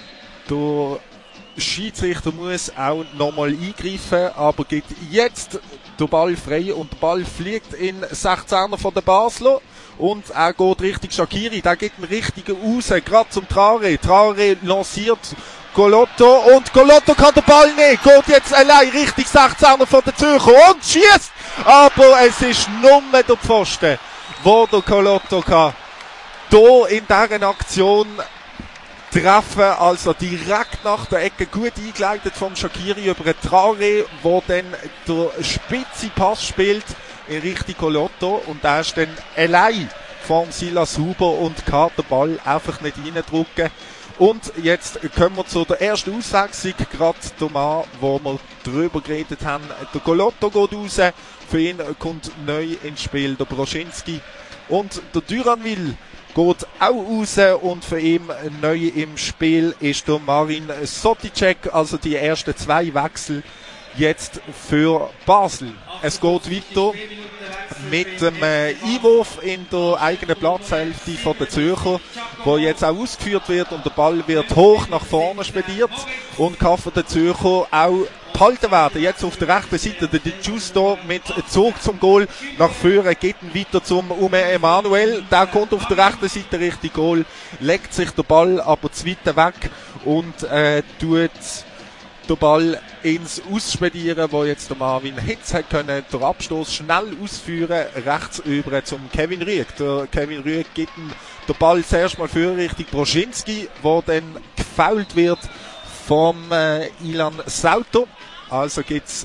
S2: Der Schiedsrichter muss auch nochmal eingreifen, aber gibt jetzt den Ball frei und der Ball fliegt in 16er von der Basler. Und er geht Richtung Shaqiri, der gibt einen richtigen raus, gerade zum Traoré. Traoré lanciert Golotto und Golotto kann den Ball nicht, geht jetzt allein Richtung 16er von der Zürcher und schießt. Aber es ist nur der Pfosten, wo der Golotto kann hier in dieser Aktion treffen, also direkt nach der Ecke, gut eingeleitet vom Shaqiri über den Traoré, wo dann der spitze Pass spielt in Richtung Golotto und der ist dann allein von Silas Huber und kann den Ball einfach nicht reindrücken. Und jetzt kommen wir zu der ersten Auswechslung, gerade der Mann, wo wir drüber geredet haben. Der Golotto geht raus, für ihn kommt neu ins Spiel der Broschinski und der Duranville geht auch raus und für ihn neu im Spiel ist der Marin Soticek, also die ersten 2 Wechsel jetzt für Basel. Es geht weiter mit dem Einwurf in der eigenen Platzhälfte von der Zürcher, wo jetzt auch ausgeführt wird und der Ball wird hoch nach vorne spediert und kann von der Zürcher auch behalten werden. Jetzt auf der rechten Seite der Di Giusto mit Zug zum Goal nach vorne, geht ihn weiter zum Ume Emanuel. Der kommt auf der rechten Seite Richtung Goal, legt sich der Ball aber zu weit weg und tut den Ball ins Ausspedieren, wo jetzt der Marvin Hitz hat können, den Abstoß schnell ausführen, rechts über zum Kevin Rüegg. Der Kevin Rüegg gibt den Ball zuerst mal für Richtung Broschinski, wo dann gefoult wird vom Ilan Sauter. Also gibt's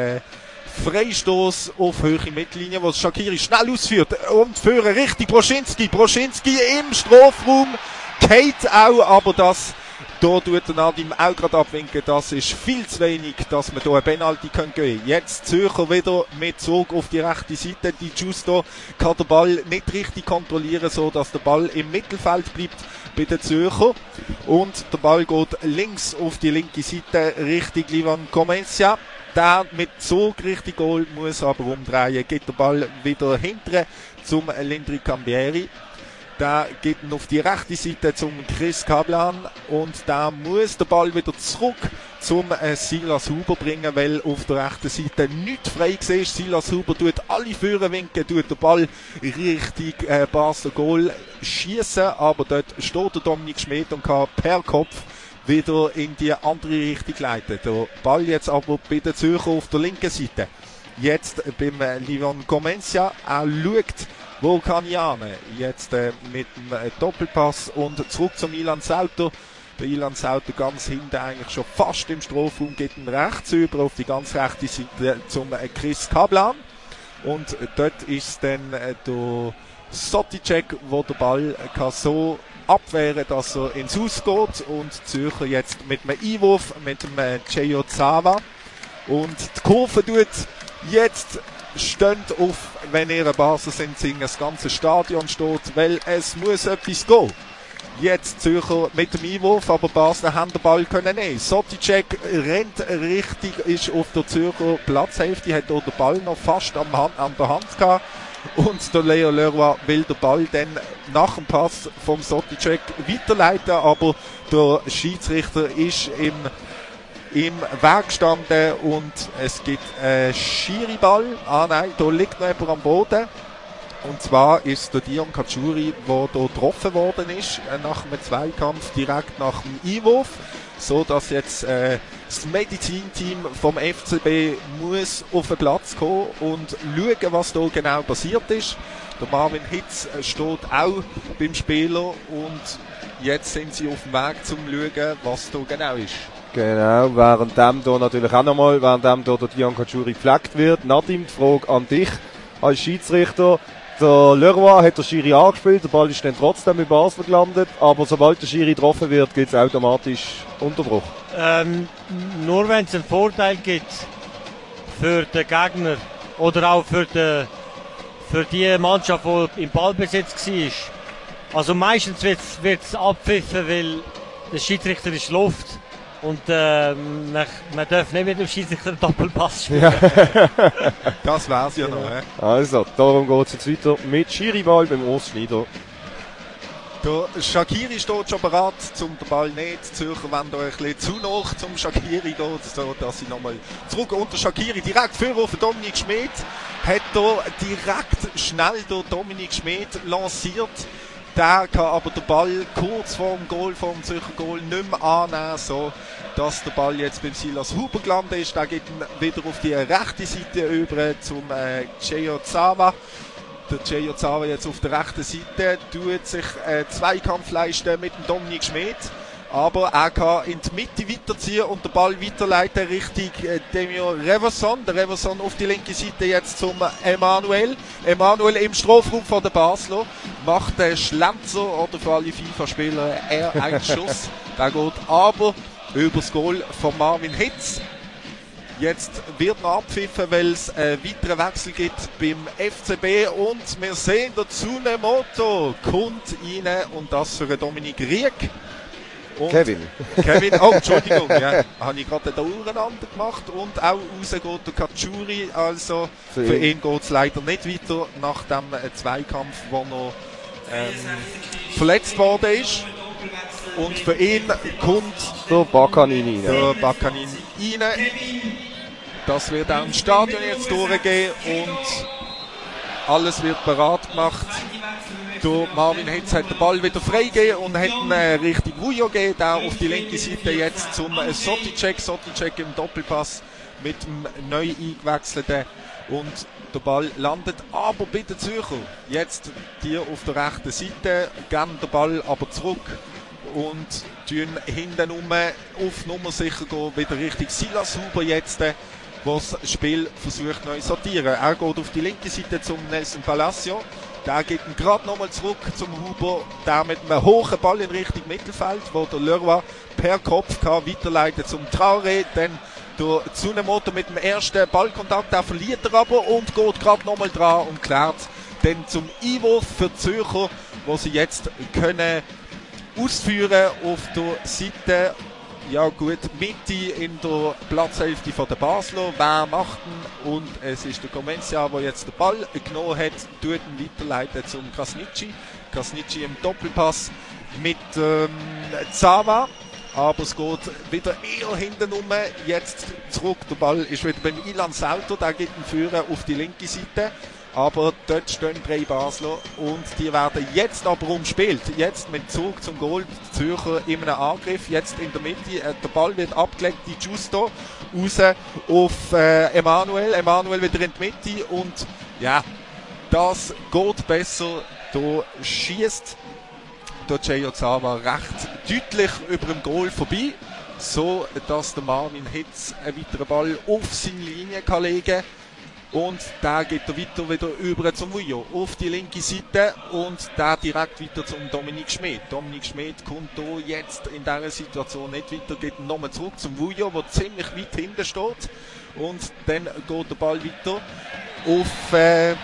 S2: Freistoß auf höhere Mittellinie, wo Shaqiri schnell ausführt und führen Richtung Broschinski. Broschinski im Strafraum, geht auch, aber das da tut der Nadim auch gerade abwinken. Das ist viel zu wenig, dass wir hier eine Penalty geben können. Jetzt Zürcher wieder mit Zug auf die rechte Seite. Die Giusto kann den Ball nicht richtig kontrollieren, so dass der Ball im Mittelfeld bleibt bei den Zürcher. Und der Ball geht links auf die linke Seite Richtung Livan Comencia. Der mit Zug Richtung Goal muss aber umdrehen. Geht der Ball wieder hinten zum Lindri Cambieri. Der geht ihn auf die rechte Seite zum Chris Kaplan und da muss der Ball wieder zurück zum Silas Huber bringen, weil auf der rechten Seite nichts frei war. Silas Huber tut alle Führer winken, tut den Ball richtig Basler Goal schießen, aber dort steht der Dominik Schmidt und kann per Kopf wieder in die andere Richtung leiten. Der Ball jetzt aber bei den Zürcher auf der linken Seite. Jetzt beim Livan Comencia, er schaut, wo kann ich hin? Jetzt mit dem Doppelpass und zurück zum Ilan Sauter. Der Ilan Sauter ganz hinten eigentlich schon fast im Strafraum, geht ihn rechts über auf die ganz rechte Seite zum Chris Kaplan. Und dort ist dann der Soticek, wo der Ball kann so abwehren, dass er ins Haus geht. Und Zürcher jetzt mit einem Einwurf mit dem Ceyo Zava. Und die Kurve tut jetzt stehen auf, wenn ihr ein Basel sind, singen, das ganze Stadion steht, weil es muss etwas gehen. Jetzt Zürcher mit dem Einwurf, aber Basel haben den Ball können nehmen. Soticek rennt richtig, ist auf der Zürcher Platzhälfte, hat dort den Ball noch fast an der Hand gehabt. Und der Leo Leroy will den Ball dann nach dem Pass vom Soticek weiterleiten, aber der Schiedsrichter ist im Weg gestanden und es gibt einen Schiri-Ball. Ah nein, da liegt noch jemand am Boden. Und zwar ist der Dion Kachuri, der hier getroffen worden ist, nach einem Zweikampf, direkt nach dem Einwurf. So dass jetzt das Medizinteam vom FCB muss auf den Platz kommen und schauen, was da genau passiert ist. Der Marvin Hitz steht auch beim Spieler und jetzt sind sie auf dem Weg zum Schauen, was da genau ist.
S3: Genau, währenddem da natürlich auch nochmal, währenddem da der Dion Kachuri gepflegt wird. Nadim, die Frage an dich als Schiedsrichter. Der Leroy hat der Schiri angespielt, der Ball ist dann trotzdem bei Basel gelandet, aber sobald der Schiri getroffen wird, gibt es automatisch Unterbruch.
S4: Nur wenn es einen Vorteil gibt für den Gegner oder auch für die Mannschaft, die im Ballbesitz war. Also meistens wird es abpfiffen, weil der Schiedsrichter ist Luft. Und man darf nicht mit dem Schiedsrichter einen Doppelpass spielen. Ja.
S2: Das wär's ja noch.
S3: Also, darum geht es jetzt weiter mit Schiriball beim Urs Schneider.
S2: Der Shaqiri steht schon bereit, zum den Ball nicht zu Zürcher, wenn da ein bisschen zu nach zum Shaqiri geht, so dass sie nochmal zurück unter Shaqiri direkt für auf Dominik Schmid. Hat da direkt schnell der Dominik Schmid lanciert. Der kann aber den Ball kurz vor dem Goal, vor dem Zürcher Goal nicht mehr annehmen, so dass der Ball jetzt beim Silas Huber gelandet ist. Der geht dann wieder auf die rechte Seite über zum Ceyo Zava. Der Ceyo Zava jetzt auf der rechten Seite tut sich Zweikampf leisten mit dem Dominik Schmid. Aber er kann in die Mitte weiterziehen und den Ball weiterleiten Richtung Demio Reverson. Der Reverson auf die linke Seite jetzt zum Emanuel. Emanuel im Strafraum von der Basler macht den Schlenzer oder für alle FIFA-Spieler ein Schuss. Der geht aber übers Goal von Marvin Hitz. Jetzt wird noch abpfiffen, weil es einen weiteren Wechsel gibt beim FCB und wir sehen, der Tsunemoto kommt rein und das für Dominik Rieck. Und Kevin, oh Entschuldigung, ja, habe ich gerade den Durcheinander gemacht und auch raus geht der Katschuri, also für ihn geht es leider nicht weiter nach dem Zweikampf, der noch verletzt worden ist. Und für ihn kommt
S3: der Bakanin
S2: rein. Das wird auch im Stadion jetzt durchgehen und alles wird bereit gemacht. Der Marvin Hitz hat den Ball wieder freigegeben und hat ihn Richtung Vujo gegeben, der auf die linke Seite jetzt zum Soticek. Soticek im Doppelpass mit dem neu eingewechselten und der Ball landet aber bei den Zürcher. Jetzt die auf der rechten Seite, geben den Ball aber zurück und tun hinten auf Nummer sicher gehen, wieder Richtung Silas Huber jetzt, was das Spiel versucht neu sortieren. Er geht auf die linke Seite zum Nelson Palacio. Der geht gerade nochmal zurück zum Huber, der mit einem hohen Ball in Richtung Mittelfeld, wo der Leroy per Kopf kann weiterleiten zum Traoré. Dann der Tsunemoto mit dem ersten Ballkontakt, der verliert er aber und geht gerade nochmal dran und klärt dann zum Einwurf für die Zürcher, wo sie jetzt können ausführen auf der Seite. Ja gut, Mitte in der Platzhälfte von der Basler. Wer macht ihn? Und es ist der Comencia, der jetzt den Ball genommen hat, tut ihn weiterleiten zum Krasniqi. Krasniqi im Doppelpass mit Zava. Aber es geht wieder eher hinten rum. Jetzt zurück. Der Ball ist wieder beim Ilan Sauter. Der geht ihn führen auf die linke Seite. Aber dort stehen 3 Basler und die werden jetzt aber umspielt. Jetzt mit Zug zum Goal, die Zürcher in einem Angriff, jetzt in der Mitte, der Ball wird abgelegt, die Justo raus auf Emanuel. Emanuel wieder in die Mitte und ja, das geht besser. Da schießt der Ceyo Zava recht deutlich über dem Goal vorbei, so dass der Marvin Hitz einen weiteren Ball auf seine Linie kann legen kann. Und da geht er weiter wieder über zum Vujo auf die linke Seite und da direkt weiter zum Dominik Schmid. Dominik Schmid kommt hier jetzt in dieser Situation nicht weiter, geht nochmal zurück zum Vujo, der ziemlich weit hinten steht. Und dann geht der Ball weiter auf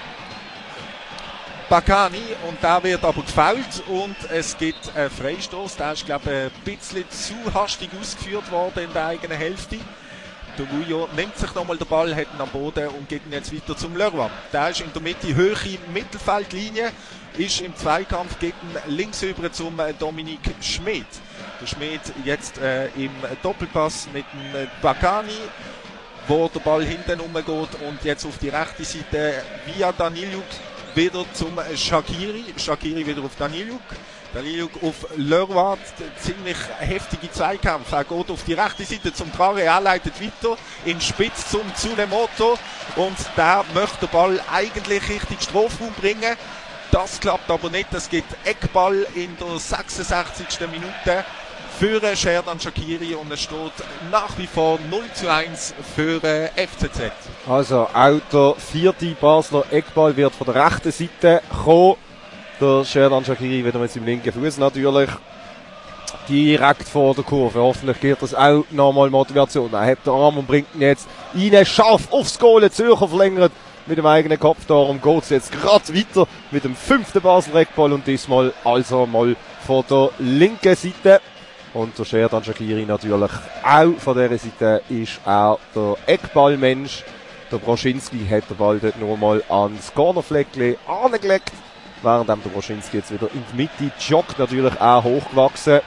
S2: Bakani und der wird aber gefoult und es gibt einen Freistoß. Der ist, glaube ich, ein bisschen zu hastig ausgeführt worden in der eigenen Hälfte. Der Vujo nimmt sich nochmal den Ball, hat ihn am Boden und geht ihn jetzt weiter zum Leroy. Der ist in der Mitte, Höhe Mittelfeldlinie, ist im Zweikampf, geht ihn links über zum Dominik Schmid. Der Schmid jetzt im Doppelpass mit dem Bakani, wo der Ball hinten rumgeht und jetzt auf die rechte Seite via Daniluk wieder zum Shaqiri. Shaqiri wieder auf Daniluk. Daniluk auf Leroy, ziemlich heftige Zweikämpfe. Er geht auf die rechte Seite zum Traoré, er leitet weiter in Spitz zum Tsunemoto und der möchte den Ball eigentlich Richtung Strafraum bringen. Das klappt aber nicht. Es gibt Eckball in der 66. Minute für Sherdan Shaqiri und es steht nach wie vor 0:1 für FCZ.
S3: Also auch der 4. Basler Eckball wird von der rechten Seite kommen. Der Sherdan Shaqiri wieder mit seinem linken Fuß natürlich direkt vor der Kurve. Hoffentlich gibt das auch nochmal Motivation. Er hat den Arm und bringt ihn jetzt rein, scharf aufs Goal. Zürcher verlängert mit dem eigenen Kopf. Darum geht es jetzt gerade weiter mit dem 5. Basler Eckball und diesmal also mal von der linken Seite. Und der Sherdan Shaqiri natürlich auch von dieser Seite ist auch der Eckballmensch. Der Broschinski hat den Ball dort nur mal ans Cornerfleckchen angelegt. während der Broschinski jetzt wieder in die Mitte joggt, natürlich auch hochgewachsen.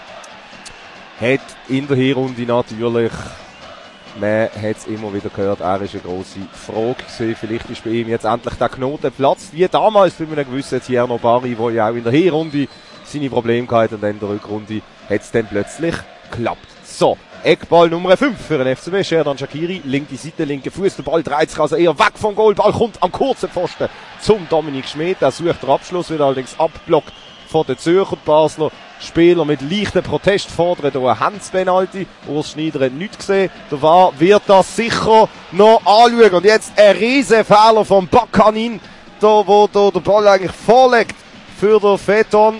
S3: Hat in der Hinrunde natürlich, man hat es immer wieder gehört, er ist eine grosse Frage gewesen. Vielleicht ist bei ihm jetzt endlich der Knoten geplatzt, wie damals bei einem gewissen Tierno Barry, der ja auch in der Hinrunde seine Probleme hatte und dann in der Rückrunde hat es dann plötzlich geklappt. So, Eckball Nummer 5 für den FCB, Sherdan Shaqiri, linke Seite, linke Fuß, der Ball dreht sich also eher weg vom Goal, Ball kommt am kurzen Pfosten zum Dominik Schmid, der sucht den Abschluss, wird allerdings abblockt von den Zürcher. Basler Spieler mit leichten Protest fordern hier eine Handspenalty. Urs Schneider hat nichts gesehen. Der VAR wird das sicher noch anschauen. Und jetzt ein riesen Fehler vom Bakanin, da wo der Ball eigentlich vorlegt für den Feton.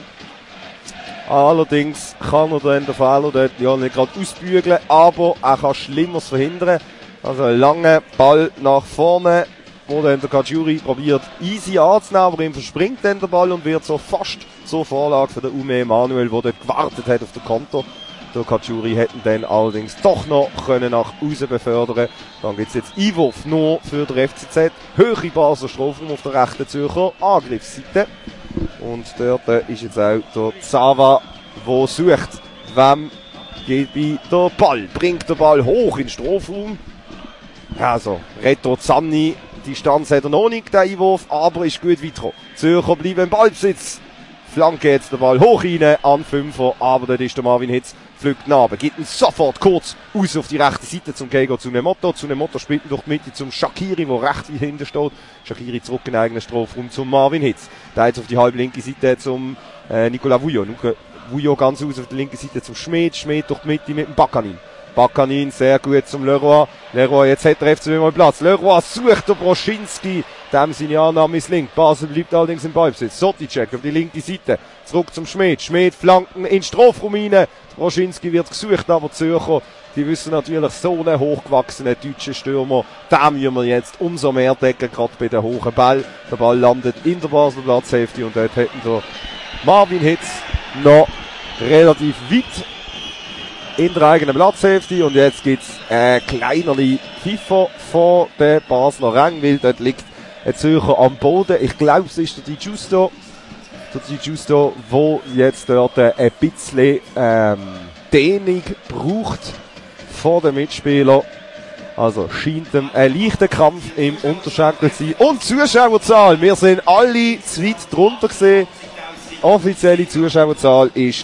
S3: Allerdings kann er dann den Fehler dort ja nicht gerade ausbügeln, aber er kann Schlimmeres verhindern. Also ein langer Ball nach vorne, wo dann der Caligiuri probiert easy anzunehmen, aber ihm verspringt dann der Ball und wird so fast zur Vorlage für den Ume Emanuel, der dort gewartet hat auf den Konto. Der Caligiuri hätten dann allerdings doch noch können nach außen befördern. Dann gibt es jetzt Einwurf nur für den FCZ. Höhere Basler Strafraum auf der rechten Zürcher Angriffsseite. Und dort ist jetzt auch der Zava, der sucht, wem gebe der Ball. Bringt der Ball hoch in den Strafraum. Also, Reto Zanni, die Distanz hat er noch nicht, der Einwurf, aber ist gut weiter. Zürcher bleiben im Ballbesitz. Flanke jetzt der Ball hoch rein an 5er, aber dort ist der Marvin Hitz, pflückt nach, gibt ihn sofort kurz aus auf die rechte Seite zum Gego Tsunemoto. Tsunemoto spielt ihn durch die Mitte zum Shaqiri, der rechts hinten steht. Shaqiri zurück in den eigenen Strafraum zum Marvin Hitz. Der jetzt auf die halbe linke Seite zum Nicolas Vuillot. Vuillot ganz aus auf die linke Seite zum Schmid. Schmid durch die Mitte mit dem Bakanin. Bakanin sehr gut zum Leroy. Leroy, jetzt hat der FCB mal Platz. Leroy sucht der Broschinski. Dem seine Annahme misslingt. Basel bleibt allerdings im Ballbesitz. Soticek auf die linke Seite. Zurück zum Schmid. Schmid flanken in den Strafraum rein. Broschinski wird gesucht, aber Zürcher, die wissen natürlich, so einen hochgewachsenen deutschen Stürmer, den müssen wir jetzt umso mehr decken, gerade bei den hohen Ball. Der Ball landet in der Basler Platzhälfte und dort hätten wir Marvin Hitz noch relativ weit in der eigenen Platzhälfte. Und jetzt gibt's kleinerli Pfiffer von den Basler Rängen, weil dort liegt ein Zürcher am Boden. Ich glaube, es ist der Di Giusto. Der Di Giusto, der jetzt dort ein bisschen Dehnung braucht von den Mitspielern. Also scheint ihm ein leichter Kampf im Unterschenkel zu sein. Und Zuschauerzahl, wir sind alle zu weit drunter gesehen. Offizielle Zuschauerzahl ist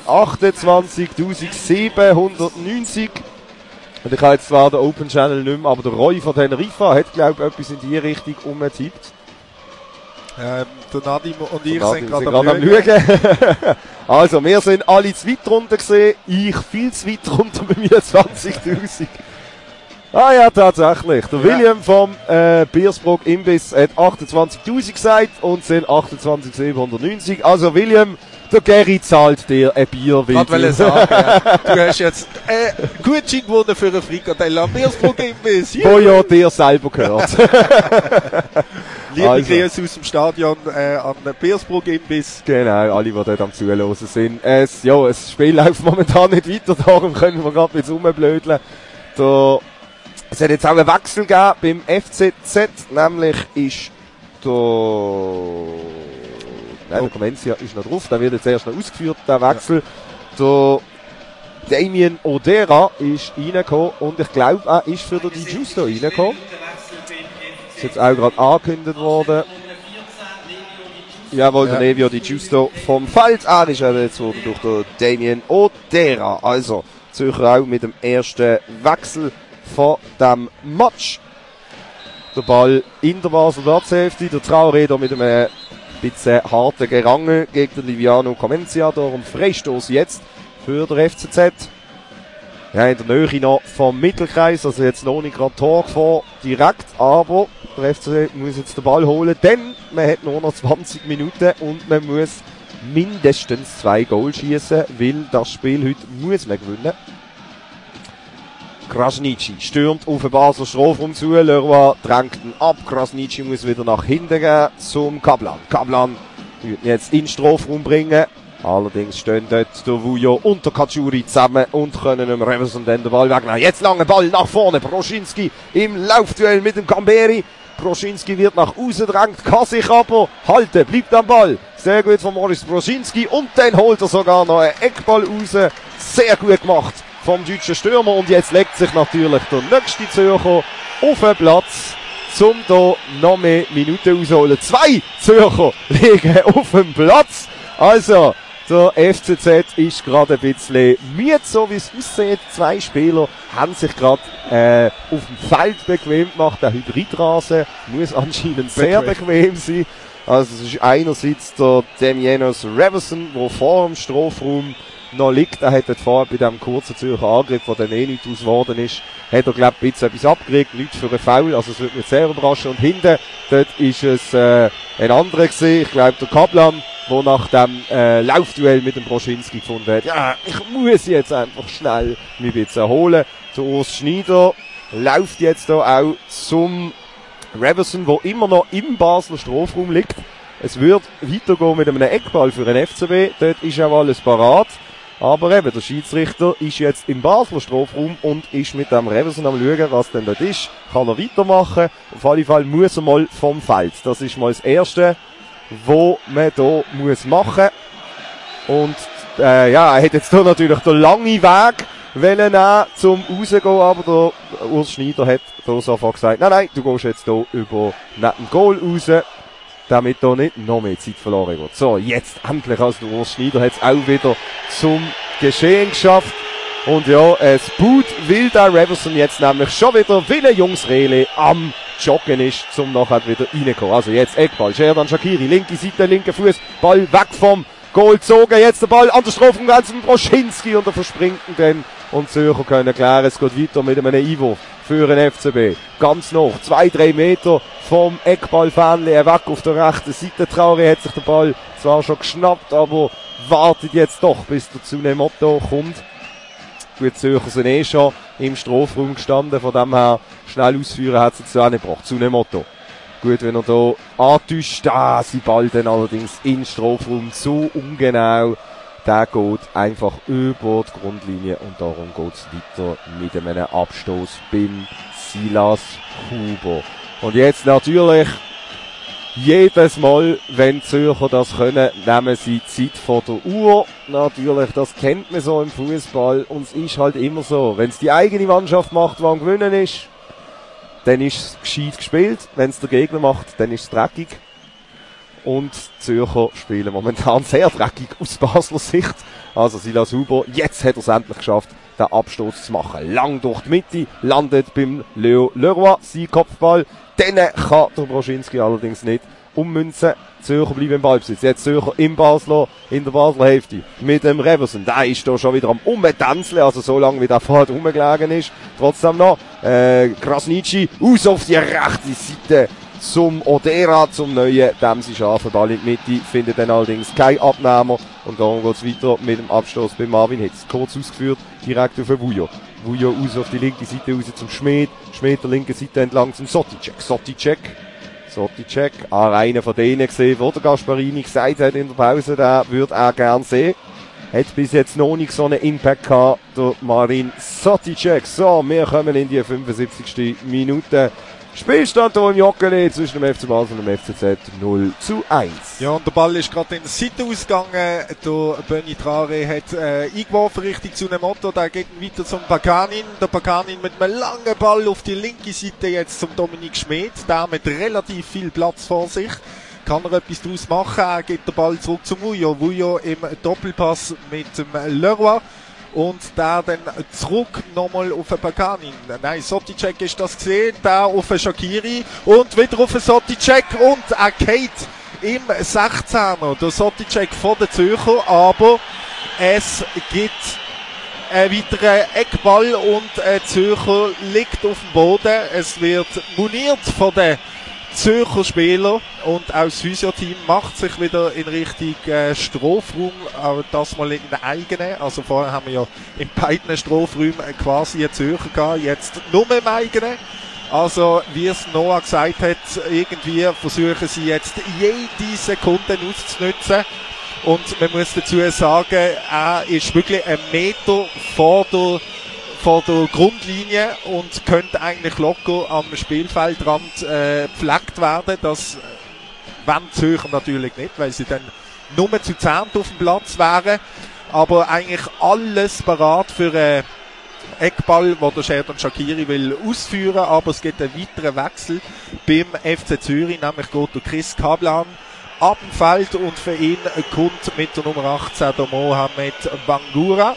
S3: 28.790. Und ich habe jetzt zwar den Open Channel nicht mehr, aber der Roy von Tenerife hat, glaube ich, etwas in die Richtung umgetippt.
S2: Der Nadim und ich
S3: Der
S2: sind
S3: Nadim
S2: gerade am
S3: Schauen. Also, wir sind alle zu weit runter gesehen. Ich viel zu weit runter bei mir 20.000. Ah ja, tatsächlich. Der William vom Biersbruck Imbiss hat 28.000 gesagt und sind 28.790. Also William, der Gary zahlt dir ein Bier.
S2: Ich wollte sagen, ja. Du hast jetzt Gutschein gewonnen für eine Frikadelle am Biersbruck Imbiss.
S3: Wo ja dir selber gehört.
S2: Liebe
S3: Also.
S2: Grüße aus dem Stadion an den Biersbruck Imbiss.
S3: Genau, alle, die dort am Zuhören sind. Es Spiel läuft momentan nicht weiter, darum können wir gerade ein bisschen rumblödeln. Es hat jetzt auch einen Wechsel gegeben beim FCZ, nämlich ist der Comencia ist noch drauf, der wird jetzt erst noch ausgeführt, der Wechsel. Der Damien Odera ist reingekommen und ich glaube, er ist für den Di Giusto reingekommen. Ist jetzt auch gerade angekündigt worden. Jawohl, der Nevio Di Giusto vom Feld. Er ist jetzt wurde durch den Damien Odera. Also, Zürcher auch mit dem ersten Wechsel von dem Match. Der Ball in der Basler Platzhälfte. Der Traoré da mit einem bisschen harten Gerangel gegen den Liviano Comencia. Darum Freistoß jetzt für den FCZ. Ja, in der Nähe noch vom Mittelkreis. Also jetzt noch nicht gerade Tor vor direkt. Aber der FCZ muss jetzt den Ball holen. Denn man hat nur noch 20 Minuten und man muss mindestens 2 Goals schießen, weil das Spiel heute muss man gewinnen. Krasniqi stürmt auf den Basler Strafraum zu. Leroy drängt ihn ab. Krasniqi muss wieder nach hinten gehen zum Kaplan. Kaplan wird ihn jetzt in den Strafraum bringen. Allerdings stehen dort der Vuillot und der Caligiuri zusammen und können ihm Revers und dann den Ball wegnehmen. Jetzt lange Ball nach vorne. Broschinski im Laufduell mit dem Gamberi. Broschinski wird nach außen gedrängt, kann sich aber halten, bleibt am Ball. Sehr gut von Morris Broschinski und dann holt er sogar noch einen Eckball raus. Sehr gut gemacht vom deutschen Stürmer und jetzt legt sich natürlich der nächste Zürcher auf den Platz, um da noch mehr Minuten rauszuholen. 2 Zürcher liegen auf dem Platz. Also, der FCZ ist gerade ein bisschen müde, so wie es aussieht. 2 Spieler haben sich gerade auf dem Feld bequem gemacht. Der Hybridrasen muss anscheinend sehr bequem sein. Also es ist einerseits der Damianos Reverson, der vor dem Strafraum noch liegt. Er hat vorher bei diesem kurzen Zürcher Angriff, der dann nicht aus geworden ist, hat er, glaube ich, etwas abgeregt, nichts für einen Foul, also es würde mich sehr überraschen. Und hinten, dort ist es ein anderer gewesen, ich glaube der Kaplan, der nach dem Laufduell mit dem Broschinski gefunden hat, ja, ich muss jetzt einfach schnell mich ein bisschen erholen. Der Urs Schneider läuft jetzt da auch zum Reverson, der immer noch im Basler Strafraum liegt. Es wird weitergehen mit einem Eckball für den FCB, dort ist auch alles parat. Aber eben, der Schiedsrichter ist jetzt im Basler Strafraum und ist mit dem Reverson am schauen, was denn dort ist. Kann er weitermachen? Auf jeden Fall muss er mal vom Feld. Das ist mal das Erste, was man hier muss machen. Und ja, er hat jetzt hier natürlich den langen Weg nehmen, zum rausgehen, aber der Urs Schneider hat hier sofort gesagt, nein, du gehst jetzt hier über neben dem Goal raus, damit da nicht noch mehr Zeit verloren wird. So, jetzt endlich, also der Urs Schneider hat es auch wieder zum Geschehen geschafft. Und ja, es boot, weil der Reverson jetzt nämlich schon wieder wie ein Jungsrele am Joggen ist, zum nachher wieder reinkommen. Also jetzt Eckball, Sherdan Shaqiri, linke Seite, linker Fuß, Ball weg vom Goal gezogen, jetzt der Ball an der Strafraumgrenze von Broschinski und er verspringt ihn dann. Und Zürcher können klären, es geht weiter mit einem Einwurf für den FCB. Ganz noch, 2-3 Meter vom Eckballfähnchen weg auf der rechten Seite. Traoré hat sich den Ball zwar schon geschnappt, aber wartet jetzt doch, bis der Tsunemoto kommt. Gut, Zürcher sind schon im Strafraum gestanden, von dem her schnell ausführen hat es jetzt auch nicht gebracht. Tsunemoto. Gut, wenn er da antäuscht, sein Ball dann allerdings in den Strafraum so ungenau. Der geht einfach über die Grundlinie und darum geht es weiter mit einem Abstoß beim Silas Huber. Und jetzt natürlich, jedes Mal, wenn die Zürcher das können, nehmen sie Zeit vor der Uhr. Natürlich, das kennt man so im Fußball und es ist halt immer so. Wenn es die eigene Mannschaft macht, die am Gewinnen ist, dann ist es gescheit gespielt. Wenn es der Gegner macht, dann ist es dreckig. Und die Zürcher spielen momentan sehr dreckig aus Basler Sicht. Also Silas Huber, jetzt hat er es endlich geschafft, den Abstoß zu machen. Lang durch die Mitte, landet beim Leo Leroy, sein Kopfball. Dann kann der Broschinski allerdings nicht ummünzen. Zürcher bleiben im Ballbesitz. Jetzt Zürcher in der Basler Hälfte mit dem Reverson. Der ist da schon wieder am Umtänzeln, also so lange wie der vorher rumgelegen ist. Trotzdem noch Krasniqi aus auf die rechte Seite zum Odera, zum neuen, dem sie scharfen Ball in die Mitte, findet dann allerdings kein Abnehmer und darum geht es weiter mit dem Abstoß bei Marvin Hitz. Kurz ausgeführt, direkt auf den Vujo. Vujo aus auf die linke Seite, raus zum Schmid, Schmid der linken Seite entlang zum Soticek, einer von denen gesehen, wo der Gasparini gesagt hat in der Pause, der würde er gern sehen. Hat bis jetzt noch nicht so einen Impact gehabt, der Marin Soticek. So, wir kommen in die 75. Minute. Spielstand hier im Joggeli zwischen dem FC Basel und dem FCZ 0:1.
S2: Ja, und der Ball ist gerade in der Seite ausgegangen. Der Benny Traoré hat eingeworfen Richtung zu einem Motto. Der geht weiter zum Paganin. Der Paganin mit einem langen Ball auf die linke Seite jetzt zum Dominik Schmid. Der mit relativ viel Platz vor sich. Kann er etwas daraus machen? Er gibt den Ball zurück zum Vujo. Vujo im Doppelpass mit dem Leroy. Und der dann zurück nochmal auf den Paganin. Nein, Soticek ist das gesehen. Der auf den Shaqiri. Und wieder auf den Soticek. Und er geht im 16er. Der Soticek vor den Zürcher. Aber es gibt einen weiteren Eckball. Und ein Zürcher liegt auf dem Boden. Es wird moniert von den Zürcher Spieler und auch das Physio-Team macht sich wieder in Richtung Strafraum, aber das mal in den eigenen. Also vorher haben wir ja in beiden Strafräumen quasi einen Zürcher gehabt, jetzt nur im eigenen. Also wie es Noah gesagt hat, irgendwie versuchen sie jetzt jede Sekunde auszunutzen. Und man muss dazu sagen, er ist wirklich einen Meter vor vor der Grundlinie und könnte eigentlich locker am Spielfeldrand gepflegt werden. Das wollen die Zürcher natürlich nicht, weil sie dann nur zu 10 auf dem Platz wären. Aber eigentlich alles parat für einen Eckball, den der Sherdon Shaqiri will ausführen. Aber es gibt einen weiteren Wechsel beim FC Zürich, nämlich geht der Chris Kaplan ab dem Feld und für ihn kommt mit der Nummer 18 der Mohamed Bangura.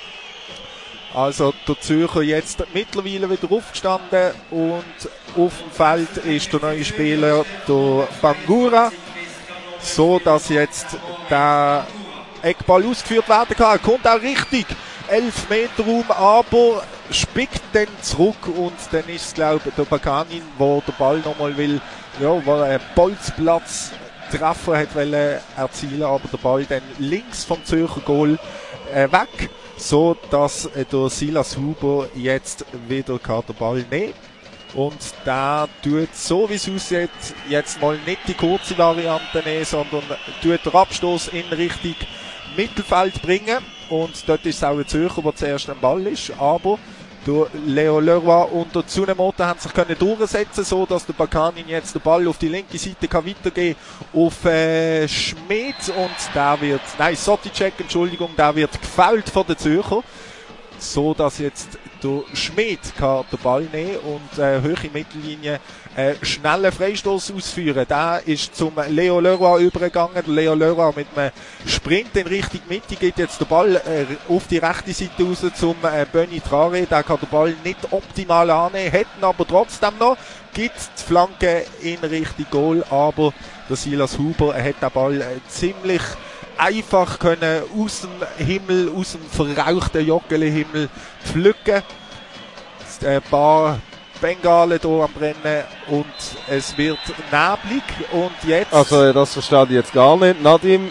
S2: Also der Zürcher jetzt mittlerweile wieder aufgestanden und auf dem Feld ist der neue Spieler der Bangura, so dass jetzt der Eckball ausgeführt werden kann. Er kommt auch richtig 11 Meter Raum, aber spickt dann zurück und dann ist es, glaube ich, der Bakanin, der den Ball nochmal will, ja, weil er einen Bolzplatz Treffer hat erzielen, aber der Ball dann links vom Zürcher Goal weg, so dass der Silas Huber jetzt wieder den Ball nehmen und der tut, so wie es aussieht, jetzt mal nicht die kurze Variante nehmen, sondern tut den Abstoß in Richtung Mittelfeld bringen und dort ist es auch ein Zürcher, der zuerst am Ball ist, aber der Leo Leroy und der Tsunemoto haben sich können durchsetzen, so dass der Bakanin jetzt den Ball auf die linke Seite kann weitergehen auf Schmid und der wird, Soticek, Entschuldigung, der wird gefoult von den Zürcher, so dass jetzt der Schmid kann den Ball nehmen und hohe Mittellinie schnellen Freistoß ausführen. Der ist zum Leo Leroy übergegangen. Der Leo Leroy mit einem Sprint in Richtung Mitte geht jetzt der Ball auf die rechte Seite raus zum Benny Traoré. Der kann den Ball nicht optimal annehmen, hätten aber trotzdem noch, gibt die Flanke in Richtung Goal, aber der Silas Huber hat den Ball ziemlich einfach können aus dem Himmel, aus dem verrauchten Joggeli-Himmel pflücken. Ein paar Bengalen hier am Brennen und es wird neblig und jetzt...
S3: Also das verstehe ich jetzt gar nicht. Nadim?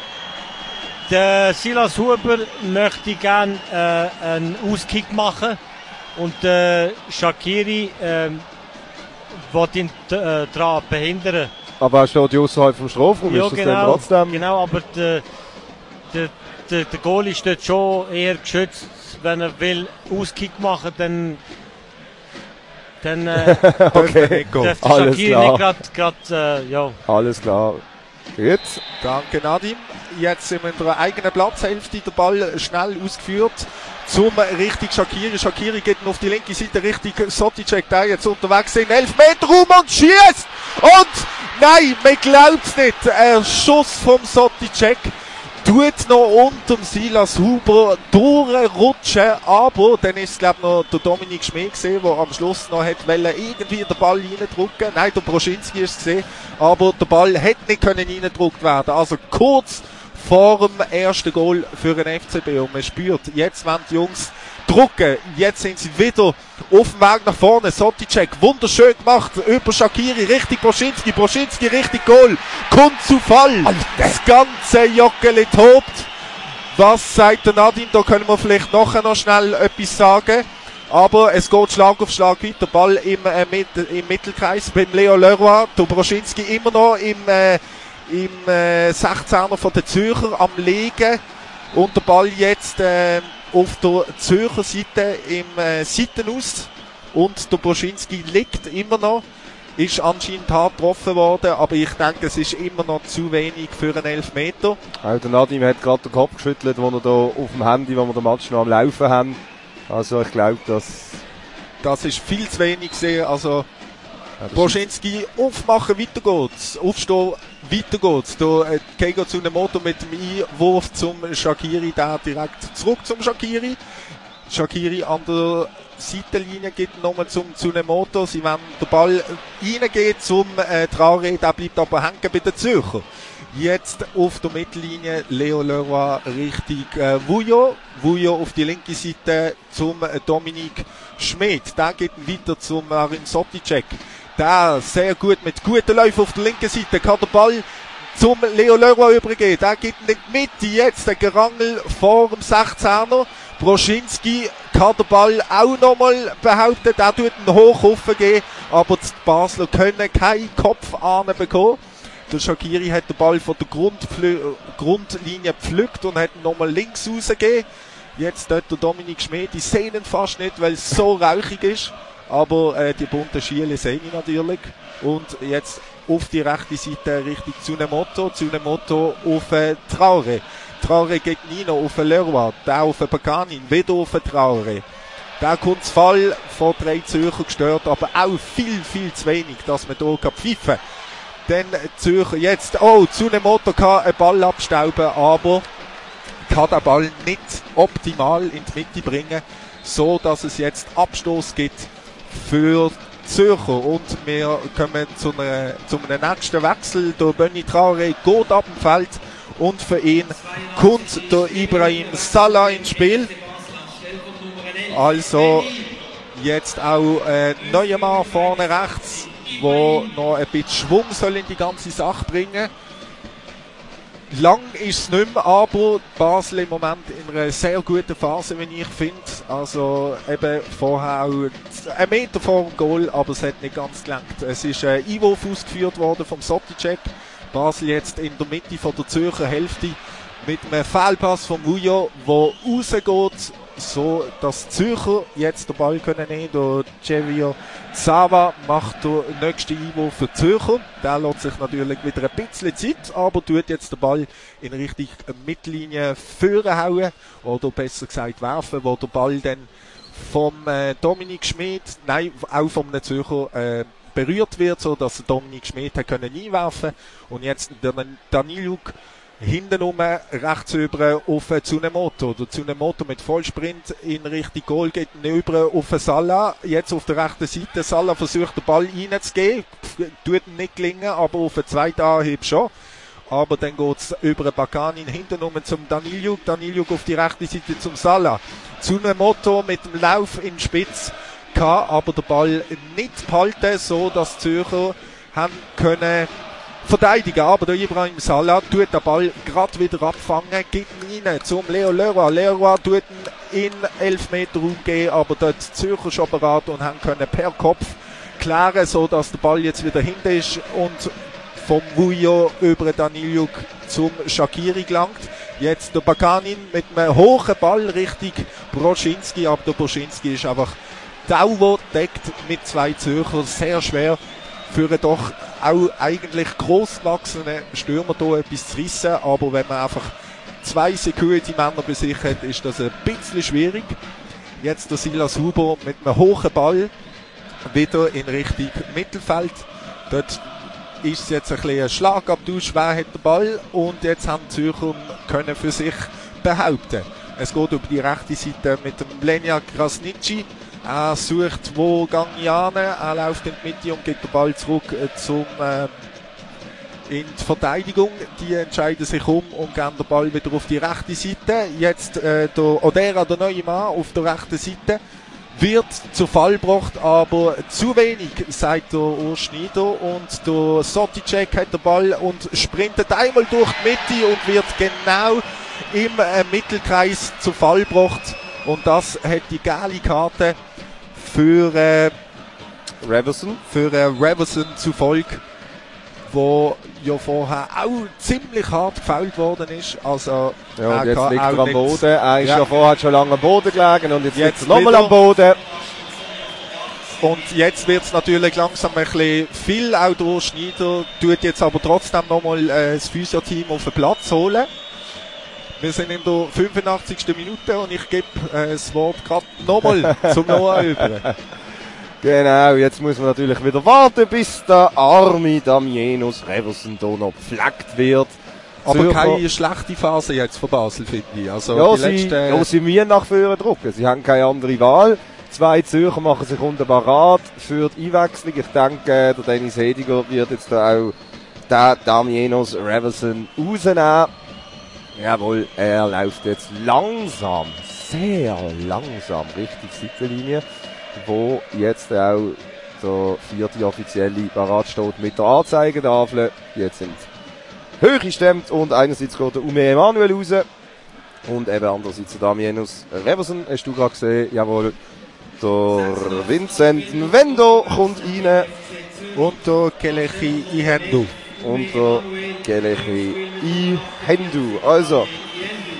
S4: Der Silas Huber möchte gerne einen Auskick machen und Shaqiri will ihn daran behindern.
S3: Aber er steht ja außerhalb vom Strafraum,
S4: ja,
S3: ist das
S4: genau,
S3: denn trotzdem?
S4: Genau, aber der Goalie ist dort schon eher geschützt. Wenn er will Auskick machen, dann
S3: okay,
S4: darf der
S3: alles
S4: Shaqiri
S3: klar.
S4: nicht gerade, ja.
S3: Alles klar. Gut.
S2: Danke Nadim. Jetzt sind wir in der eigenen Platzhälfte. Der Ball schnell ausgeführt zum richtig Shaqiri. Shaqiri geht auf die linke Seite richtig Soticek, der jetzt unterwegs sind. 11 Meter Raum und schießt! Und nein, man glaubt's nicht. Ein Schuss vom Soticek tut noch unter Silas Huber durchrutschen, aber dann ist es, glaube ich, noch der Dominik Schmid gesehen, der am Schluss noch hat irgendwie den Ball reindrücken. Nein, der Broschinski ist es gesehen, aber der Ball hätte nicht können reingedrückt werden. Also kurz vor dem ersten Goal für den FCB und man spürt, jetzt wollen die Jungs drucken, jetzt sind sie wieder auf dem Weg nach vorne. Soticek, wunderschön gemacht, über Shaqiri, richtig Broschinski, Broschinski, richtig Goal, kommt zu Fall, das ganze Joggeli tobt. Was sagt der Nadim, da können wir vielleicht nachher noch schnell etwas sagen, aber es geht Schlag auf Schlag weiter, Ball im Mittelkreis beim Leo Leroy, der Broschinski immer noch im 16er von den Zürcher am Legen und der Ball jetzt auf der Zürcher Seite im Seitenaus und der Broschinski liegt immer noch, ist anscheinend hart getroffen worden, aber ich denke, es ist immer noch zu wenig für einen Elfmeter.
S3: Auch der Nadim hat gerade den Kopf geschüttelt, wo er da auf dem Handy, wo wir den Match noch am Laufen haben. Also ich glaube, das ist
S2: viel zu wenig gesehen, also Broschinski aufmachen, weiter geht's, aufstehen, weiter geht's. Da Keigo Tsunemoto mit dem Einwurf zum Shaqiri, der direkt zurück zum Shaqiri. Shaqiri an der Seitenlinie geht nochmal zum Tsunemoto. Sie wollen den Ball reingehen zum Traoré, der bleibt aber hängen bei den Zürcher. Jetzt auf der Mittellinie Leo Leroy Richtung Vujo. Vujo auf die linke Seite zum Dominik Schmid. Der geht weiter zum Marin Soticek. Der sehr gut mit guten Läufen auf der linken Seite kann der Ball zum Leo Leroy übergehen. Der geht in die Mitte jetzt, der Gerangel vor dem 16er. Broschinski kann den Ball auch nochmal behaupten. Der tut einen hoch gehen, aber die Basler können keinen Kopf bekommen. Der Shaqiri hat den Ball von der Grundlinie gepflückt und hat ihn nochmal links rausgegeben. Jetzt dort der Dominik Schmid, die sehen ihn fast nicht, weil es so rauchig ist. Aber die bunten Schiele sehe ich natürlich. Und jetzt auf die rechte Seite Richtung Tsunemoto. Tsunemoto auf Traore. Traore gegen Nino auf Leroy. Der auf Paganin. Wieder auf Traore. Der kommt zu Fall von 3 Zürcher gestört, aber auch viel, viel zu wenig, dass man hier pfeifen kann. Dann Zürcher jetzt, Tsunemoto kann einen Ball abstauben, aber kann den Ball nicht optimal in die Mitte bringen, so dass es jetzt Abstoß gibt für Zürcher. Und wir kommen zu einem nächsten Wechsel. Der Benny Traore geht ab dem Feld und für ihn kommt der Ibrahim Salah ins Spiel. Also jetzt auch ein neuer Mann vorne rechts, der noch ein bisschen Schwung soll in die ganze Sache bringen. Lang ist es nicht mehr, aber Basel im Moment in einer sehr guten Phase, wenn ich finde. Also eben vorher auch 1 Meter vor dem Goal, aber es hat nicht ganz gelangt. Es ist ein Einwurf ausgeführt worden vom Soticek. Basel jetzt in der Mitte von der Zürcher Hälfte mit einem Fehlpass vom Vujo, der rausgeht, so dass die Zürcher jetzt den Ball können nehmen. Der Cevio Zava macht den nächsten Einwurf für die Zürcher. Der lässt sich natürlich wieder ein bisschen Zeit, aber tut jetzt den Ball in Richtung Mittellinie vorhauen, oder besser gesagt werfen, wo der Ball dann vom Dominik Schmid, nein, auch vom Zürcher berührt wird, so dass Dominik Schmid können einwerfen. Und jetzt der Daniluk hintenrum rechts über auf Tsunemoto. Der Tsunemoto mit Vollsprint in Richtung Goal geht über auf Salah. Jetzt auf der rechten Seite. Salah versucht den Ball reinzugeben. Tut ihm nicht gelingen, aber auf den zweiten Anhieb schon. Aber dann geht es über Bakanin hintenrum zum Daniluk. Daniluk auf die rechte Seite zum Salah. Tsunemoto mit dem Lauf in Spitz kann aber den Ball nicht behalten, so dass die Zürcher haben können verteidigen, aber der Ibrahim Salah tut den Ball gerade wieder abfangen, gibt ihn rein zum Leo Leroy. Leroy tut ihn in 11 Meter umgehen, aber dort die Zürcher schon beraten und haben können per Kopf klären, so dass der Ball jetzt wieder hinten ist und vom Vujo über Daniluk zum Shaqiri gelangt. Jetzt der Bakanin mit einem hohen Ball Richtung Broschinski, aber der Broschinski ist einfach dauerdeckt mit 2 Zürcher, sehr schwer für einen doch auch eigentlich grossgewachsenen Stürmer hier etwas zu rissen, aber wenn man einfach 2 Security-Männer bei sich hat, ist das ein bisschen schwierig. Jetzt der Silas Huber mit einem hohen Ball wieder in Richtung Mittelfeld. Dort ist es jetzt ein bisschen ein Schlagabtausch, wer hat den Ball, und jetzt haben die Zürcher können für sich behaupten. Es geht über die rechte Seite mit dem Lenja Krasnitschi. Er sucht, wo gehe ich hin. Er läuft in die Mitte und gibt den Ball zurück in die Verteidigung. Die entscheiden sich und geben den Ball wieder auf die rechte Seite. Jetzt der Odera, der neue Mann, auf der rechten Seite. Wird zu Fall gebracht, aber zu wenig, sagt der Urs Schneider. Und der Soticek hat den Ball und sprintet einmal durch die Mitte und wird genau im Mittelkreis zu Fall gebracht. Und das hat die gelbe Karte für Reverson zu Folge, wo ja vorher auch ziemlich hart gefoult worden ist. Also,
S3: ja, und jetzt liegt er am Boden. Er ist ja vorher schon lange am Boden gelegen und jetzt liegt er nochmal am Boden.
S2: Und jetzt wird es natürlich langsam ein bisschen viel. Auch der Schneider tut jetzt aber trotzdem nochmal das Physio-Team auf den Platz holen. Wir sind in der 85. Minute und ich gebe das Wort gerade nochmal zum Noah über.
S3: Genau, jetzt muss man natürlich wieder warten, bis der arme Damienus Reverson hier noch gepflegt wird.
S2: Aber keine schlechte Phase jetzt von Basel, finde ich. Also
S3: ja,
S2: die
S3: sie müssen nach vorne drücken. Sie haben keine andere Wahl. 2 Zürcher machen sich wunderbar rat für die Einwechslung. Ich denke, der Dennis Hediger wird jetzt da auch den Damienus Reverson rausnehmen. Jawohl, er läuft jetzt langsam, sehr langsam Richtung Seitenlinie, wo jetzt auch der 4. Offizielle parat steht mit der Anzeigetafel. Jetzt sind Höhe stemmt und einerseits geht der Ume Emanuel raus und eben andererseits der Damienus Reverson. Hast du gerade gesehen? Jawohl, der Vincent Nwendo kommt rein.
S2: Und der Kelechi Ihendu.
S3: Und der Kelechi Ihendu. Also,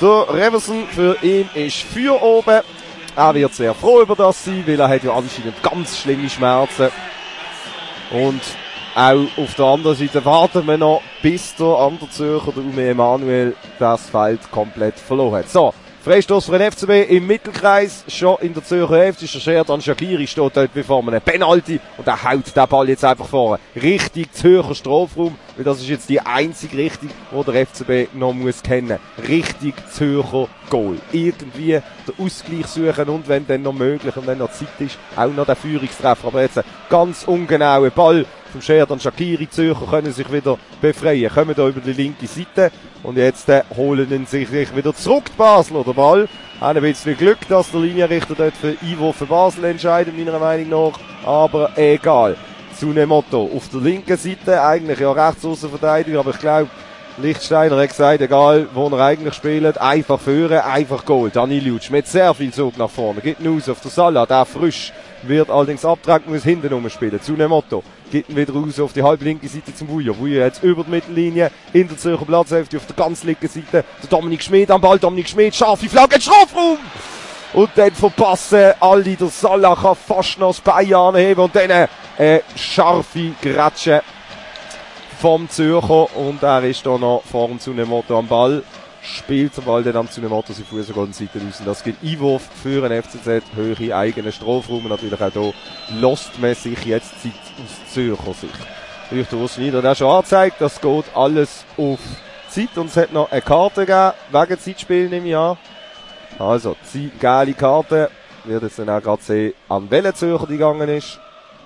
S3: Der Reverson, für ihn ist Feuer oben. Er wird sehr froh über das sein, weil er hat ja anscheinend ganz schlimme Schmerzen. Und auch auf der anderen Seite warten wir noch, bis der andere Zürcher, der Ume Emanuel, das Feld komplett verloren hat. So, Freistoß für den FCB im Mittelkreis, schon in der Zürcher Hälfte ist der Sherdan Shaqiri, steht dort bevor man einen Penalty und er haut den Ball jetzt einfach vor. Richtig Zürcher Strafraum, weil das ist jetzt die einzige Richtung, die der FCB noch muss kennen. Richtig Zürcher Goal. Irgendwie den Ausgleich suchen und wenn dann noch möglich und wenn noch Zeit ist, auch noch den Führungstreffer. Aber jetzt ein ganz ungenauer Ball vom Sherdan Shaqiri. Zürcher können sich wieder befreien, kommen da über die linke Seite und jetzt holen sie sich wieder zurück, die Basler, der Ball. Haben ein bisschen Glück, dass der Linienrichter dort für Einwurf für Basel entscheidet, meiner Meinung nach, aber egal. Tsunemoto auf der linken Seite, eigentlich ja rechts Außenverteidiger, aber ich glaube, Lichtsteiner hat gesagt, egal wo er eigentlich spielt, einfach führen, einfach Goal. Danilic mit sehr viel Zug nach vorne, geht ihn raus auf der Salah, der frisch, wird allerdings abgetragen, muss hinten rumspielen. Tsunemoto geht ihn wieder raus auf die halblinke Seite zum Vujo. Vujo jetzt über die Mittellinie, in der Zürcher Platzhälfte auf der ganz linken Seite. Der Dominik Schmid am Ball, Dominik Schmid, scharfe Flagge, Strafraum! Und dann verpassen alle, der Salah kann fast noch das Bein anheben und dann scharfe Grätsche vom Zürcher und er ist da noch vor dem Tsunemoto am Ball, spielt den Ball dann am Tsunemoto seine Fuß an der Seite raus und das gibt Einwurf für einen FCZ, höhere eigene Strafraum und natürlich auch hier lässt man sich jetzt Zeit aus Zürcher Sicht. Durch den Urs Schneider hat schon angezeigt, das geht alles auf Zeit und es hat noch eine Karte gegeben, wegen Zeitspiel nehme ich an. Also, die geile Karte, wird jetzt dann auch gerade sehen, an welchen Zürcher die gegangen ist.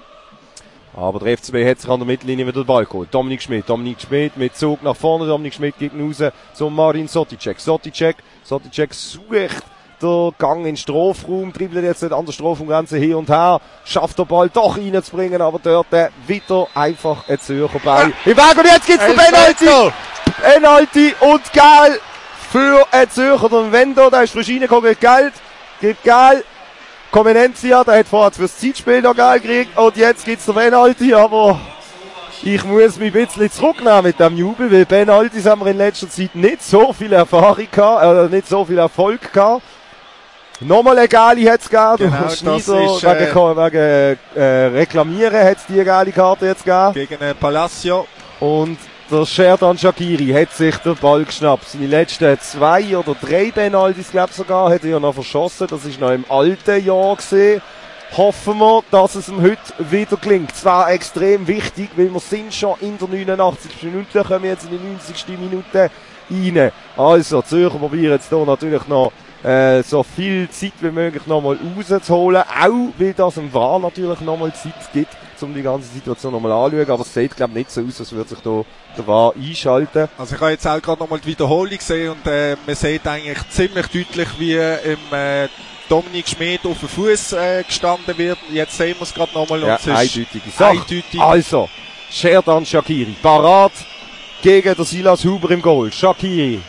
S3: Aber der FCB hat sich an der Mittellinie wieder den Ball geholt. Dominik Schmid mit Zug nach vorne. Dominik Schmid geht raus zum Marin Soticek. Soticek sucht den Gang in den Strafraum, dribbelt jetzt nicht an der Strafraumgrenze hin und her, schafft den Ball doch reinzubringen, aber dort wieder einfach ein Zürcher Ball im Weg und jetzt gibt's den Penalty! Penalty und Geld für einen Zürcher. Der Wendo, der ist frisch reingekommen, gibt Geld. Comenencia, der hat vorher fürs Zeitspiel noch Geld gekriegt und jetzt gibt's den Penalty, aber ich muss mich ein bisschen zurücknehmen mit dem Jubel, weil Penaltys haben wir in letzter Zeit nicht so viel Erfahrung gehabt, nicht so viel Erfolg gehabt. Nochmal eine Gali hat's gegeben,
S2: genau,
S3: Schneider, wegen Reklamieren hat's die geile Karte jetzt gegeben.
S2: Gegen Palacio.
S3: Und der Sherdan Shaqiri hat sich den Ball geschnappt. Seine letzten 2 oder 3 Penaltys, glaube ich sogar, hat er ja noch verschossen. Das ist noch im alten Jahr gesehen. Hoffen wir, dass es ihm heute wieder gelingt. Zwar extrem wichtig, weil wir sind schon in der 89. Minute, kommen jetzt in die 90. Minute rein. Also, Zürcher probieren jetzt hier natürlich noch so viel Zeit wie möglich nochmal rauszuholen. Auch weil das im VAR natürlich nochmal Zeit gibt, um die ganze Situation nochmal anzuschauen. Aber es sieht, glaube ich, nicht so aus, als würde sich da der VAR einschalten.
S2: Also ich habe jetzt auch gerade nochmal die Wiederholung gesehen und man sieht eigentlich ziemlich deutlich, wie im Dominik Schmid auf dem Fuß gestanden wird. Jetzt sehen wir es gerade nochmal.
S3: Ja,
S2: und es
S3: eindeutige Sache.
S2: eindeutig.
S3: Also, Sherdan Shaqiri, parat gegen den Silas Huber im Goal. Shaqiri,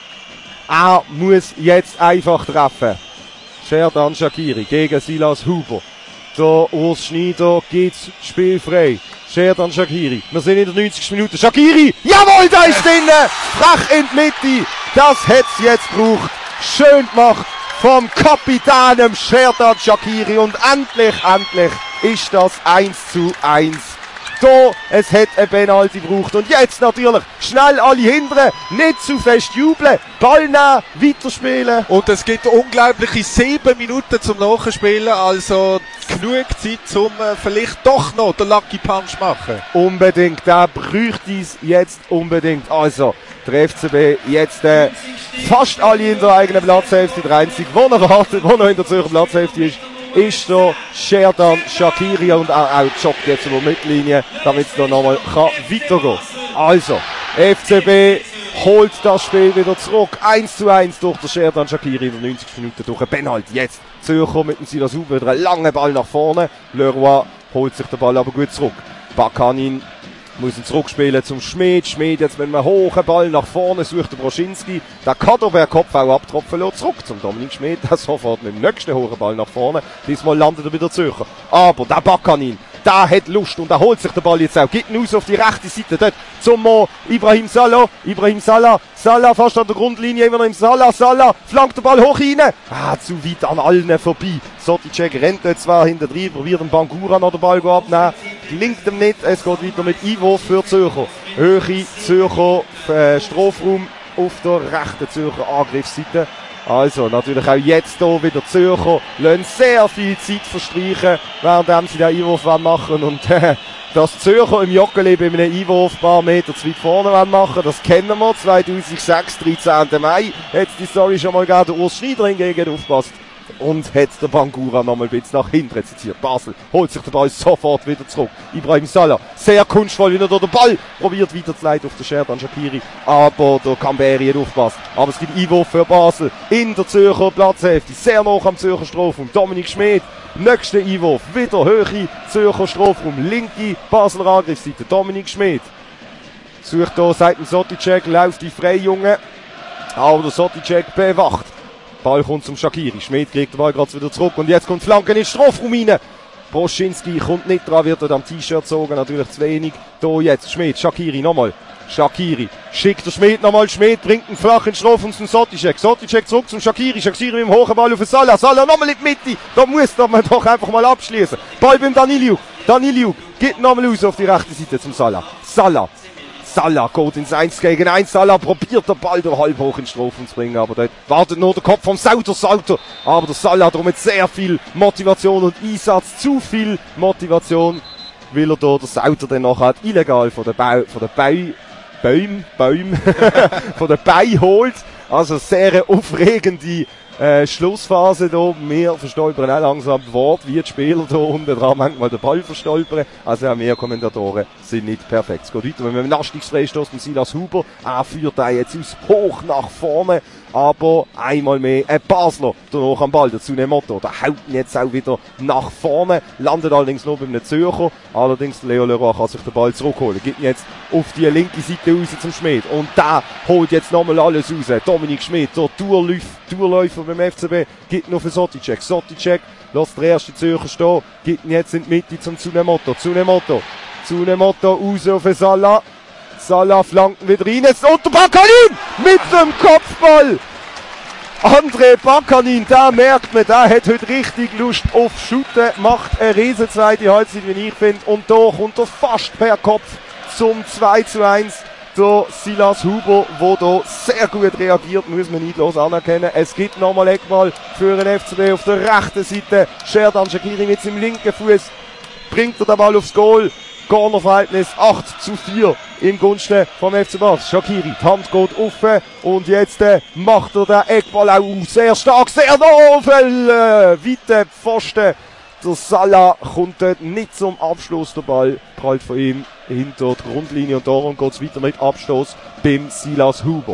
S3: er muss jetzt einfach treffen. Sherdan Shaqiri gegen Silas Huber. Der Urs Schneider geht's spielfrei. Sherdan Shaqiri, wir sind in der 90. Minute. Shaqiri, jawohl, da ist drinnen! Frach in die Mitte, das hätt's jetzt gebraucht. Schön gemacht vom Kapitän Sherdan Shaqiri und endlich ist das 1:1. Da, es hat ein Penalty gebraucht und jetzt natürlich schnell alle hindern, nicht zu fest jubeln, Ball nehmen, weiterspielen.
S2: Und es gibt unglaubliche 7 Minuten zum Nachspielen, also genug Zeit, um vielleicht doch noch den Lucky Punch machen.
S3: Unbedingt, der bräuchte es jetzt unbedingt. Also, der FCB jetzt fast alle in der eigenen Platzhälfte. Der einzige, der noch wartet, der noch in der Zürcher Platzhälfte ist der Sherdan Shaqiri und auch joggt jetzt über die Mittellinie, damit es da nochmal weitergehen kann. Also, FCB holt das Spiel wieder zurück. 1:1 durch den Sherdan Shaqiri in der 90. Minute durch ein Penalty. Jetzt Zürcher mit dem Silas Huber wieder einen langen Ball nach vorne. Leroy holt sich den Ball aber gut zurück. Bakanin muss ihn zurückspielen zum Schmid. Schmid jetzt mit einem hohen Ball nach vorne sucht der Broschinski. Der kann aber Kopf auch abtropfen lassen. Zurück zum Dominik Schmid. Der sofort mit dem nächsten hohen Ball nach vorne. Diesmal landet er wieder Zürcher. Aber der Bakanin Da hat Lust und da holt sich der Ball jetzt auch. Gibt ihn aus auf die rechte Seite. Dort zum Ibrahim Salah. Salah fast an der Grundlinie. Immer noch im Salah. Flankt den Ball hoch rein. Zu weit an allen vorbei. Soticek rennt dort zwar hinter drin. Probiert den Bangura noch den Ball abnehmen. Gelingt ihm nicht. Es geht weiter mit Einwurf für Zürcher. Höhe Zürcher Strafraum auf der rechten Zürcher Angriffsseite. Also, natürlich auch jetzt hier wieder Zürcher, lassen sehr viel Zeit verstreichen, während sie den Einwurf machen und dass Zürcher im Joggeli bei einem Einwurf ein paar Meter zu weit vorne machen, das kennen wir. 2006, 13. Mai, hat die Story schon mal gegeben, der Urs Schneider hingegen aufgepasst und hat der Bangura noch mal ein bisschen nach hinten rezitiert. Basel holt sich den Ball sofort wieder zurück. Ibrahim Salah, sehr kunstvoll, wieder durch den Ball, probiert weiterzuleiten auf den Sherdan Shaqiri, aber der Kamberi hat aufgepasst. Aber es gibt Einwurf für Basel in der Zürcher Platzhälfte, sehr nah am Zürcher Strafraum. Dominik Schmid, nächster Einwurf, wieder Höhe Zürcher Strafraum, linke Basler Angriffsseite. Dominik Schmid sucht hier seitens Soticek, läuft die Freijunge, aber der Soticek bewacht. Ball kommt zum Shaqiri. Schmid kriegt den Ball gerade wieder zurück. Und jetzt kommt Flanke in den Strafraum rein. Broschinski kommt nicht dran, wird dort am T-Shirt gezogen. Natürlich zu wenig. Hier jetzt Schmid. Shaqiri nochmal. Shaqiri schickt der Schmid nochmal. Schmid bringt ihn flach in den Strafraum zum Soticek. Soticek zurück zum Shaqiri. Shaqiri mit dem hohen Ball auf den Salah. Salah nochmal in die Mitte. Da muss man doch einfach mal abschließen. Ball beim Daniliuk geht nochmal raus auf die rechte Seite zum Salah. Salah geht ins 1 gegen 1. Salah probiert den Ball durch halb hoch in den Strafraum zu bringen, aber dort wartet nur der Kopf vom Sauter. Aber der Salah hat mit sehr viel Motivation und Einsatz, zu viel Motivation, will er da der Sauter dann nachher illegal von der Bein holt. Also sehr aufregende Schlussphase da. Wir verstolpern auch langsam das Wort, wie die Spieler da unten dran manchmal den Ball verstolpern. Also auch wir Kommentatoren sind nicht perfekt. Es geht weiter mit einem Nastungsfreistoß mit Silas Huber. Er führt da jetzt aus hoch nach vorne. Aber einmal mehr ein Basler danach am Ball, der Tsunemoto. Der haut ihn jetzt auch wieder nach vorne. Landet allerdings nur bei einem Zürcher. Allerdings Leo Leroy kann sich den Ball zurückholen. Gibt ihn jetzt auf die linke Seite raus zum Schmid. Und da holt jetzt nochmal alles raus. Dominik Schmid, der Tourläufer beim FCB, gibt ihn auf den Soticek. Soticek lässt den ersten Zürcher stehen. Gibt ihn jetzt in die Mitte zum Tsunemoto. Tsunemoto raus auf den Salah. Salah flanken wieder rein, jetzt unter Bakanin mit dem Kopfball. André Bakanin, da merkt man, der hat heute richtig Lust auf Shooten, macht eine riesen zweite Halbzeit, wie ich finde. Und da kommt er fast per Kopf zum 2:1. Der Silas Huber, der da sehr gut reagiert, muss man neidlos anerkennen. Es gibt nochmal Eckball für den FCB auf der rechten Seite. Sherdan Shaqiri mit seinem linken Fuß bringt er den Ball aufs Goal. Cornerverhältnis 8:4 im Gunsten vom FC Basel. Shaqiri, die Hand geht offen und jetzt macht er den Eckball auch sehr stark, sehr nah, weite Pfosten. Der Salah kommt dort nicht zum Abschluss, der Ball prallt von ihm hinter die Grundlinie und darum geht es weiter mit Abstoß beim Silas Huber.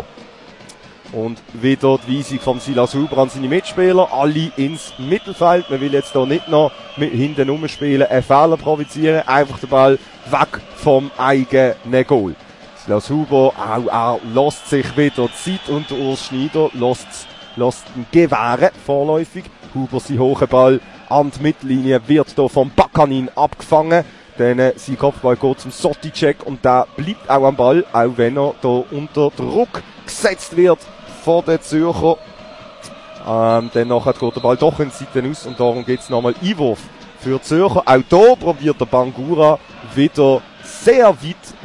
S3: Und wieder die Weisung vom Silas Huber an seine Mitspieler, alle ins Mittelfeld. Man will jetzt hier nicht noch mit hinten rumspielen, einen Fehler provozieren, einfach den Ball weg vom eigenen Goal. Silas Huber, auch er lässt sich wieder Zeit und der Urs Schneider lässt ihn gewähren, vorläufig. Huber, sein hoher Ball an die Mittellinie, wird hier vom Bakanin abgefangen. Dann sein Kopfball geht zum Soticek und der bleibt auch am Ball, auch wenn er hier unter Druck gesetzt wird von den Zürcher. Dann nachher geht der Ball doch in die Seite aus und darum geht es nochmal Einwurf für Zürcher. Auch hier probiert der Bangura wieder sehr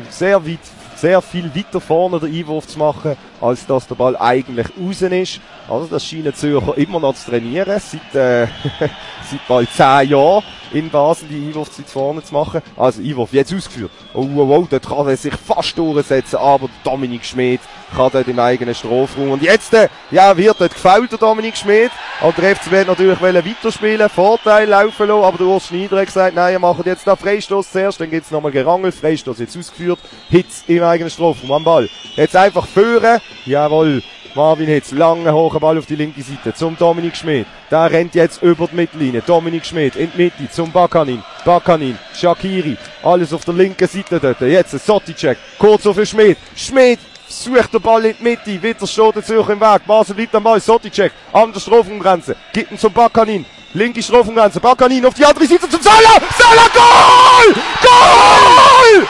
S3: viel weiter vorne den Einwurf zu machen, als dass der Ball eigentlich außen ist. Also das scheinen Zürcher immer noch zu trainieren, seit bald 10 Jahren in Basel die Einwurfzeit vorne zu machen. Also Einwurf jetzt ausgeführt. Oh, dort kann er sich fast durchsetzen, aber Dominik Schmid kann dort im eigenen Strafraum. Und jetzt, wird dort gefoult, der Dominik Schmid. Und der FCB hat natürlich weiterspielen, Vorteil laufen lassen, aber der Urs Schneider hat gesagt, nein, ihr macht jetzt da Freistoß zuerst, dann gibt's nochmal Gerangel, Freistoß jetzt ausgeführt, Hitz im eigenen Strafraum am Ball. Jetzt einfach führen, jawohl. Marvin Hitz, lange hoher Ball auf die linke Seite zum Dominik Schmid. Der rennt jetzt über die Mittellinie. Dominik Schmid in die Mitte zum Bakanin. Shaqiri, alles auf der linken Seite dort. Jetzt ein Soticek, kurz auf den Schmid. Schmid sucht den Ball in die Mitte, wieder steht der Zürcher im Weg. Basel bleibt am Ball, Soticek an der Strafraumgrenze. Gibt ihn zum Bakanin. Linke Strafraumgrenze, Bakanin auf die andere Seite zum Salah! Salah, Goal! Goal!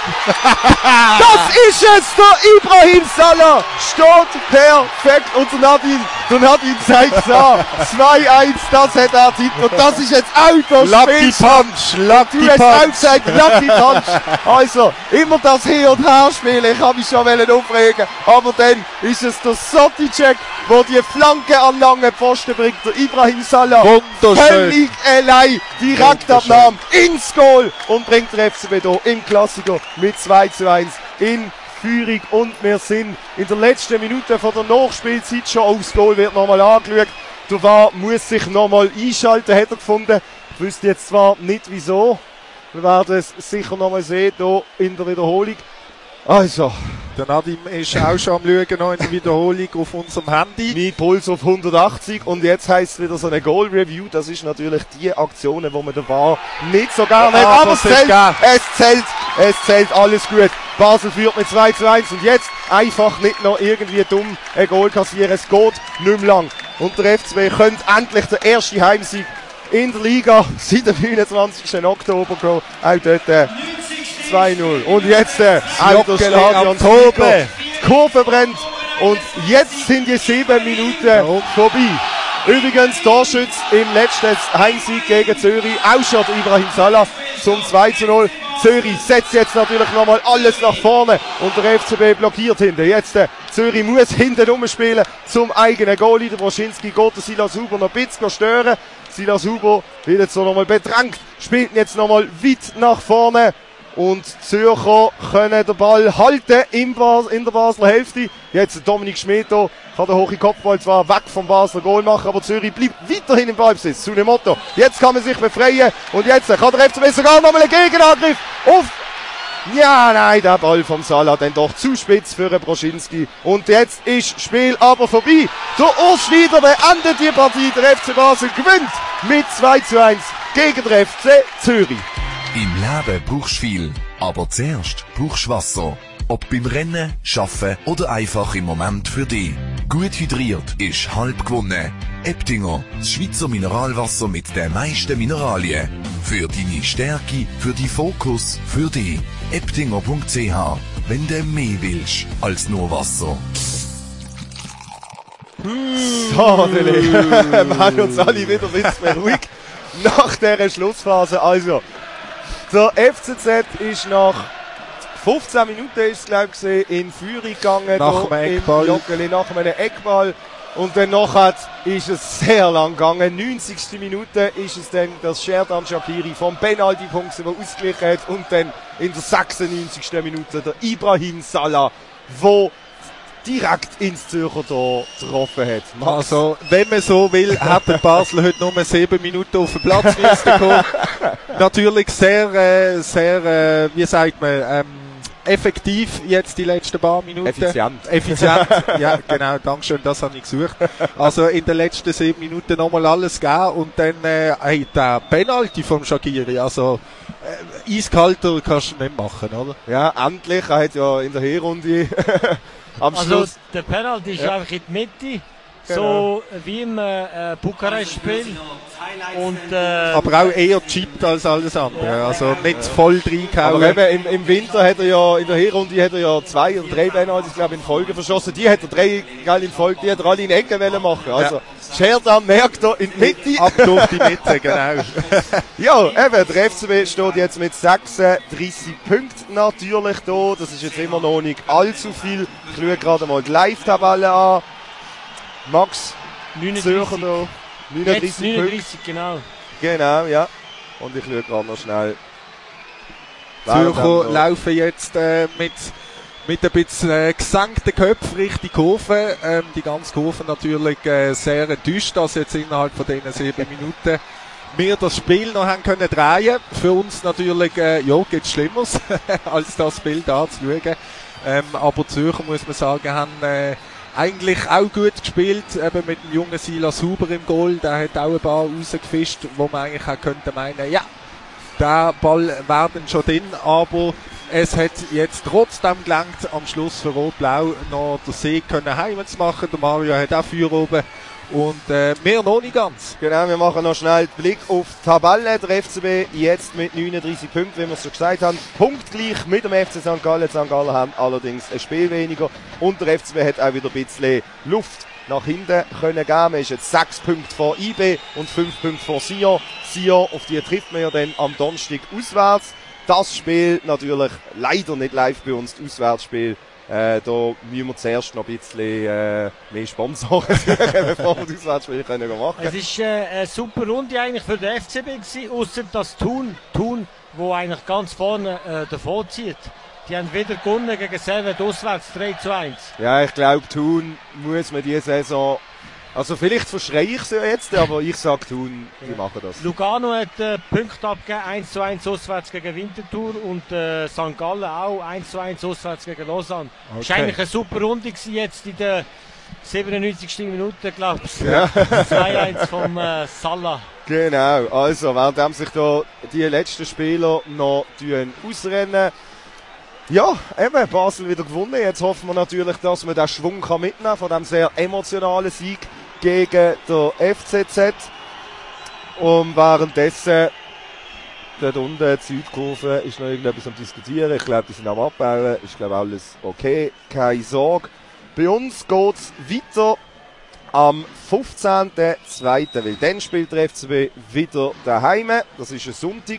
S3: Das ist es, der Ibrahim Salah steht perfekt und der Nadine zeigt es an. 2-1, das hat er Zeit und das ist jetzt auch der
S2: Lucky
S3: Spielstand.
S2: Punch, Lucky
S3: Du hast auch
S2: Punch.
S3: gesagt, Lucky Punch. Also, immer das Hin- und Her-Spielen. Ich habe mich schon aufregen, aber dann ist es der Soticek, der die Flanke an langen Pfosten bringt. Der Ibrahim Salah.
S2: Wunderschön.
S3: Völlig allein. Direktabnahme ins Goal und bringt der FCB hier im Klassiker mit 2-1 in Führung. Und wir sind in der letzten Minute von der Nachspielzeit schon aufs Goal, wird nochmal angeschaut. Der VAR muss sich nochmal einschalten, hat er gefunden. Ich wüsste jetzt zwar nicht wieso. Wir werden es sicher nochmal sehen, hier in der Wiederholung. Also,
S2: Der Nadim ist auch schon am Schauen, noch in der Wiederholung auf unserem Handy.
S3: mein Puls auf 180 und jetzt heisst es wieder so eine Goal-Review. Das ist natürlich die Aktionen, wo man den VAR nicht so gerne hat. Aber es zählt, alles gut. Basel führt mit 2-1 und jetzt einfach nicht noch irgendwie dumm ein Goal kassieren. Es geht nicht mehr lang. Und der FCB könnte endlich der erste Heimsieg in der Liga seit dem 29. Oktober gehen. Auch dort 2-0. Und jetzt auch der
S2: Joggeli am
S3: Stadion
S2: Toben.
S3: Die Kurve brennt. Und jetzt sind die 7 Minuten vorbei. Übrigens, Torschütz im letzten Heimsieg gegen Zürich, auch schon der Ibrahim Salah zum 2-0. Zürich setzt jetzt natürlich nochmal alles nach vorne und der FCB blockiert hinten. Jetzt Zürich muss hinten umspielen zum eigenen Goalie. Der Broschinski geht der Silas Huber noch ein bisschen stören. Silas Huber wird jetzt so nochmal bedrängt, spielt jetzt nochmal weit nach vorne. Und die Zürcher können den Ball halten in der Basler Hälfte. Jetzt Dominik Schmidt hier, kann der hohe Kopfball zwar weg vom Basler Goal machen, aber Zürich bleibt weiterhin im Ballbesitz. Zu dem Motto, jetzt kann man sich befreien und jetzt kann der FCB sogar nochmal einen Gegenangriff auf... Ja, nein, der Ball vom Salah dann doch zu spitz für den Broschinski. Und jetzt ist das Spiel aber vorbei. Der Urs Schnieder beendet die Partie. Der FC Basel gewinnt mit 2-1 gegen den FC Zürich.
S6: Im Leben brauchst du viel, aber zuerst brauchst du Wasser. Ob beim Rennen, Schaffen oder einfach im Moment für dich. Gut hydriert ist halb gewonnen. Eptinger, das Schweizer Mineralwasser mit den meisten Mineralien. Für deine Stärke, für die Fokus, für dich. Eptinger.ch, wenn du mehr willst als nur Wasser.
S3: So, wir haben uns alle wieder ein bisschen ruhig nach dieser Schlussphase. Also, der FCZ ist nach 15 Minuten ist es, in Führung gegangen.
S2: Nach einem Eckball.
S3: Joggeli, nach einem Eckball. Und dann nachher ist es sehr lang gegangen. 90. Minute ist es dann, dass Sherdan Shaqiri vom Penalty-Punkt ausgeglichen hat. Und dann in der 96. Minute der Ibrahim Salah, wo direkt ins Zürcher Tor getroffen hat. Max.
S2: Also, wenn man so will, hat der Basel heute nur 7 Minuten auf den Platz gekommen. Natürlich sehr, wie sagt man, effektiv jetzt die letzten paar Minuten. Effizient, ja genau, Dankeschön, das habe ich gesucht. Also in den letzten 7 Minuten nochmal alles gegeben und dann hey, der Penalty vom Shaqiri, also eiskalter kannst du nicht machen, oder?
S3: Ja, endlich, er hat ja in der Hinrunde am
S4: Also
S3: Schluss...
S4: der Penalty ist einfach in die Mitte,
S3: Genau.
S4: so wie im Bukarest-Spiel. Und,
S2: Aber auch eher chippt als alles andere, also nicht voll reingehauen.
S3: Aber eben im Winter hat er ja, in der Hinrunde hat er ja 2 oder 3 Penalties, glaube ich, in Folge verschossen. Die hat er 3 geil in Folge, die hat er alle in Ecken wollen machen. Also, Scherdan merkt er in die Mitte.
S2: Ab durch die Mitte, genau.
S3: Ja, eben, der FCB steht jetzt mit 36 Punkten natürlich da. Das ist jetzt immer noch nicht allzu viel. Ich schaue gerade mal die Live-Tabelle an. Max,
S4: 39,
S3: Zürcher da. 39
S4: jetzt
S3: Punkte.
S4: 39, genau.
S3: Genau, ja. Und ich schaue gerade noch schnell.
S2: Zürcher laufen jetzt mit ein bisschen gesenkten Köpfen Richtung Kurve. Die ganze Kurve natürlich sehr enttäuscht, dass jetzt innerhalb von diesen 7 Minuten wir das Spiel noch haben können drehen. Für uns natürlich, gibt's Schlimmeres, als das Bild anzuschauen. Aber Zürcher, muss man sagen, haben eigentlich auch gut gespielt, eben mit dem jungen Silas Huber im Goal. Der hat auch ein paar rausgefischt, wo man eigentlich auch könnte meinen, ja, der Ball werden schon drin, aber es hat jetzt trotzdem gelangt, am Schluss für Rot-Blau noch den Sieg können heim zu machen. Der Mario hat auch Feuer oben Und wir noch nicht ganz.
S3: Genau, wir machen noch schnell den Blick auf die Tabelle. Der FCB jetzt mit 39 Punkten, wie wir es schon gesagt haben. Punktgleich mit dem FC St. Gallen. Die St. Gallen haben allerdings ein Spiel weniger. Und der FCB hat auch wieder ein bisschen Luft nach hinten können geben. Man ist jetzt 6 Punkte vor IB und 5 Punkte vor Sion. Sion, auf die trifft man ja dann am Donnerstag auswärts. Das Spiel natürlich leider nicht live bei uns, das Auswärtsspiel. Da müssen wir zuerst noch ein bisschen mehr Sponsoren suchen, bevor wir das Auswärtsspiel machen können.
S4: Es war eine super Runde eigentlich für den FCB gewesen, ausser das Thun, wo eigentlich ganz vorne davon zieht. Die haben wieder gewonnen gegen Servet auswärts 3-1.
S3: Ja, ich glaube, Thun muss man diese Saison... Also vielleicht verschreie ich sie ja jetzt, aber ich sage Thun, die machen das.
S4: Lugano hat Punkte abgegeben, 1-1 auswärts gegen Winterthur und St. Gallen auch 1-1 auswärts gegen Lausanne. Okay. Das war eigentlich eine super Runde gewesen, jetzt in der 97. Minute, glaube ich. Ja. 2-1 vom Salah.
S3: Genau, also während sich da die letzten Spieler noch ausrennen. Ja, eben, Basel wieder gewonnen. Jetzt hoffen wir natürlich, dass man den Schwung mitnehmen kann von diesem sehr emotionalen Sieg gegen der FCZ. Und währenddessen, dort unten, die Südkurve, ist noch irgendetwas am Diskutieren. Ich glaube, die sind am Abbauen. Ist, glaube alles okay. Keine Sorge. Bei uns geht's weiter am 15.02. Weil dann spielt der FCB wieder daheim. Das ist ein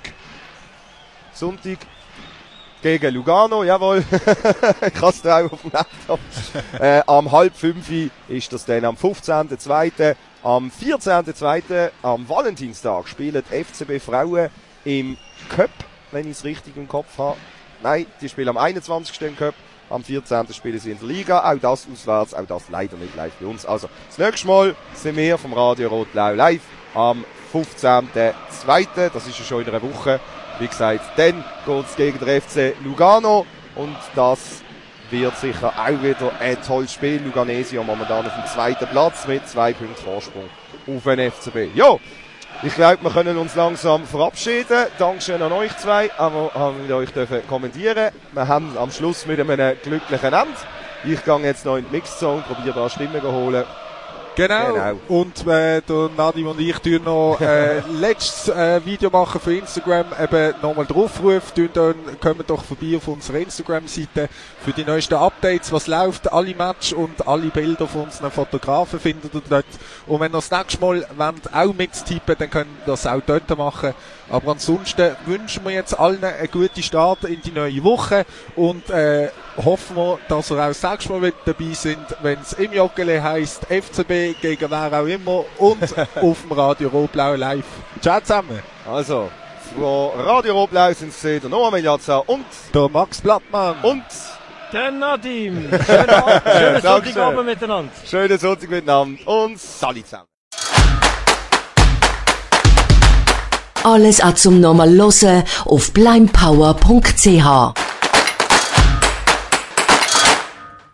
S3: Sonntag. Gegen Lugano, jawohl. Ich habe es auch auf dem Laptop. Am 4:30 ist das dann am 15.02. Am 14.02. am Valentinstag spielen FCB Frauen im Cup, wenn ich es richtig im Kopf habe. Nein, die spielen am 21. im Cup. Am 14. spielen sie in der Liga. Auch das auswärts, auch das leider nicht live bei uns. Also, das nächste Mal sind wir vom Radio Rot-Blau live am 15.02. Das ist ja schon in einer Woche. Wie gesagt, dann geht es gegen den FC Lugano und das wird sicher auch wieder ein tolles Spiel. Luganesio momentan auf dem 2. Platz mit 2 Punkten Vorsprung auf den FCB. Ja, ich glaube, wir können uns langsam verabschieden. Dankeschön an euch zwei, aber haben wir euch kommentieren. Wir haben am Schluss mit einem glücklichen Ende. Ich gehe jetzt noch in die Mixzone, probiere da Stimmen zu holen.
S2: Genau. Und der Nadim und ich tun noch letztes Video machen für Instagram, eben nochmal den Aufruf, kommt doch vorbei auf unserer Instagram-Seite für die neuesten Updates, was läuft, alle Matches und alle Bilder von unseren Fotografen findet ihr dort. Und wenn ihr das nächste Mal wollt, auch mittippen, dann könnt ihr das auch dort machen. Aber ansonsten wünschen wir jetzt allen einen guten Start in die neue Woche und hoffen wir, dass ihr auch das nächste Mal wieder dabei sind, wenn es im Joggeli heisst, FCB gegen wer auch immer und auf dem Radio Rot-Blau live. Ciao zusammen.
S3: Also, von Radio Rot-Blau sind es der Noah Miljazza und
S2: der Max Blattmann
S4: und der Nadim. Schönen Sonntagabend miteinander.
S3: Schönen Sonntag miteinander und Salut zusammen.
S1: Alles auch zum nochmal hören auf blimepower.ch.